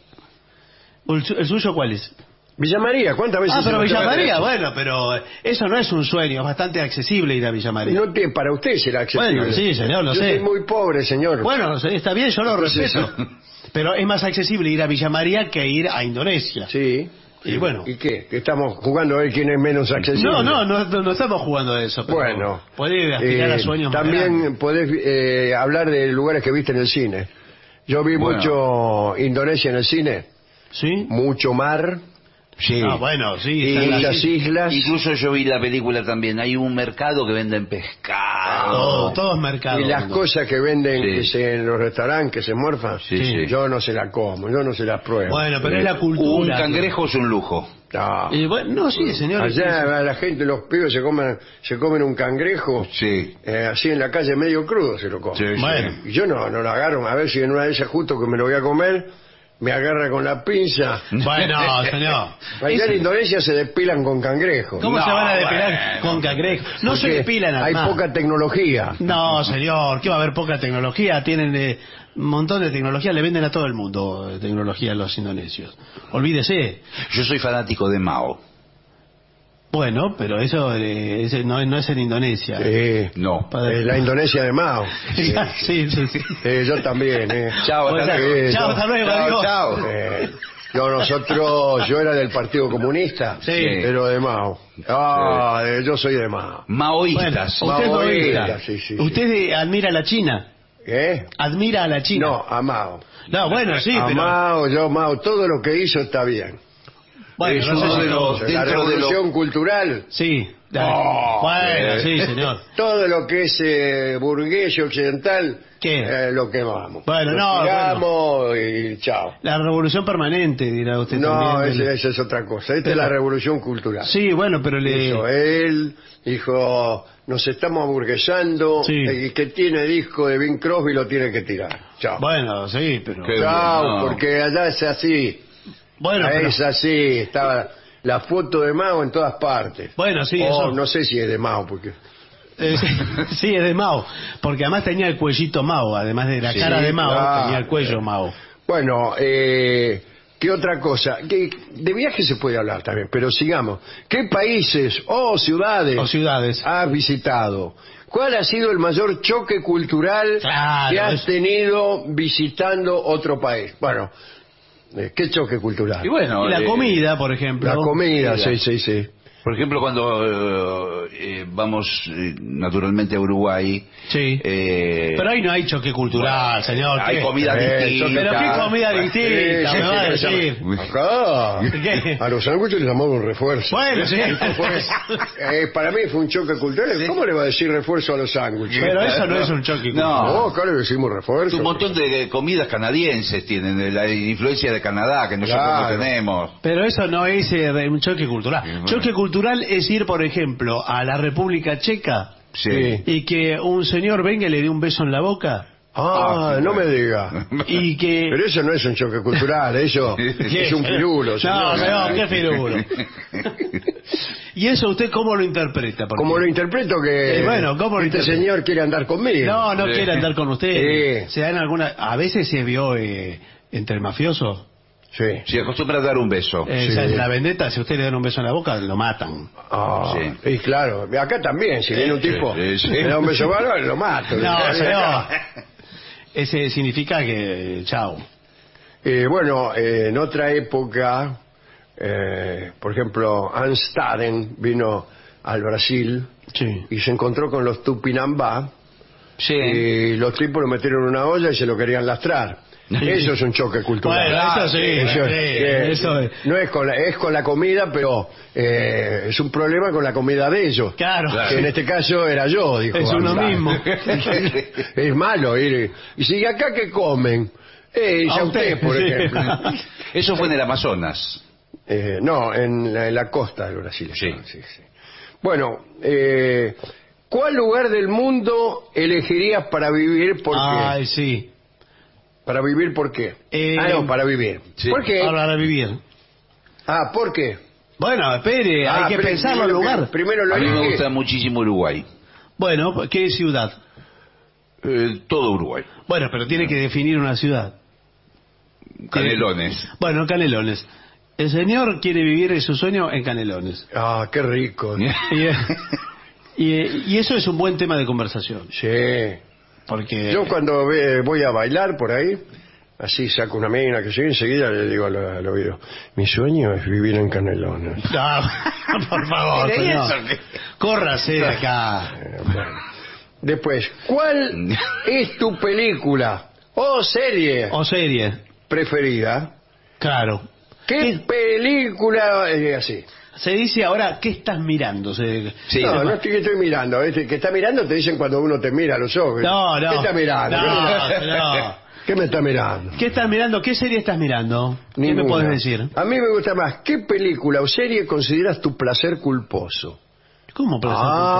[SPEAKER 4] ¿El, su- el suyo cuál es?
[SPEAKER 3] Villa María, ¿cuántas veces
[SPEAKER 4] Ah,
[SPEAKER 3] se
[SPEAKER 4] pero
[SPEAKER 3] lo
[SPEAKER 4] Villa
[SPEAKER 3] trata de
[SPEAKER 4] María,
[SPEAKER 3] eso?
[SPEAKER 4] bueno, pero eso no es un sueño, es bastante accesible ir a Villa María.
[SPEAKER 3] No te- para usted será accesible.
[SPEAKER 4] Bueno, sí, señor, lo
[SPEAKER 3] Yo
[SPEAKER 4] sé.
[SPEAKER 3] soy muy pobre, señor.
[SPEAKER 4] Bueno, sí, está bien, yo lo
[SPEAKER 3] Entonces,
[SPEAKER 4] respeto. Pero es más accesible ir a Villa María que ir a Indonesia.
[SPEAKER 3] Sí.
[SPEAKER 4] Y bueno.
[SPEAKER 3] ¿Y qué? ¿Que estamos jugando a ver quién es menos accesible?
[SPEAKER 4] No, no, no, no, no estamos jugando a eso. Pero
[SPEAKER 3] Bueno.
[SPEAKER 4] puede aspirar
[SPEAKER 3] eh,
[SPEAKER 4] a sueños más
[SPEAKER 3] También
[SPEAKER 4] grandes.
[SPEAKER 3] podés eh, hablar de lugares que viste en el cine. Yo vi
[SPEAKER 9] Bueno.
[SPEAKER 3] mucho Indonesia en el cine.
[SPEAKER 4] ¿Sí?
[SPEAKER 3] Mucho mar.
[SPEAKER 9] Sí.
[SPEAKER 4] Ah, bueno, sí.
[SPEAKER 3] Y
[SPEAKER 4] está
[SPEAKER 3] muchas
[SPEAKER 4] bien.
[SPEAKER 3] islas.
[SPEAKER 9] Incluso yo vi la película también. Hay un mercado que venden pescado.
[SPEAKER 4] Todo, todo es mercado.
[SPEAKER 3] Y las cosas que venden
[SPEAKER 9] Sí.
[SPEAKER 3] que se- en los restaurantes que se morfan,
[SPEAKER 9] Sí, sí.
[SPEAKER 3] yo no se la como, yo no se la pruebo.
[SPEAKER 4] Bueno, pero es la
[SPEAKER 9] Un
[SPEAKER 4] cultura.
[SPEAKER 9] cangrejo es un lujo.
[SPEAKER 3] No.
[SPEAKER 4] Y bueno, no, sí, señor.
[SPEAKER 3] Allá la gente, los pibes se comen, se comen un cangrejo,
[SPEAKER 9] Sí.
[SPEAKER 3] eh, así en la calle medio crudo se lo comen.
[SPEAKER 9] Sí, sí.
[SPEAKER 4] Bueno.
[SPEAKER 3] Y yo no, no lo agarro, a ver si en una de esas justo que me lo voy a comer, me agarra con la pinza.
[SPEAKER 4] Bueno, señor.
[SPEAKER 3] Allá
[SPEAKER 4] Ese-
[SPEAKER 3] en Indonesia se despilan con cangrejo.
[SPEAKER 4] ¿Cómo
[SPEAKER 9] No,
[SPEAKER 4] se van a depilar
[SPEAKER 9] bueno.
[SPEAKER 4] con cangrejo? No se
[SPEAKER 3] Porque
[SPEAKER 4] depilan
[SPEAKER 3] hay
[SPEAKER 4] además.
[SPEAKER 3] poca tecnología.
[SPEAKER 4] No, señor, ¿qué va a haber poca tecnología? Tienen eh, un montón de tecnología, le venden a todo el mundo eh, tecnología a los indonesios. Olvídese.
[SPEAKER 9] Yo soy fanático de Mao.
[SPEAKER 4] Bueno, pero eso eh, ese no, no es en Indonesia.
[SPEAKER 3] Sí.
[SPEAKER 9] No.
[SPEAKER 3] Eh, la Indonesia de Mao.
[SPEAKER 4] Sí, sí, sí. sí.
[SPEAKER 3] Eh, yo también. Eh.
[SPEAKER 9] Chao, hasta
[SPEAKER 4] Bueno,
[SPEAKER 9] luego.
[SPEAKER 4] chao,
[SPEAKER 3] yo-
[SPEAKER 4] hasta luego,
[SPEAKER 9] Chao,
[SPEAKER 4] adiós.
[SPEAKER 9] chao.
[SPEAKER 3] Eh, yo, nosotros, yo era del Partido Comunista,
[SPEAKER 4] Sí.
[SPEAKER 3] pero de Mao. Ah, eh, yo soy de Mao.
[SPEAKER 9] Maoístas.
[SPEAKER 4] Bueno, usted es
[SPEAKER 3] Maoísta,
[SPEAKER 4] maoísta.
[SPEAKER 3] sí, sí, sí.
[SPEAKER 4] Usted eh, admira a la China.
[SPEAKER 3] ¿Eh?
[SPEAKER 4] Admira a la China.
[SPEAKER 3] No, a Mao.
[SPEAKER 4] No, bueno, sí,
[SPEAKER 3] a
[SPEAKER 4] pero...
[SPEAKER 3] Mao, yo Mao, todo lo que hizo está bien.
[SPEAKER 4] Bueno,
[SPEAKER 9] Es
[SPEAKER 4] no sé
[SPEAKER 9] uno
[SPEAKER 4] si
[SPEAKER 9] de
[SPEAKER 4] todo.
[SPEAKER 9] los-
[SPEAKER 3] la
[SPEAKER 9] dentro de lo-
[SPEAKER 3] revolución cultural,
[SPEAKER 4] Sí. dale.
[SPEAKER 3] Oh,
[SPEAKER 4] bueno,
[SPEAKER 3] eh.
[SPEAKER 4] sí, señor.
[SPEAKER 3] todo lo que es eh, burgués y occidental,
[SPEAKER 4] ¿Qué?
[SPEAKER 3] eh, lo quemamos.
[SPEAKER 4] Bueno,
[SPEAKER 3] lo
[SPEAKER 4] no,
[SPEAKER 3] tiramos y chao.
[SPEAKER 4] La revolución permanente, dirá usted
[SPEAKER 3] No,
[SPEAKER 4] también.
[SPEAKER 3] esa
[SPEAKER 4] del-
[SPEAKER 3] esa es otra cosa. Esta
[SPEAKER 4] Pero-
[SPEAKER 3] es la revolución cultural.
[SPEAKER 4] Sí, bueno, pero le...
[SPEAKER 3] Hizo él, dijo, nos estamos aburguesando,
[SPEAKER 4] Sí.
[SPEAKER 3] el que tiene disco de Bing Crosby lo tiene que tirar. Chao.
[SPEAKER 4] Bueno, sí, pero...
[SPEAKER 9] Qué
[SPEAKER 3] Chao,
[SPEAKER 9] bueno, no.
[SPEAKER 3] porque allá es así.
[SPEAKER 4] Bueno, pero-
[SPEAKER 3] es así, estaba la foto de Mao en todas partes.
[SPEAKER 4] Bueno, sí,
[SPEAKER 3] O
[SPEAKER 4] eso...
[SPEAKER 3] no sé si es de Mao, porque...
[SPEAKER 4] Eh, sí, sí, es de Mao, porque además tenía el cuellito Mao, además de la
[SPEAKER 3] Sí,
[SPEAKER 4] cara de Mao,
[SPEAKER 3] claro.
[SPEAKER 4] tenía el cuello Mao.
[SPEAKER 3] Bueno, eh, ¿qué otra cosa? Que de viaje se puede hablar también, pero sigamos. ¿Qué países o ciudades,
[SPEAKER 4] O ciudades.
[SPEAKER 3] has visitado? ¿Cuál ha sido el mayor choque cultural
[SPEAKER 4] Claro,
[SPEAKER 3] que has
[SPEAKER 4] es-
[SPEAKER 3] tenido visitando otro país? Bueno, eh, ¿qué choque cultural?
[SPEAKER 9] Y bueno,
[SPEAKER 4] Y la
[SPEAKER 9] eh,
[SPEAKER 4] comida, por ejemplo.
[SPEAKER 3] La comida,
[SPEAKER 9] Sí,
[SPEAKER 3] sí, sí, sí.
[SPEAKER 9] Por ejemplo, cuando eh, eh, vamos eh, naturalmente a Uruguay.
[SPEAKER 4] Sí.
[SPEAKER 9] eh,
[SPEAKER 4] Pero ahí no hay choque cultural, señor.
[SPEAKER 9] hay
[SPEAKER 4] ¿qué?
[SPEAKER 9] comida
[SPEAKER 3] Eh,
[SPEAKER 9] distinta.
[SPEAKER 4] Pero qué comida distinta,
[SPEAKER 3] Sí,
[SPEAKER 4] me
[SPEAKER 3] sí,
[SPEAKER 4] va a
[SPEAKER 3] sí,
[SPEAKER 4] decir.
[SPEAKER 3] Acá,
[SPEAKER 4] ¿Qué?
[SPEAKER 3] a los sándwiches les llamamos un refuerzo.
[SPEAKER 4] Bueno, sí.
[SPEAKER 3] Pues, eh, para mí fue un choque cultural. ¿Cómo le va a decir refuerzo a los sándwiches?
[SPEAKER 4] Pero eso no es un choque cultural.
[SPEAKER 9] No.
[SPEAKER 3] No, acá le decimos refuerzo.
[SPEAKER 9] Un montón de comidas canadienses tienen, de la influencia de Canadá, que nosotros
[SPEAKER 3] Claro.
[SPEAKER 9] no tenemos.
[SPEAKER 4] Pero eso no es eh, un choque cultural.
[SPEAKER 9] bueno.
[SPEAKER 4] Choque cultural es ir, por ejemplo, a la República Checa
[SPEAKER 9] Sí.
[SPEAKER 4] y que un señor venga y le dé un beso en la boca
[SPEAKER 3] Ah,
[SPEAKER 9] Ah,
[SPEAKER 3] no
[SPEAKER 9] bueno.
[SPEAKER 3] me diga.
[SPEAKER 4] y que...
[SPEAKER 3] Pero eso no es un choque cultural, eso
[SPEAKER 4] ¿Qué?
[SPEAKER 3] es un pirulo.
[SPEAKER 4] No,
[SPEAKER 3] señor.
[SPEAKER 4] señor, qué firulo. ¿Y eso usted cómo lo interpreta? Porque-
[SPEAKER 3] Como lo interpreto que
[SPEAKER 4] Eh, bueno, ¿cómo lo
[SPEAKER 3] este
[SPEAKER 4] interpreta?
[SPEAKER 3] señor quiere andar conmigo.
[SPEAKER 4] No, no
[SPEAKER 9] Sí.
[SPEAKER 4] quiere andar con usted.
[SPEAKER 3] Sí.
[SPEAKER 4] Se dan alguna... A veces se vio eh, entre mafiosos.
[SPEAKER 3] Sí.
[SPEAKER 9] Se acostumbra a dar un beso.
[SPEAKER 4] Eh,
[SPEAKER 3] Sí.
[SPEAKER 4] o sea, en la vendetta, si usted le dan un beso en la boca, lo matan.
[SPEAKER 3] Ah,
[SPEAKER 9] Sí.
[SPEAKER 3] y claro, acá también, si viene un tipo,
[SPEAKER 9] sí, sí.
[SPEAKER 3] le da un beso bárbaro, lo mato.
[SPEAKER 4] No, señor. Ese significa que... Chao.
[SPEAKER 3] Eh, bueno, eh, en otra época, eh, por ejemplo, Hans Staden vino al Brasil
[SPEAKER 4] Sí.
[SPEAKER 3] y se encontró con los Tupinambá
[SPEAKER 9] Sí.
[SPEAKER 3] y los tipos lo metieron en una olla y se lo querían lastrar. Eso es un choque cultural.
[SPEAKER 4] Bueno, eso sí,
[SPEAKER 3] Eso,
[SPEAKER 4] sí,
[SPEAKER 3] que
[SPEAKER 4] eso es.
[SPEAKER 3] no es con la, es con la comida, pero eh, es un problema con la comida de ellos.
[SPEAKER 4] Claro.
[SPEAKER 3] Que en este caso era yo, dijo.
[SPEAKER 4] Es uno
[SPEAKER 3] Hans
[SPEAKER 4] mismo.
[SPEAKER 3] Staden. Es malo ir. Y si acá que comen, eh,
[SPEAKER 4] A
[SPEAKER 3] ya usted,
[SPEAKER 4] usted,
[SPEAKER 3] por
[SPEAKER 4] sí.
[SPEAKER 3] ejemplo.
[SPEAKER 9] Eso fue en el Amazonas.
[SPEAKER 3] Eh, no, en la, en la costa del Brasil.
[SPEAKER 9] Sí.
[SPEAKER 3] sí, sí. Bueno, eh, ¿cuál lugar del mundo elegirías para vivir? ¿Por qué?
[SPEAKER 4] Ay, sí.
[SPEAKER 3] ¿Para vivir por qué?
[SPEAKER 4] Eh,
[SPEAKER 3] ah, no, para vivir.
[SPEAKER 9] sí.
[SPEAKER 3] ¿Por qué?
[SPEAKER 4] Para vivir.
[SPEAKER 3] Ah, ¿por qué?
[SPEAKER 4] Bueno, espere,
[SPEAKER 3] Ah,
[SPEAKER 4] hay que
[SPEAKER 3] pero
[SPEAKER 4] pensarlo al
[SPEAKER 3] primero que-
[SPEAKER 4] lugar.
[SPEAKER 3] Primero lo
[SPEAKER 9] A mí me
[SPEAKER 3] elige.
[SPEAKER 9] gusta muchísimo Uruguay.
[SPEAKER 4] Bueno, ¿qué ciudad?
[SPEAKER 9] Eh, todo Uruguay.
[SPEAKER 4] Bueno, pero tiene que definir una ciudad.
[SPEAKER 9] Canelones.
[SPEAKER 4] Bueno, Canelones. El señor quiere vivir su sueño en Canelones.
[SPEAKER 3] Ah, qué rico.
[SPEAKER 4] Y, y- y eso es un buen tema de conversación.
[SPEAKER 3] Sí.
[SPEAKER 4] Porque...
[SPEAKER 3] Yo cuando ve- voy a bailar por ahí, así saco una mina que soy, enseguida le digo al, al oído, mi sueño es vivir en Canelones.
[SPEAKER 4] Ah, por favor,
[SPEAKER 9] ¿Pero y
[SPEAKER 4] señor.
[SPEAKER 9] eso qué?
[SPEAKER 4] Córrase de acá.
[SPEAKER 3] Eh, bueno. Después, ¿cuál es tu película o serie
[SPEAKER 4] O serie.
[SPEAKER 3] preferida?
[SPEAKER 4] Claro.
[SPEAKER 3] ¿Qué película es así?
[SPEAKER 4] Se dice ahora, ¿qué estás mirando? Se-
[SPEAKER 9] Sí,
[SPEAKER 3] no,
[SPEAKER 9] se-
[SPEAKER 3] no estoy, que estoy mirando. ¿Viste? Que está mirando te dicen cuando uno te mira a los ojos.
[SPEAKER 4] No, no.
[SPEAKER 3] ¿Qué está mirando?
[SPEAKER 4] No,
[SPEAKER 3] ¿Qué,
[SPEAKER 4] no.
[SPEAKER 3] ¿Qué me está mirando?
[SPEAKER 4] ¿Qué estás mirando? ¿Qué serie estás mirando? ¿Qué me
[SPEAKER 3] Ninguna.
[SPEAKER 4] puedes decir?
[SPEAKER 3] A mí me gusta más. ¿Qué película o serie consideras tu placer culposo?
[SPEAKER 4] ¿Cómo placer?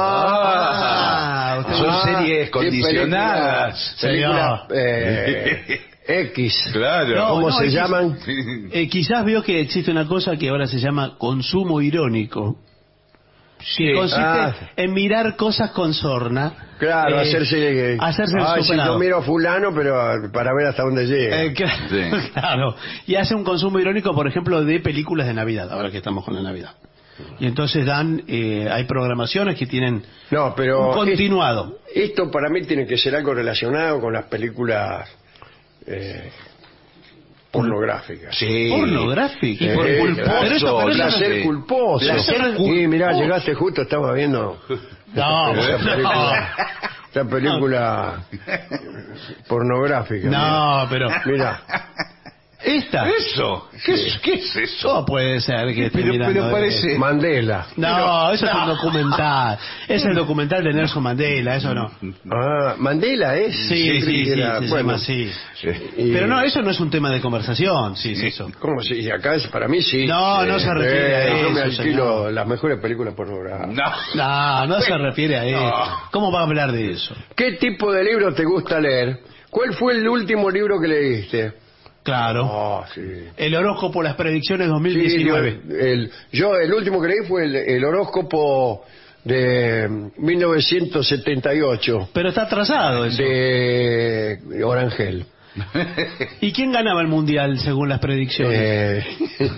[SPEAKER 9] Ah,
[SPEAKER 4] usted-
[SPEAKER 9] son
[SPEAKER 3] Ah,
[SPEAKER 9] series
[SPEAKER 3] ¿qué
[SPEAKER 9] condicionadas.
[SPEAKER 3] Película, película, eh, X.
[SPEAKER 9] Claro.
[SPEAKER 4] No,
[SPEAKER 3] ¿Cómo
[SPEAKER 4] no,
[SPEAKER 3] se
[SPEAKER 4] X.
[SPEAKER 3] llaman?
[SPEAKER 4] Eh, quizás vio que existe una cosa que ahora se llama consumo irónico. Que consiste
[SPEAKER 3] Ah.
[SPEAKER 4] en mirar cosas con sorna.
[SPEAKER 3] Claro,
[SPEAKER 4] Eh,
[SPEAKER 3] hacerse...
[SPEAKER 4] hacerse el
[SPEAKER 3] Ay, sí,
[SPEAKER 4] superado.
[SPEAKER 3] yo miro a fulano, pero para ver hasta dónde llega.
[SPEAKER 4] Eh, cl-
[SPEAKER 9] Sí.
[SPEAKER 4] claro. Y hace un consumo irónico, por ejemplo, de películas de Navidad, ahora que estamos con la Navidad. y entonces dan, eh, hay programaciones que tienen
[SPEAKER 3] No, pero
[SPEAKER 4] un continuado.
[SPEAKER 3] es- esto para mí tiene que ser algo relacionado con las películas eh, pornográficas.
[SPEAKER 5] Sí.
[SPEAKER 4] Pornográfica.
[SPEAKER 3] Eh,
[SPEAKER 4] Por culposo.
[SPEAKER 3] claro.
[SPEAKER 4] Pero eso- pero eso no
[SPEAKER 3] placer
[SPEAKER 4] es-
[SPEAKER 3] culposo.
[SPEAKER 4] Placer
[SPEAKER 3] Y mirá,
[SPEAKER 4] culposo.
[SPEAKER 3] llegaste justo, estaba viendo
[SPEAKER 4] No,
[SPEAKER 3] esa
[SPEAKER 4] no.
[SPEAKER 3] película, esa película pornográfica.
[SPEAKER 4] No, pero
[SPEAKER 3] Mira,
[SPEAKER 4] esta.
[SPEAKER 5] Eso. ¿Qué, es, ¿Qué es eso?
[SPEAKER 4] ¿Cómo puede ser que esté
[SPEAKER 5] Pero-
[SPEAKER 4] mirando
[SPEAKER 5] pero
[SPEAKER 4] de-
[SPEAKER 5] parece-
[SPEAKER 3] Mandela.
[SPEAKER 4] No, eso es un documental. Es el documental de Nelson Mandela, eso no.
[SPEAKER 3] Ah, Mandela es.
[SPEAKER 4] Sí,
[SPEAKER 3] Siempre
[SPEAKER 4] sí,
[SPEAKER 3] que
[SPEAKER 4] sí,
[SPEAKER 3] era-
[SPEAKER 4] se
[SPEAKER 3] bueno,
[SPEAKER 4] llama así.
[SPEAKER 3] y-
[SPEAKER 4] Pero no, eso no es un tema de conversación, sí, es eso.
[SPEAKER 3] ¿Cómo sí? Acá es, para mí sí.
[SPEAKER 4] No, no se refiere a
[SPEAKER 3] Yo me
[SPEAKER 4] eso,
[SPEAKER 3] alquilo
[SPEAKER 4] señor.
[SPEAKER 3] las mejores películas pornográficas.
[SPEAKER 5] No.
[SPEAKER 4] No, no se refiere a eso. ¿Cómo va a hablar de eso?
[SPEAKER 3] ¿Qué tipo de libro te gusta leer? ¿Cuál fue el último libro que leíste?
[SPEAKER 4] Claro.
[SPEAKER 3] Ah, sí.
[SPEAKER 4] El horóscopo, las predicciones
[SPEAKER 3] Sí,
[SPEAKER 4] dos mil diecinueve.
[SPEAKER 3] yo, el, yo el último que leí fue el, el horóscopo de mil novecientos setenta y ocho
[SPEAKER 4] Pero está atrasado eso.
[SPEAKER 3] de Orangel.
[SPEAKER 4] ¿Y quién ganaba el mundial según las predicciones?
[SPEAKER 3] Eh,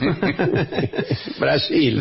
[SPEAKER 3] Brasil.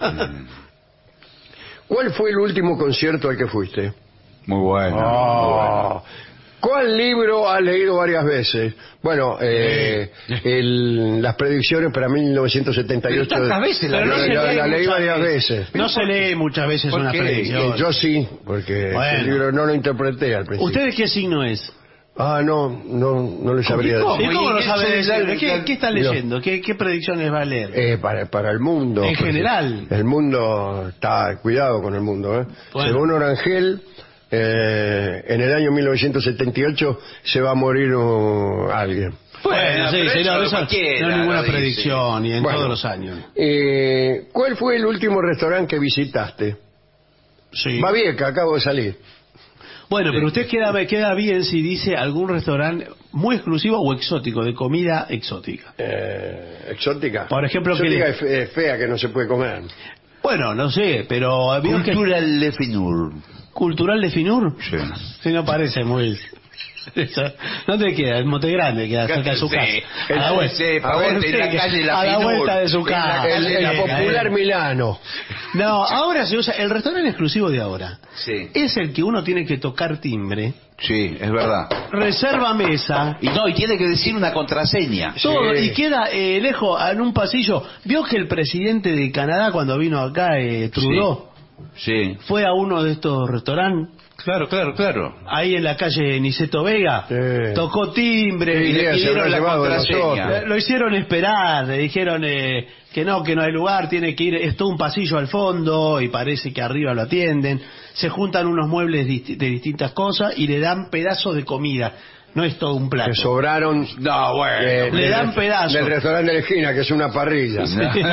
[SPEAKER 3] ¿Cuál fue el último concierto al que fuiste?
[SPEAKER 5] Muy bueno.
[SPEAKER 3] Ah. ¿Cuál libro has leído varias veces? Bueno, eh, el- las predicciones para mil novecientos setenta y ocho.
[SPEAKER 5] Pero tantas veces la
[SPEAKER 3] la,
[SPEAKER 4] Pero no se
[SPEAKER 3] la-
[SPEAKER 4] lee
[SPEAKER 3] la leí
[SPEAKER 4] muchas
[SPEAKER 3] varias
[SPEAKER 4] veces.
[SPEAKER 3] veces.
[SPEAKER 4] No se lee muchas veces
[SPEAKER 5] ¿Por
[SPEAKER 4] una
[SPEAKER 5] qué?
[SPEAKER 4] predicción.
[SPEAKER 3] Eh, Yo sí, porque
[SPEAKER 4] Bueno.
[SPEAKER 3] el libro no lo interpreté al principio.
[SPEAKER 4] ¿Usted de qué signo es?
[SPEAKER 3] Ah, no, no, no le sabría
[SPEAKER 5] ¿Cómo?
[SPEAKER 3] decir.
[SPEAKER 4] ¿Y cómo lo
[SPEAKER 5] ¿Y
[SPEAKER 4] sabe
[SPEAKER 5] qué-
[SPEAKER 4] decir? ¿Qué, qué está
[SPEAKER 3] No.
[SPEAKER 4] leyendo? ¿Qué, qué predicciones va a leer?
[SPEAKER 3] Eh, para, para el mundo.
[SPEAKER 4] En
[SPEAKER 3] porque
[SPEAKER 4] general.
[SPEAKER 3] El mundo, está, cuidado con el mundo. ¿eh?
[SPEAKER 4] Bueno.
[SPEAKER 3] Según Orangel, eh, en el año mil novecientos setenta y ocho se va a morir uh, alguien.
[SPEAKER 4] Bueno, sí,
[SPEAKER 5] pero
[SPEAKER 4] sí, no,
[SPEAKER 5] eso
[SPEAKER 4] eso
[SPEAKER 5] cualquiera
[SPEAKER 4] no es ninguna
[SPEAKER 5] lo dice.
[SPEAKER 4] predicción, y en
[SPEAKER 3] Bueno.
[SPEAKER 4] todos los años.
[SPEAKER 3] Eh, ¿Cuál fue el último restaurante que visitaste?
[SPEAKER 4] Sí.
[SPEAKER 3] Babieca, acabo de salir.
[SPEAKER 4] Bueno, pero usted queda, queda bien si dice algún restaurante muy exclusivo o exótico, de comida exótica.
[SPEAKER 3] Eh, ¿Exótica?
[SPEAKER 4] Por ejemplo,
[SPEAKER 3] exótica
[SPEAKER 4] ¿qué-
[SPEAKER 3] es fe- es fea, que no se puede comer.
[SPEAKER 4] Bueno, no sé, pero... ¿vio que-
[SPEAKER 5] Cultural de Finur.
[SPEAKER 4] ¿Cultural de Finur?
[SPEAKER 5] Sí.
[SPEAKER 4] Sí, no parece muy... ¿Dónde queda? En Monte Grande, queda cerca de su
[SPEAKER 5] Sí.
[SPEAKER 4] casa. A la
[SPEAKER 5] Sí,
[SPEAKER 4] vuelta,
[SPEAKER 5] sí,
[SPEAKER 4] a
[SPEAKER 5] pa'
[SPEAKER 4] ver,
[SPEAKER 5] vuelta, en la
[SPEAKER 4] sí,
[SPEAKER 5] calle La
[SPEAKER 4] a la
[SPEAKER 5] Finur.
[SPEAKER 4] vuelta de su
[SPEAKER 5] En la
[SPEAKER 4] casa.
[SPEAKER 3] El, el
[SPEAKER 4] Sí,
[SPEAKER 3] popular
[SPEAKER 4] eh.
[SPEAKER 3] Milano.
[SPEAKER 4] No, ahora se usa... El restaurante exclusivo de ahora
[SPEAKER 5] Sí.
[SPEAKER 4] es el que uno tiene que tocar timbre,
[SPEAKER 5] Sí, es verdad.
[SPEAKER 4] reserva mesa...
[SPEAKER 5] Y no, y tiene que decir una contraseña.
[SPEAKER 4] Todo,
[SPEAKER 3] Sí.
[SPEAKER 4] y queda eh, lejos, en un pasillo. ¿Vio que el presidente de Canadá, cuando vino acá, eh, Trudeau,
[SPEAKER 5] Sí.
[SPEAKER 4] fue a uno de estos restaurantes,
[SPEAKER 5] Claro, claro, claro.
[SPEAKER 4] ahí en la calle Niceto Vega,
[SPEAKER 3] Sí.
[SPEAKER 4] tocó timbre,
[SPEAKER 3] Sí,
[SPEAKER 4] y le
[SPEAKER 3] se habrá
[SPEAKER 4] pidieron la
[SPEAKER 3] llevado de
[SPEAKER 5] contraseña.
[SPEAKER 3] nosotros.
[SPEAKER 4] Le- lo hicieron esperar, le dijeron eh, que no, que no hay lugar, tiene que ir, es todo un pasillo al fondo y parece que arriba lo atienden. Se juntan unos muebles disti- de distintas cosas y le dan pedazos de comida. No es todo un plato.
[SPEAKER 3] Que sobraron
[SPEAKER 5] No, bueno.
[SPEAKER 3] eh,
[SPEAKER 4] Le
[SPEAKER 3] del-
[SPEAKER 4] dan pedazos.
[SPEAKER 3] del restaurante de la esquina, que es una parrilla.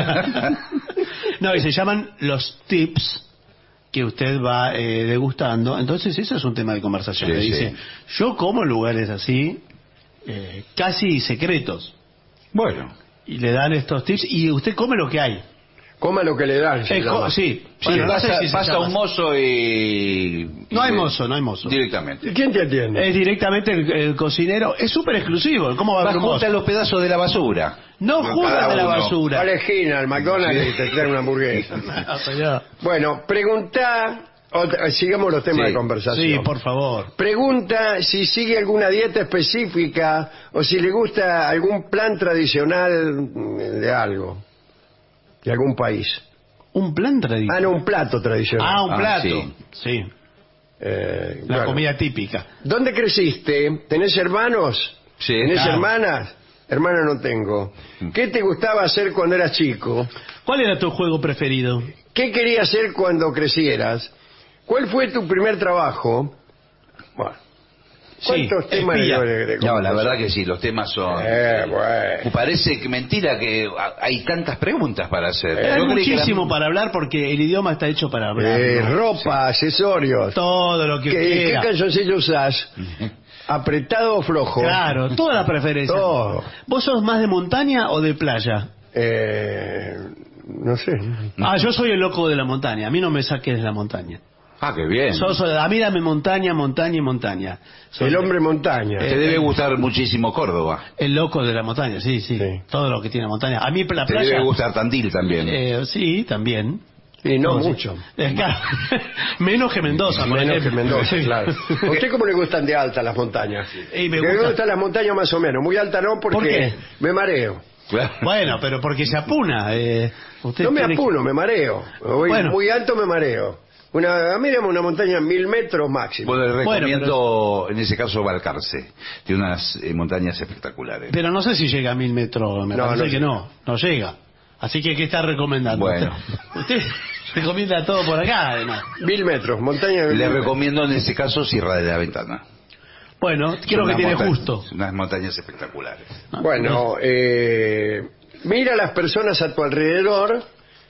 [SPEAKER 4] No, y se llaman los tips que usted va eh, degustando. Entonces, eso es un tema de conversación.
[SPEAKER 5] Sí,
[SPEAKER 4] Le
[SPEAKER 5] sí.
[SPEAKER 4] dice, yo como en lugares así, eh, casi secretos.
[SPEAKER 5] Bueno.
[SPEAKER 4] Y le dan estos tips y usted come lo que hay.
[SPEAKER 3] Coma lo que le dan. se
[SPEAKER 4] Eh, co-
[SPEAKER 3] llama.
[SPEAKER 4] sí,
[SPEAKER 5] Sí,
[SPEAKER 4] Bueno, no
[SPEAKER 5] pasa,
[SPEAKER 4] sé si se
[SPEAKER 5] pasa
[SPEAKER 4] llama
[SPEAKER 5] un mozo y...
[SPEAKER 4] No hay
[SPEAKER 5] y-
[SPEAKER 4] mozo, no hay mozo.
[SPEAKER 5] Directamente.
[SPEAKER 3] ¿Y quién te atiende?
[SPEAKER 4] Es directamente el, el cocinero. Es súper exclusivo. ¿Cómo va a
[SPEAKER 5] Va
[SPEAKER 4] haber un
[SPEAKER 5] junta
[SPEAKER 4] mozo?
[SPEAKER 5] los pedazos de la basura.
[SPEAKER 4] No
[SPEAKER 5] Cada
[SPEAKER 4] juzgan de la
[SPEAKER 5] uno.
[SPEAKER 4] basura.
[SPEAKER 3] A la esquina, al McDonald's, y te traen una hamburguesa.
[SPEAKER 4] No, señor.
[SPEAKER 3] Bueno, pregunta, otra- sigamos los temas
[SPEAKER 5] Sí.
[SPEAKER 3] de conversación.
[SPEAKER 4] Sí, por favor.
[SPEAKER 3] Pregunta si sigue alguna dieta específica o si le gusta algún plan tradicional mm, de algo, de algún país.
[SPEAKER 4] Un plan
[SPEAKER 3] Ah,
[SPEAKER 4] tradicional.
[SPEAKER 3] no, un plato tradicional.
[SPEAKER 4] Ah, un
[SPEAKER 5] Ah,
[SPEAKER 4] plato.
[SPEAKER 5] sí.
[SPEAKER 4] Sí.
[SPEAKER 3] Eh,
[SPEAKER 4] La
[SPEAKER 3] bueno.
[SPEAKER 4] comida típica.
[SPEAKER 3] ¿Dónde creciste? ¿Tenés hermanos?
[SPEAKER 5] Sí,
[SPEAKER 3] ¿Tenés
[SPEAKER 4] claro.
[SPEAKER 3] hermanas? Hermanas no tengo. ¿Qué te gustaba hacer cuando eras chico?
[SPEAKER 4] ¿Cuál era tu juego preferido?
[SPEAKER 3] ¿Qué querías hacer cuando crecieras? ¿Cuál fue tu primer trabajo? Bueno, ¿cuántos
[SPEAKER 4] Sí,
[SPEAKER 3] temas
[SPEAKER 4] espía.
[SPEAKER 3] de- de- de
[SPEAKER 5] No, la verdad que sí, los temas son...
[SPEAKER 3] Eh, bueno.
[SPEAKER 5] Parece que mentira que a- hay tantas preguntas para hacer.
[SPEAKER 3] Eh,
[SPEAKER 4] Hay
[SPEAKER 5] Yo creí que
[SPEAKER 4] muchísimo
[SPEAKER 5] eran-
[SPEAKER 4] para hablar porque el idioma está hecho para hablar.
[SPEAKER 3] Eh,
[SPEAKER 4] ¿no?
[SPEAKER 3] ropa, accesorios.
[SPEAKER 4] Todo lo que
[SPEAKER 3] ¿Qué, ¿Qué
[SPEAKER 4] quiera.
[SPEAKER 3] calzoncillo usás? ¿Apretado o flojo?
[SPEAKER 4] Claro, toda la preferencia.
[SPEAKER 3] Todo.
[SPEAKER 4] ¿Vos sos más de montaña o de playa?
[SPEAKER 3] Eh, no sé.
[SPEAKER 4] Ah, yo soy el loco de la montaña. A mí no me saques de la montaña.
[SPEAKER 9] Ah, qué bien.
[SPEAKER 4] Yo soy, a mí dame montaña, montaña y montaña. Soy
[SPEAKER 3] El hombre montaña.
[SPEAKER 9] Te debe gustar muchísimo Córdoba.
[SPEAKER 4] el loco de la montaña, sí, sí.
[SPEAKER 3] Sí.
[SPEAKER 4] Todo lo que tiene montaña. A mí la
[SPEAKER 9] Te
[SPEAKER 4] playa...
[SPEAKER 9] debe gustar Tandil también.
[SPEAKER 4] Eh, sí, también.
[SPEAKER 3] Y no
[SPEAKER 4] Todo, sí.
[SPEAKER 3] mucho.
[SPEAKER 4] Eh, claro. Menos que Mendoza, por
[SPEAKER 3] Menos
[SPEAKER 4] ejemplo.
[SPEAKER 3] que Mendoza,
[SPEAKER 4] Sí.
[SPEAKER 3] claro. ¿A usted cómo le gustan de alta las montañas?
[SPEAKER 4] Y me
[SPEAKER 3] Porque
[SPEAKER 4] gusta-
[SPEAKER 3] me gustan las montañas más o menos. Muy alta no, porque
[SPEAKER 4] ¿Por qué?
[SPEAKER 3] me mareo.
[SPEAKER 9] Claro.
[SPEAKER 4] Bueno, pero porque se apuna. Eh, usted
[SPEAKER 3] No me
[SPEAKER 4] tiene que-
[SPEAKER 3] apuno, me mareo. Voy
[SPEAKER 4] Bueno.
[SPEAKER 3] muy alto, me mareo. Una, a mí dame una montaña mil metros máximo.
[SPEAKER 9] Bueno, le
[SPEAKER 4] Bueno,
[SPEAKER 9] recomiendo en ese caso Balcarce. Tiene unas eh, montañas espectaculares.
[SPEAKER 4] Pero no sé si llega a mil metros, me
[SPEAKER 3] No,
[SPEAKER 4] parece
[SPEAKER 3] no
[SPEAKER 4] que
[SPEAKER 3] llega.
[SPEAKER 4] no, no llega. Así que, ¿qué está recomendando?
[SPEAKER 9] Bueno.
[SPEAKER 4] Usted, usted recomienda todo por acá, además.
[SPEAKER 3] Mil metros, montaña de mil
[SPEAKER 9] Le
[SPEAKER 3] metros.
[SPEAKER 9] recomiendo en ese caso Sierra de la Ventana.
[SPEAKER 4] Bueno, creo
[SPEAKER 9] Son
[SPEAKER 4] que
[SPEAKER 9] unas
[SPEAKER 4] tiene
[SPEAKER 9] montañas-
[SPEAKER 4] justo.
[SPEAKER 9] Unas montañas espectaculares.
[SPEAKER 3] Bueno, eh, mira a las personas a tu alrededor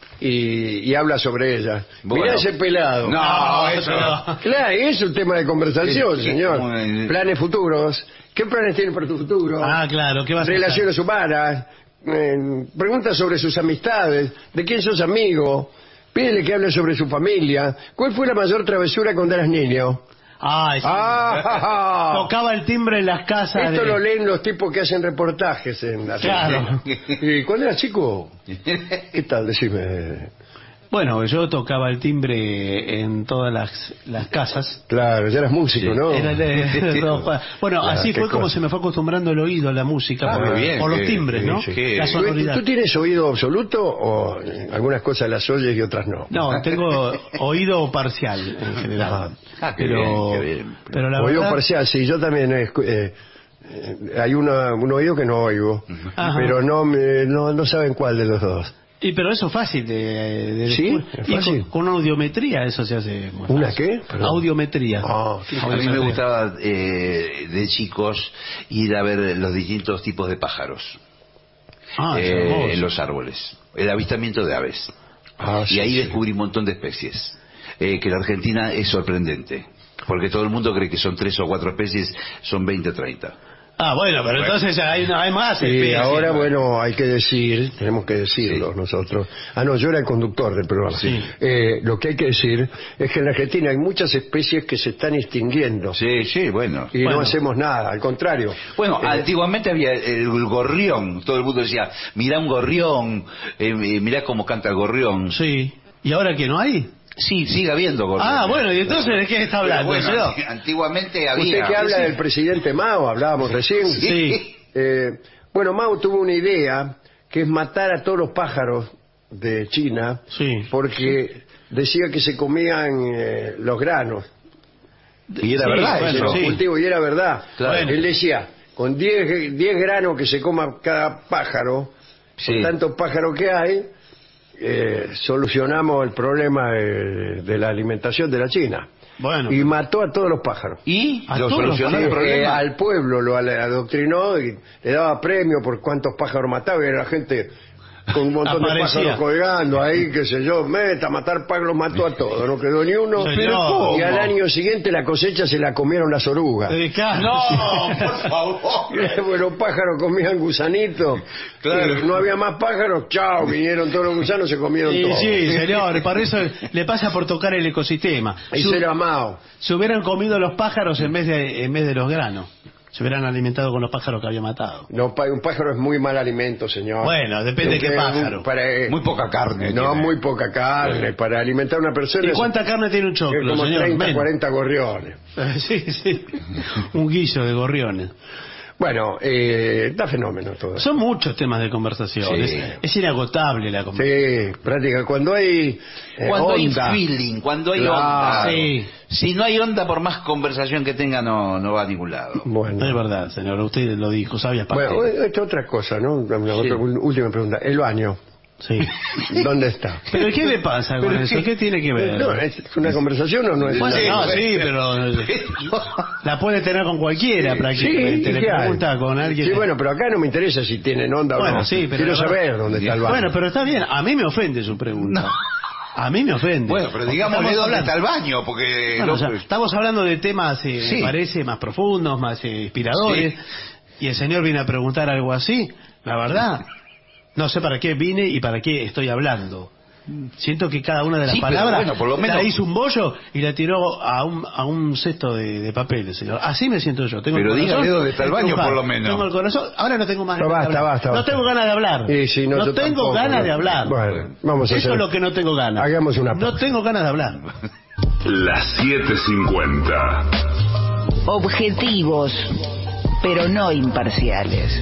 [SPEAKER 3] y, y habla sobre ellas.
[SPEAKER 9] Bueno.
[SPEAKER 3] Mira ese pelado.
[SPEAKER 9] No, eso no.
[SPEAKER 3] Claro, y es un tema de conversación,
[SPEAKER 9] Sí, sí,
[SPEAKER 3] señor.
[SPEAKER 9] como el-
[SPEAKER 3] Planes futuros. ¿Qué planes tiene para tu futuro?
[SPEAKER 4] Ah, claro, ¿qué vas a hacer?
[SPEAKER 3] Relaciones humanas. eh, pregunta sobre sus amistades. ¿De quién sos amigo? Pídele que hable sobre su familia. ¿Cuál fue la mayor travesura cuando eras niño?
[SPEAKER 4] Ay, sí.
[SPEAKER 3] Ah, ja, ja.
[SPEAKER 4] Tocaba el timbre en las casas.
[SPEAKER 3] Esto
[SPEAKER 4] de-
[SPEAKER 3] lo leen los tipos que hacen reportajes en la
[SPEAKER 4] Claro.
[SPEAKER 3] ¿Y cuando eras chico? ¿Qué tal? Decime.
[SPEAKER 4] Bueno, yo tocaba el timbre en todas las, las casas.
[SPEAKER 3] Claro, ya eras músico, ¿no?
[SPEAKER 4] Era de- no, bueno,
[SPEAKER 3] Claro,
[SPEAKER 4] así
[SPEAKER 3] qué
[SPEAKER 4] fue como
[SPEAKER 3] cosa.
[SPEAKER 4] se me fue acostumbrando el oído a la música,
[SPEAKER 9] Ah,
[SPEAKER 4] por,
[SPEAKER 9] muy bien,
[SPEAKER 4] por los
[SPEAKER 9] qué-
[SPEAKER 4] timbres, ¿no?
[SPEAKER 9] sí, sí.
[SPEAKER 4] La
[SPEAKER 3] ¿Tú,
[SPEAKER 4] sonoridad.
[SPEAKER 3] tú tienes oído absoluto o algunas cosas las oyes y otras no?
[SPEAKER 4] No, tengo oído parcial en general.
[SPEAKER 9] Ah, qué
[SPEAKER 4] pero,
[SPEAKER 9] bien, qué bien.
[SPEAKER 4] pero la
[SPEAKER 3] Oído
[SPEAKER 4] verdad,
[SPEAKER 3] parcial, sí, yo también. eh, escu- eh, eh, hay una, un oído que no oigo,
[SPEAKER 4] Ajá.
[SPEAKER 3] pero no, me, no no saben cuál de los dos.
[SPEAKER 4] y pero eso es fácil de, de
[SPEAKER 3] ¿Sí?
[SPEAKER 4] descubrir.
[SPEAKER 3] ¿Es
[SPEAKER 4] Y
[SPEAKER 3] fácil?
[SPEAKER 4] con, con audiometría eso se hace muy
[SPEAKER 3] ¿Una
[SPEAKER 4] fácil.
[SPEAKER 3] qué? Perdón.
[SPEAKER 4] Audiometría.
[SPEAKER 3] Ah,
[SPEAKER 9] A mí me gustaba eh, de chicos ir a ver los distintos tipos de pájaros
[SPEAKER 4] Ah, es
[SPEAKER 9] eh,
[SPEAKER 4] hermoso.
[SPEAKER 9] en los árboles. El avistamiento de aves.
[SPEAKER 3] Ah,
[SPEAKER 9] Y
[SPEAKER 3] sí,
[SPEAKER 9] ahí
[SPEAKER 3] sí.
[SPEAKER 9] descubrí un montón de especies. Eh, que la Argentina es sorprendente. Porque todo el mundo cree que son tres o cuatro especies, son veinte o treinta.
[SPEAKER 4] Ah, bueno, pero entonces hay, una, hay más
[SPEAKER 3] Y
[SPEAKER 4] especies.
[SPEAKER 3] ahora, bueno, hay que decir, tenemos que decirlo nosotros. Ah, no, yo era el conductor del programa.
[SPEAKER 4] Sí.
[SPEAKER 3] Eh, lo que hay que decir es que en la Argentina hay muchas especies que se están extinguiendo.
[SPEAKER 9] Sí, sí, bueno.
[SPEAKER 3] Y
[SPEAKER 4] Bueno.
[SPEAKER 3] no hacemos nada, al contrario.
[SPEAKER 9] Bueno,
[SPEAKER 3] Eh,
[SPEAKER 9] antiguamente había el gorrión. Todo el mundo decía, mirá un gorrión, eh, eh, mirá cómo canta el gorrión.
[SPEAKER 4] Sí. ¿Y ahora que no hay?
[SPEAKER 9] Sí, sigue habiendo gorrión.
[SPEAKER 4] Ah, bueno, y entonces ¿de qué está
[SPEAKER 9] Pero
[SPEAKER 4] hablando,
[SPEAKER 9] bueno,
[SPEAKER 4] señor?
[SPEAKER 9] antiguamente había.
[SPEAKER 3] Usted que habla
[SPEAKER 9] Sí.
[SPEAKER 3] del presidente Mao, hablábamos recién.
[SPEAKER 4] Sí.
[SPEAKER 3] Eh, bueno, Mao tuvo una idea que es matar a todos los pájaros de China
[SPEAKER 4] Sí.
[SPEAKER 3] porque decía que se comían eh, los granos.
[SPEAKER 9] Y era
[SPEAKER 4] Sí,
[SPEAKER 9] verdad
[SPEAKER 4] bueno,
[SPEAKER 3] de
[SPEAKER 9] eso.
[SPEAKER 3] los
[SPEAKER 4] sí.
[SPEAKER 3] cultivos, y era verdad.
[SPEAKER 9] Claro.
[SPEAKER 3] Él decía, con diez granos que se coma cada pájaro,
[SPEAKER 9] Sí.
[SPEAKER 3] con tantos pájaros que hay, eh, solucionamos el problema de, de la alimentación de la China.
[SPEAKER 4] Bueno.
[SPEAKER 3] Y mató a todos los pájaros.
[SPEAKER 9] Y
[SPEAKER 4] A
[SPEAKER 9] lo
[SPEAKER 4] todos los
[SPEAKER 9] solucionó el
[SPEAKER 3] Eh,
[SPEAKER 9] problema.
[SPEAKER 3] al pueblo lo al- adoctrinó y le daba premio por cuántos pájaros mataba y era la gente con un montón
[SPEAKER 4] Aparecía.
[SPEAKER 3] de pájaros colgando ahí, qué sé yo, meta, matar pájaros, mató a todos, no quedó ni uno.
[SPEAKER 4] Señor. Pero ¿cómo?
[SPEAKER 3] Y al año siguiente la cosecha se la comieron las orugas.
[SPEAKER 4] Eh, claro.
[SPEAKER 9] No, por favor.
[SPEAKER 3] Bueno, los pájaros comían gusanitos.
[SPEAKER 9] Claro.
[SPEAKER 3] Eh, no había más pájaros, chao, vinieron todos los gusanos, se comieron
[SPEAKER 4] Sí,
[SPEAKER 3] todos.
[SPEAKER 4] sí, señor, para eso le pasa por tocar el ecosistema.
[SPEAKER 3] Ese
[SPEAKER 4] Si,
[SPEAKER 3] era Mao.
[SPEAKER 4] si hubieran comido los pájaros en vez de en vez de los granos, se hubieran alimentado con los pájaros que había matado.
[SPEAKER 3] No, pa- un pájaro es muy mal alimento, señor.
[SPEAKER 4] Bueno, depende de qué
[SPEAKER 3] Porque,
[SPEAKER 4] pájaro.
[SPEAKER 3] para, eh,
[SPEAKER 9] Muy poca carne.
[SPEAKER 3] No,
[SPEAKER 9] tiene.
[SPEAKER 3] muy poca carne. Para alimentar a una persona
[SPEAKER 4] ¿Y
[SPEAKER 3] es-
[SPEAKER 4] cuánta carne tiene un
[SPEAKER 3] es
[SPEAKER 4] choclo,
[SPEAKER 3] como
[SPEAKER 4] señor?
[SPEAKER 3] treinta,
[SPEAKER 4] Menos.
[SPEAKER 3] cuarenta gorriones.
[SPEAKER 4] Sí, sí. Un guillo de gorriones.
[SPEAKER 3] Bueno, eh, da fenómeno todo.
[SPEAKER 4] Son muchos temas de conversación.
[SPEAKER 9] Sí.
[SPEAKER 4] Es, es inagotable la conversación.
[SPEAKER 3] Sí, práctica. Cuando hay eh,
[SPEAKER 9] Cuando
[SPEAKER 3] onda,
[SPEAKER 9] hay feeling, cuando hay
[SPEAKER 3] Claro.
[SPEAKER 9] onda.
[SPEAKER 4] Sí.
[SPEAKER 9] Si no hay onda, por más conversación que tenga, no, no va a ningún lado.
[SPEAKER 4] Es
[SPEAKER 3] Bueno,
[SPEAKER 4] verdad, señor. Usted lo dijo, sabias
[SPEAKER 3] bueno,
[SPEAKER 4] partidas.
[SPEAKER 3] esta otra cosa, ¿no? Una
[SPEAKER 4] Sí.
[SPEAKER 3] otra- última pregunta. El baño,
[SPEAKER 4] Sí.
[SPEAKER 3] ¿dónde está?
[SPEAKER 4] ¿Pero qué le pasa con
[SPEAKER 3] Pero
[SPEAKER 4] eso?
[SPEAKER 3] qué-
[SPEAKER 4] ¿Qué tiene que ver?
[SPEAKER 3] No, ¿es una conversación o no es?
[SPEAKER 4] Bueno,
[SPEAKER 3] una-
[SPEAKER 4] no, sí, pero la puede tener con cualquiera
[SPEAKER 3] Sí,
[SPEAKER 4] prácticamente.
[SPEAKER 3] ¿y
[SPEAKER 4] Le
[SPEAKER 3] qué hay?
[SPEAKER 4] pregunta con alguien.
[SPEAKER 3] Sí, bueno, pero acá no me interesa si tienen onda o
[SPEAKER 4] Bueno,
[SPEAKER 3] no.
[SPEAKER 4] sí, pero
[SPEAKER 3] Quiero
[SPEAKER 4] la verdad-
[SPEAKER 3] saber dónde está el baño.
[SPEAKER 4] Bueno, pero está bien. A mí me ofende su pregunta. A mí me ofende.
[SPEAKER 9] Bueno, pero
[SPEAKER 4] Porque
[SPEAKER 9] digámosle
[SPEAKER 4] estamos
[SPEAKER 9] dónde
[SPEAKER 4] hablando-
[SPEAKER 9] está el baño, porque...
[SPEAKER 4] Bueno,
[SPEAKER 9] no-
[SPEAKER 4] o sea, estamos hablando de temas, eh,
[SPEAKER 9] Sí.
[SPEAKER 4] me parece, más profundos, más eh, inspiradores. Y el señor viene a preguntar algo así. La verdad, no sé para qué vine y para qué estoy hablando. Siento que cada una de las
[SPEAKER 9] Sí, pero
[SPEAKER 4] palabras
[SPEAKER 9] bueno, por lo menos-
[SPEAKER 4] la hizo un bollo y la tiró a un, a un cesto de, de papeles, señor. Así me siento yo. Tengo
[SPEAKER 9] Pero
[SPEAKER 4] el corazón
[SPEAKER 9] dígale dónde está el baño,
[SPEAKER 4] estrujado.
[SPEAKER 9] por lo menos.
[SPEAKER 4] Tengo el corazón. Ahora no tengo más
[SPEAKER 3] No,
[SPEAKER 4] ganas
[SPEAKER 3] basta,
[SPEAKER 4] de hablar.
[SPEAKER 3] basta,
[SPEAKER 4] no
[SPEAKER 3] basta.
[SPEAKER 4] tengo ganas de hablar.
[SPEAKER 3] Y si no,
[SPEAKER 4] no
[SPEAKER 3] yo
[SPEAKER 4] tengo
[SPEAKER 3] tampoco,
[SPEAKER 4] ganas
[SPEAKER 3] ¿no?
[SPEAKER 4] de hablar.
[SPEAKER 3] Bueno, vamos a
[SPEAKER 4] Eso
[SPEAKER 3] hacer-
[SPEAKER 4] es lo que no tengo ganas.
[SPEAKER 3] Hagamos una
[SPEAKER 4] No
[SPEAKER 3] pausa.
[SPEAKER 4] tengo ganas de hablar.
[SPEAKER 2] Las siete cincuenta.
[SPEAKER 8] Objetivos, pero no imparciales.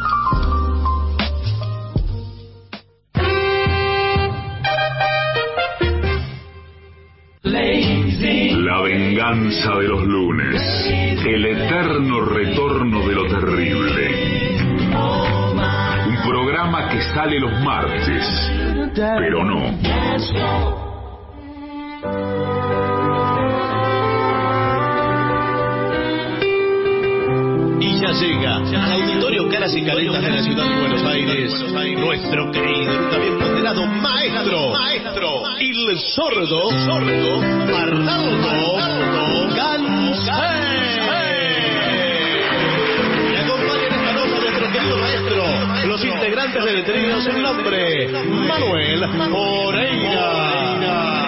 [SPEAKER 2] La venganza de los lunes. El eterno retorno de lo terrible. Un programa que sale los martes, pero no.
[SPEAKER 4] Y ya llega al auditorio Caras y Caretas de la ciudad de Buenos Aires, nuestro querido y nunca bien ponderado maestro, maestro, el sordo, sordo, Arnaldo Gansé. Y acompañan esta noche a nuestro querido maestro, los integrantes del trío sin nombre, Manuel Moreira.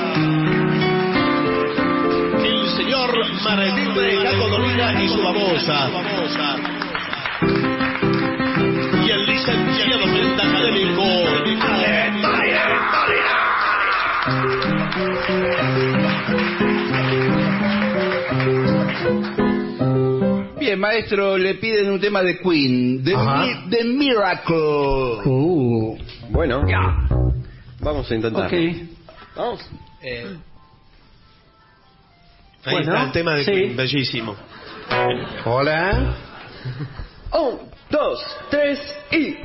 [SPEAKER 4] El señor Martín de Caco Dolina y su babosa. Y el licenciado frente académico.
[SPEAKER 9] Bien, maestro, le piden un tema de Queen, The,
[SPEAKER 3] Ajá.
[SPEAKER 9] Mi- The Miracle.
[SPEAKER 3] Uh, bueno,
[SPEAKER 11] Ya. Vamos a intentar.
[SPEAKER 4] Ok.
[SPEAKER 11] Vamos.
[SPEAKER 4] Eh,
[SPEAKER 11] Ahí
[SPEAKER 4] bueno,
[SPEAKER 11] está el tema de
[SPEAKER 4] sí.
[SPEAKER 11] Queen, bellísimo.
[SPEAKER 3] hola.
[SPEAKER 11] Un, dos, tres y...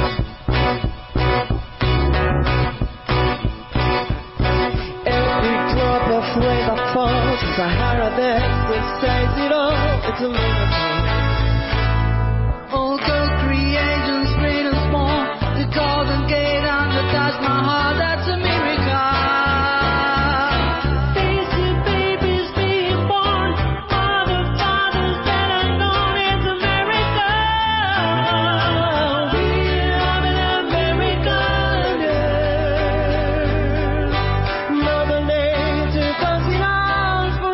[SPEAKER 12] Every drop of rain that falls, Sahara Desert that says it all. It's a miracle. All the creations, great and small, the Golden Gate and the Taj Mahal. That's a miracle. Daisy babies being born, all the fathers that are known. It's a miracle. We are in America. Mother Nature does it all for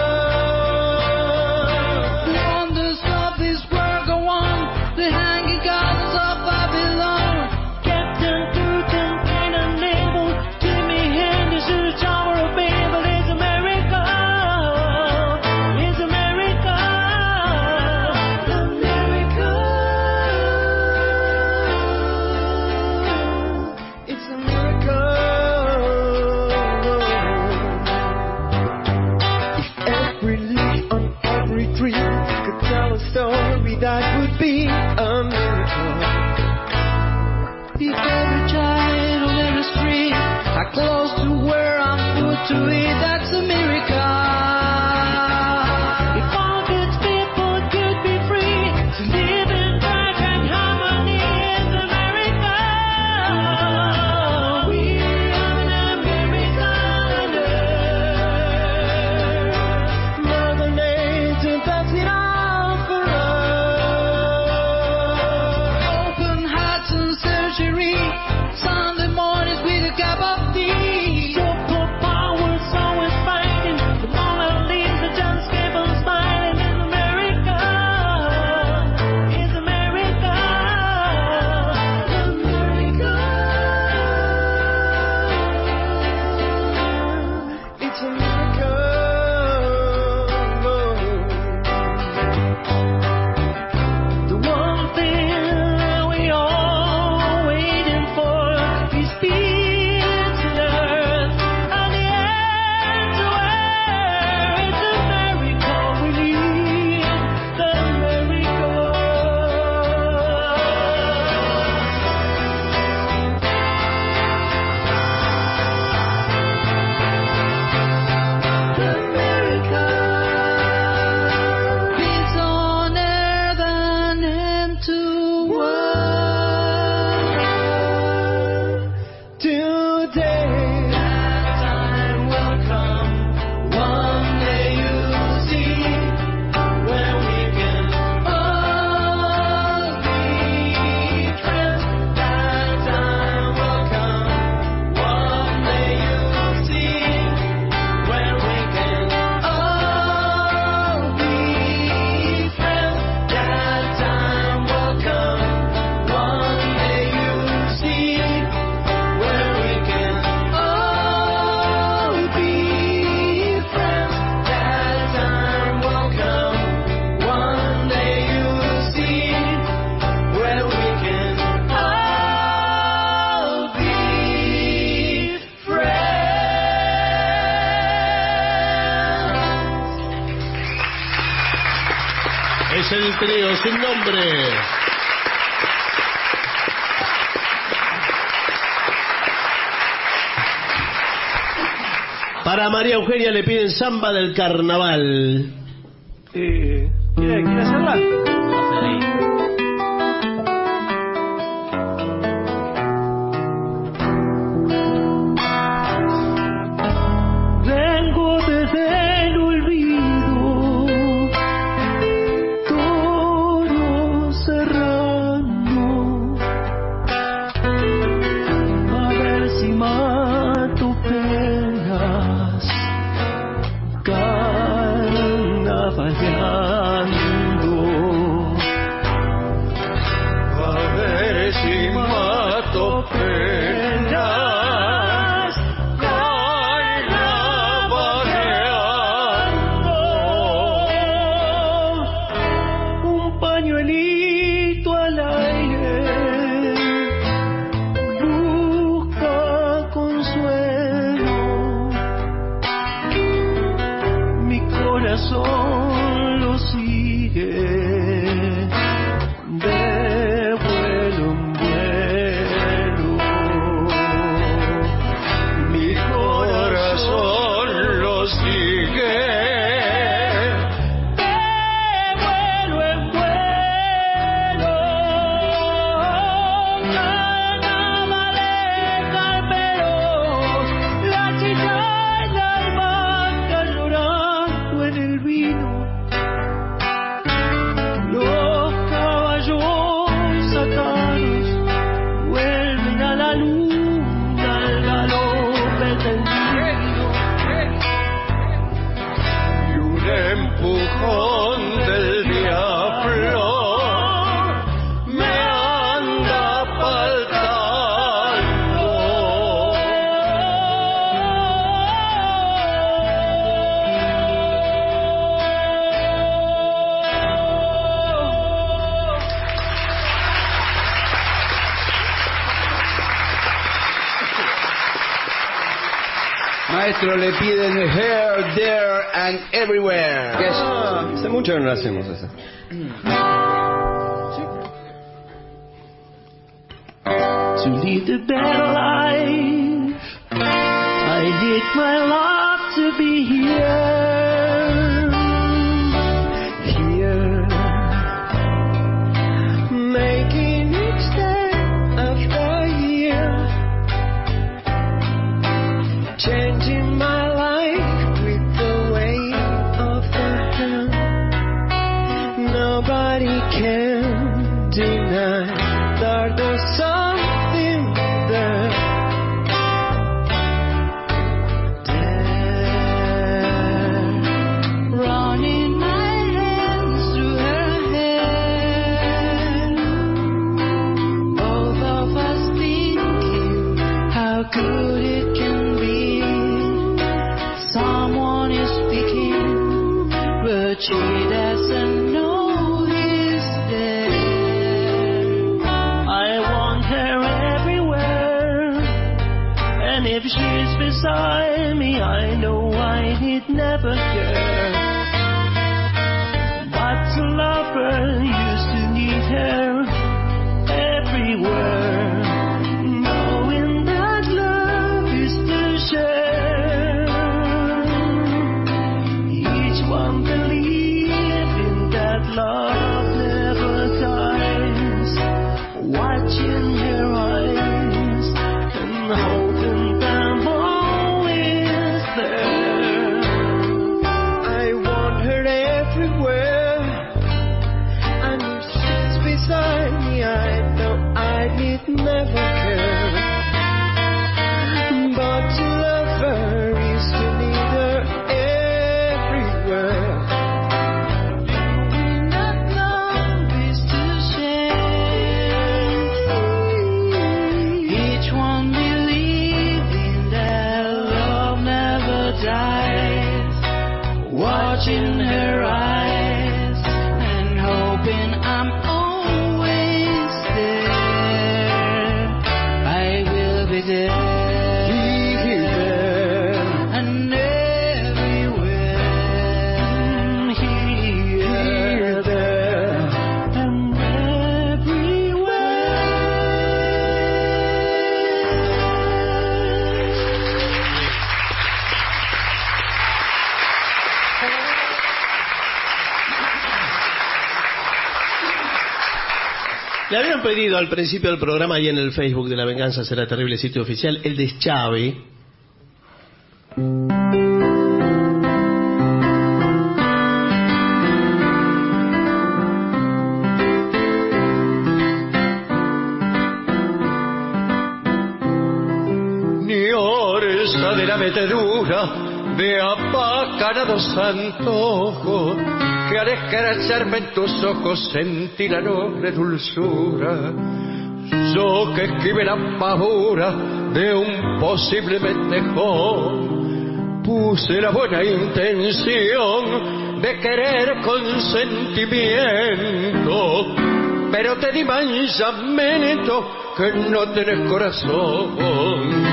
[SPEAKER 12] us. The wonders of this world go on. The hanging gardens of Babylon. Captain Truth and Cain and Abel. Jimmy Henderson, the Tower of Babel. It's a miracle. It's a miracle. A miracle. It's a miracle. If every leaf on every tree could tell a story, that would be a miracle. If every child on every street are close to where I'm put to eat, that's a miracle. If all good people could be free to live in perfect harmony, it's a miracle. We are in America. Mother Nature does it all for us.
[SPEAKER 4] Trío Sin Nombre. Para María Eugenia le piden Samba del Carnaval.
[SPEAKER 11] Eh, ¿Quiere, quiere hacerla?
[SPEAKER 12] Vengo desde el olvido, todo cerrando, a ver si mato penas, carnavaleando, a ver si mato penas, carnavaleando, un pañuelito al aire busca consuelo, mi corazón lo sigue de vuelo en vuelo, mi corazón lo sigue de vuelo en vuelo, carnavales carperos, la chica en la albahaca llorando en el vino, los caballos sacados vuelven a la luna al galope tendido, y un empujón del diablo me anda
[SPEAKER 9] Maestro, le piden Here, There and Everywhere. ¿Qué es?
[SPEAKER 11] Ah, hace mucho que no lo hacemos esa.
[SPEAKER 12] To lead the better life, I need my love to be here, here, making each day after year, changing my life with the wave of the hand. Nobody can deny that there's something there. There, running my hands through her hair, both of us thinking how good it can be. Someone is speaking, but she doesn't know he's there. I want her everywhere, and if she's beside me, I know I need never care. But to love her, used to need her everywhere, knowing that love is to share. Each one believe in that love never dies, watching her eyes and hoping I'm always there. I want her everywhere, and if she's beside me, I know I need never care. But to love her is to need her everywhere. Knowing that love is to share. Each one believing that love never dies, watching her eyes and hoping I'm always there.
[SPEAKER 4] Le habían pedido al principio del programa, ahí en el Facebook de La Venganza Será Terrible, sitio oficial, el deschave.
[SPEAKER 13] Ni orza de la metedura de apacanados antojos, que al escracharme en tus ojos sentí la noble dulzura. Yo que esquive la pavura de un posible metejón, puse la buena intención de querer con sentimiento, pero te di mansamente que no tenés corazón.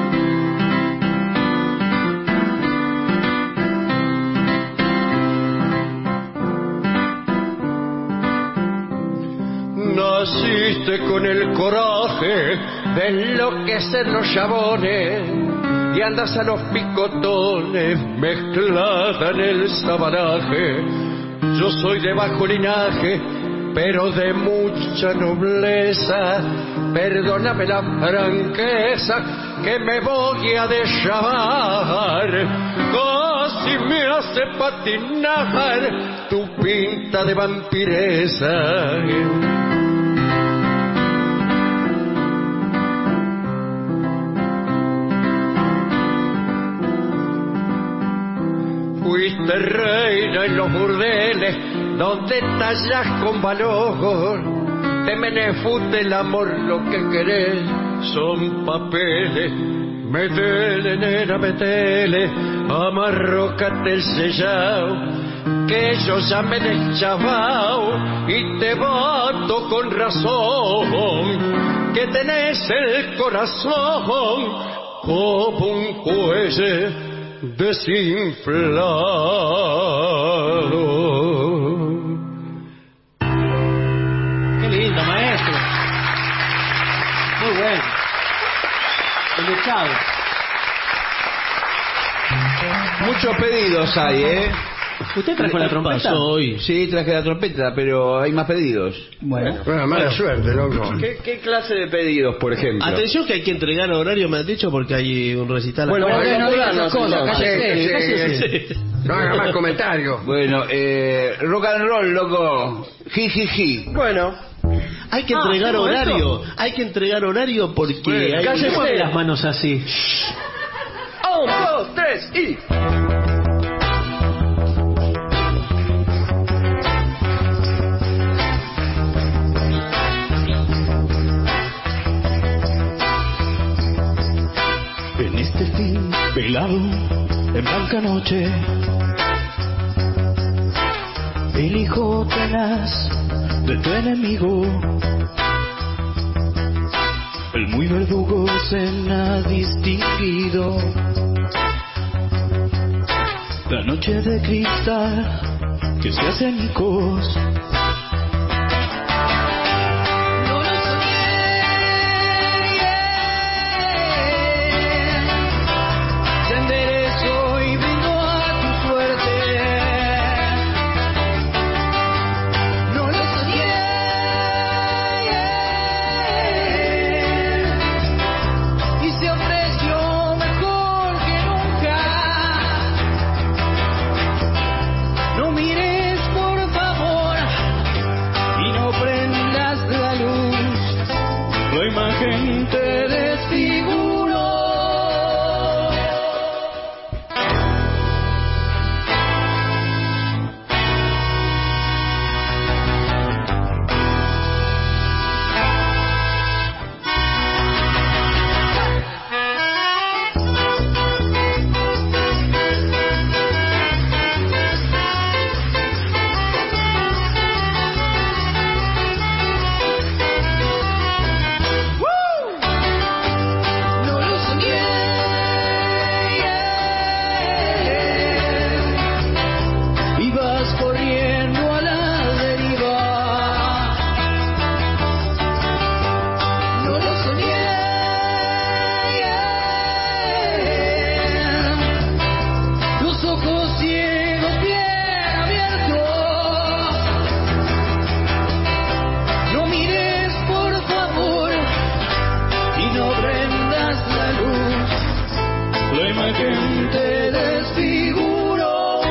[SPEAKER 13] Naciste con el coraje de enloquecer los chabones y andas a los picotones mezclada en el sabanaje. Yo soy de bajo linaje, pero de mucha nobleza. Perdóname la franqueza que me voy a deschavar. Casi me hace patinar tu pinta de vampiresa. Fuiste reina en los burdeles donde tallas con valor. Te menefute el amor, lo que querés son papeles. Metele, nena, metele, amarrócate el sellao, que yo ya me he deschavao y te bato con razón, que tenés el corazón como un cuello desinflado.
[SPEAKER 4] Qué lindo, maestro. Muy bueno. El deschave.
[SPEAKER 9] Muchos pedidos hay, ¿eh?
[SPEAKER 4] ¿Usted trajo la trompeta?
[SPEAKER 9] Hoy. Sí, traje la trompeta, pero hay más pedidos.
[SPEAKER 3] Bueno, bueno mala bueno. suerte, loco.
[SPEAKER 11] ¿Qué, ¿Qué clase de pedidos, por ejemplo?
[SPEAKER 4] Atención que hay que entregar horario, me han dicho, porque hay un recital.
[SPEAKER 11] Bueno,
[SPEAKER 3] bueno,
[SPEAKER 11] bueno,
[SPEAKER 3] no digas
[SPEAKER 11] esas
[SPEAKER 3] cosas,
[SPEAKER 11] cállese,
[SPEAKER 3] cállese. No haga más comentarios.
[SPEAKER 9] Bueno, eh, rock and roll, loco. Ji, ji, ji.
[SPEAKER 11] Bueno.
[SPEAKER 4] Hay que entregar ah, horario. Esto? Hay que entregar horario porque...
[SPEAKER 11] Bueno,
[SPEAKER 4] hay
[SPEAKER 11] cállese.
[SPEAKER 4] que poner las manos así.
[SPEAKER 11] Un, dos, tres y...
[SPEAKER 14] En este fin velado, en blanca noche, el hijo tenaz de tu enemigo, el muy verdugo cena distinguido, la noche de cristal que se hace añicos.
[SPEAKER 12] imagen te desfiguró.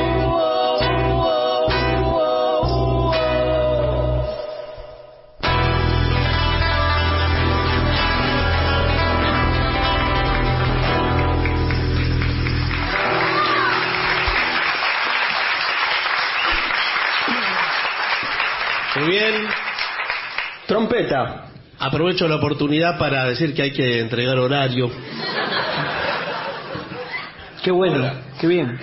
[SPEAKER 4] Muy bien.
[SPEAKER 13] Trompeta.
[SPEAKER 4] Aprovecho la oportunidad para decir que hay que entregar horario.
[SPEAKER 13] Qué bueno, qué bien.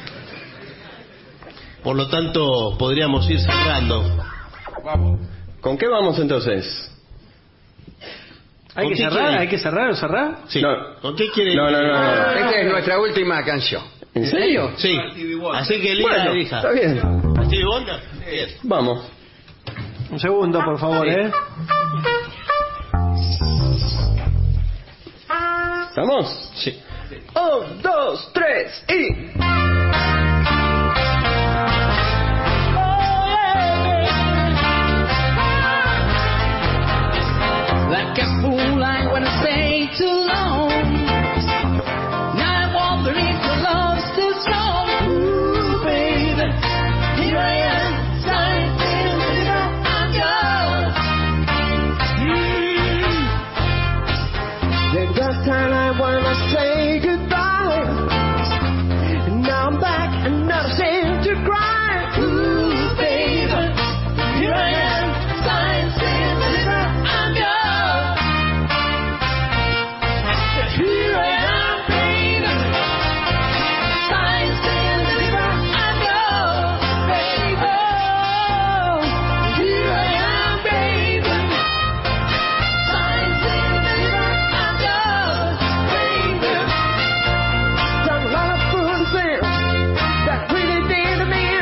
[SPEAKER 4] Por lo tanto, podríamos ir cerrando.
[SPEAKER 13] Vamos. ¿Con qué vamos entonces? ¿Hay que cerrar? ¿Hay que cerrar o cerrar?
[SPEAKER 4] Sí.
[SPEAKER 13] No.
[SPEAKER 4] ¿Con qué quiere?
[SPEAKER 13] No, no, no, no.
[SPEAKER 3] Esta es nuestra última canción.
[SPEAKER 13] ¿En serio?
[SPEAKER 4] Sí. Así que elija,
[SPEAKER 13] Bueno,
[SPEAKER 4] elija.
[SPEAKER 13] está bien.
[SPEAKER 4] ¿Stevie Wonder? Bien.
[SPEAKER 13] Vamos.
[SPEAKER 4] Un segundo, por favor, ¿eh?
[SPEAKER 13] ¿Estamos?
[SPEAKER 4] Sí.
[SPEAKER 13] Un, dos, tres y...
[SPEAKER 12] Like a fool, I wanna stay too long. Now I'm wondering if your love's too strong. Ooh, baby, here I am, sighing, feeling, I'm yours.
[SPEAKER 15] The last time I wanna say goodbye, and now I'm back and nothing to cry.
[SPEAKER 12] Ooh, baby, here I am, sighing, feeling, I'm yours. Here I am, baby, sighing, feeling, I'm yours, baby. Here I am, baby, sighing, feeling, I'm yours, baby.
[SPEAKER 15] Done a lot of foolish things that really did to me.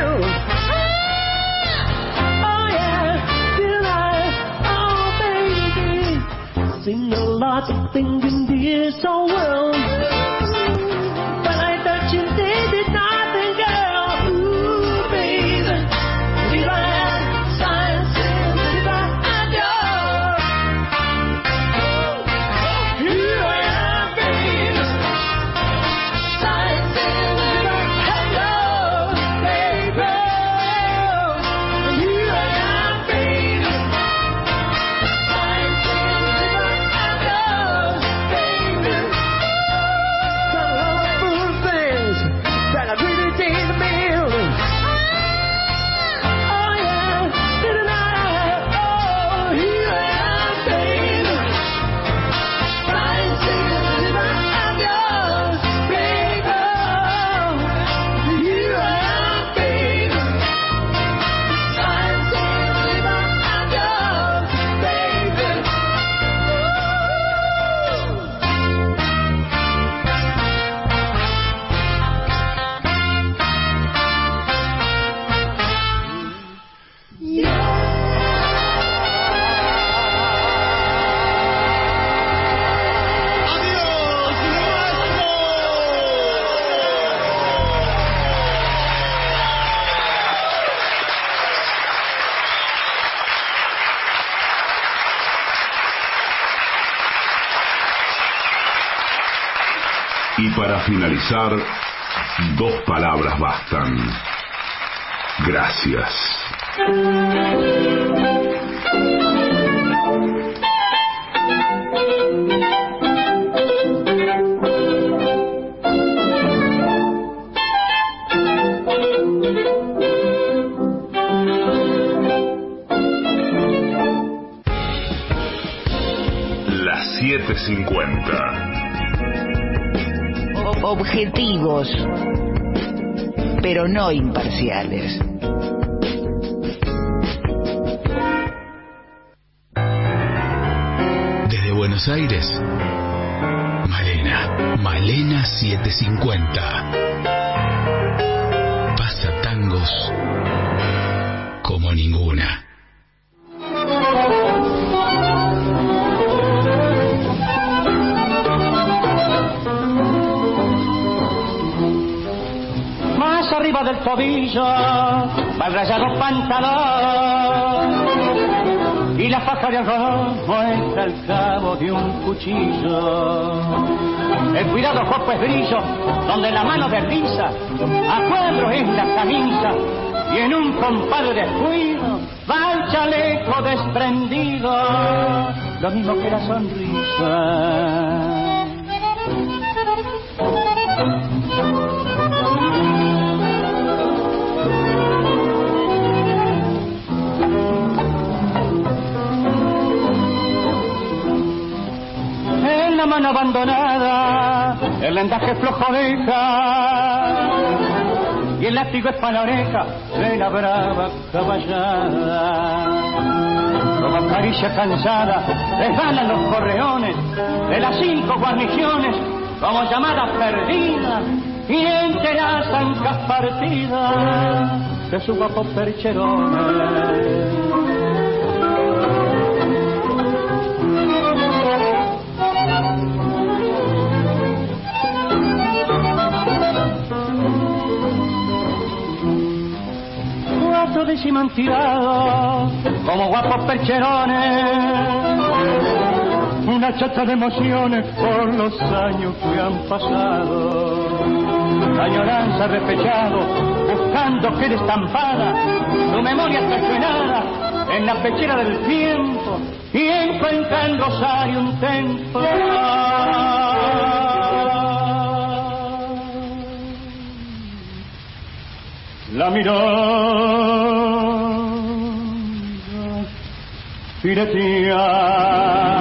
[SPEAKER 15] Oh yeah, did I? Oh baby, seen a lot of things in this whole world, but I thought you did nothing, girl. Ooh baby,
[SPEAKER 12] Here I am, sighing, feeling, I'm yours. Here I am, baby, sighing, feeling, I'm yours, baby. Here I am, baby, sighing, feeling, I'm yours, baby.
[SPEAKER 15] done a lot of foolish things that I really did to me. Oh yeah, didn't I? Oh,
[SPEAKER 12] Here I am, baby, sighing, feeling, I'm yours, baby. Here I am, baby, sighing, feeling, I'm yours, baby.
[SPEAKER 2] Y para finalizar, dos palabras bastan. Gracias. Las siete cincuenta.
[SPEAKER 8] Objetivos, pero no imparciales.
[SPEAKER 6] Desde Buenos Aires, Malena, Malena setecientos cincuenta. Pasa tangos como ninguna.
[SPEAKER 15] Más arriba del tobillo va el rayado pantalón
[SPEAKER 16] y la faja de algodón muestra el cabo de un cuchillo. El cuidado copo es brillo, donde la mano desliza, a cuadros es la camisa, y en un compadre de descuido va el chaleco desprendido, lo mismo que la sonrisa. En la mano abandonada el vendaje flojo deja, y el látigo es para la oreja de la brava caballada. Como caricia cansada resbalan los correones de las cinco guarniciones, como llamadas perdidas, y enteras ancas partidas de su guapo percherones. Cuatro décimas tirados como guapos percherones, una chata de emociones por los años que han pasado. La añoranza repechado, buscando que destampada su memoria traicionada en la pechera del tiempo, y encuentra en Rosario un templo. La mirada fileteada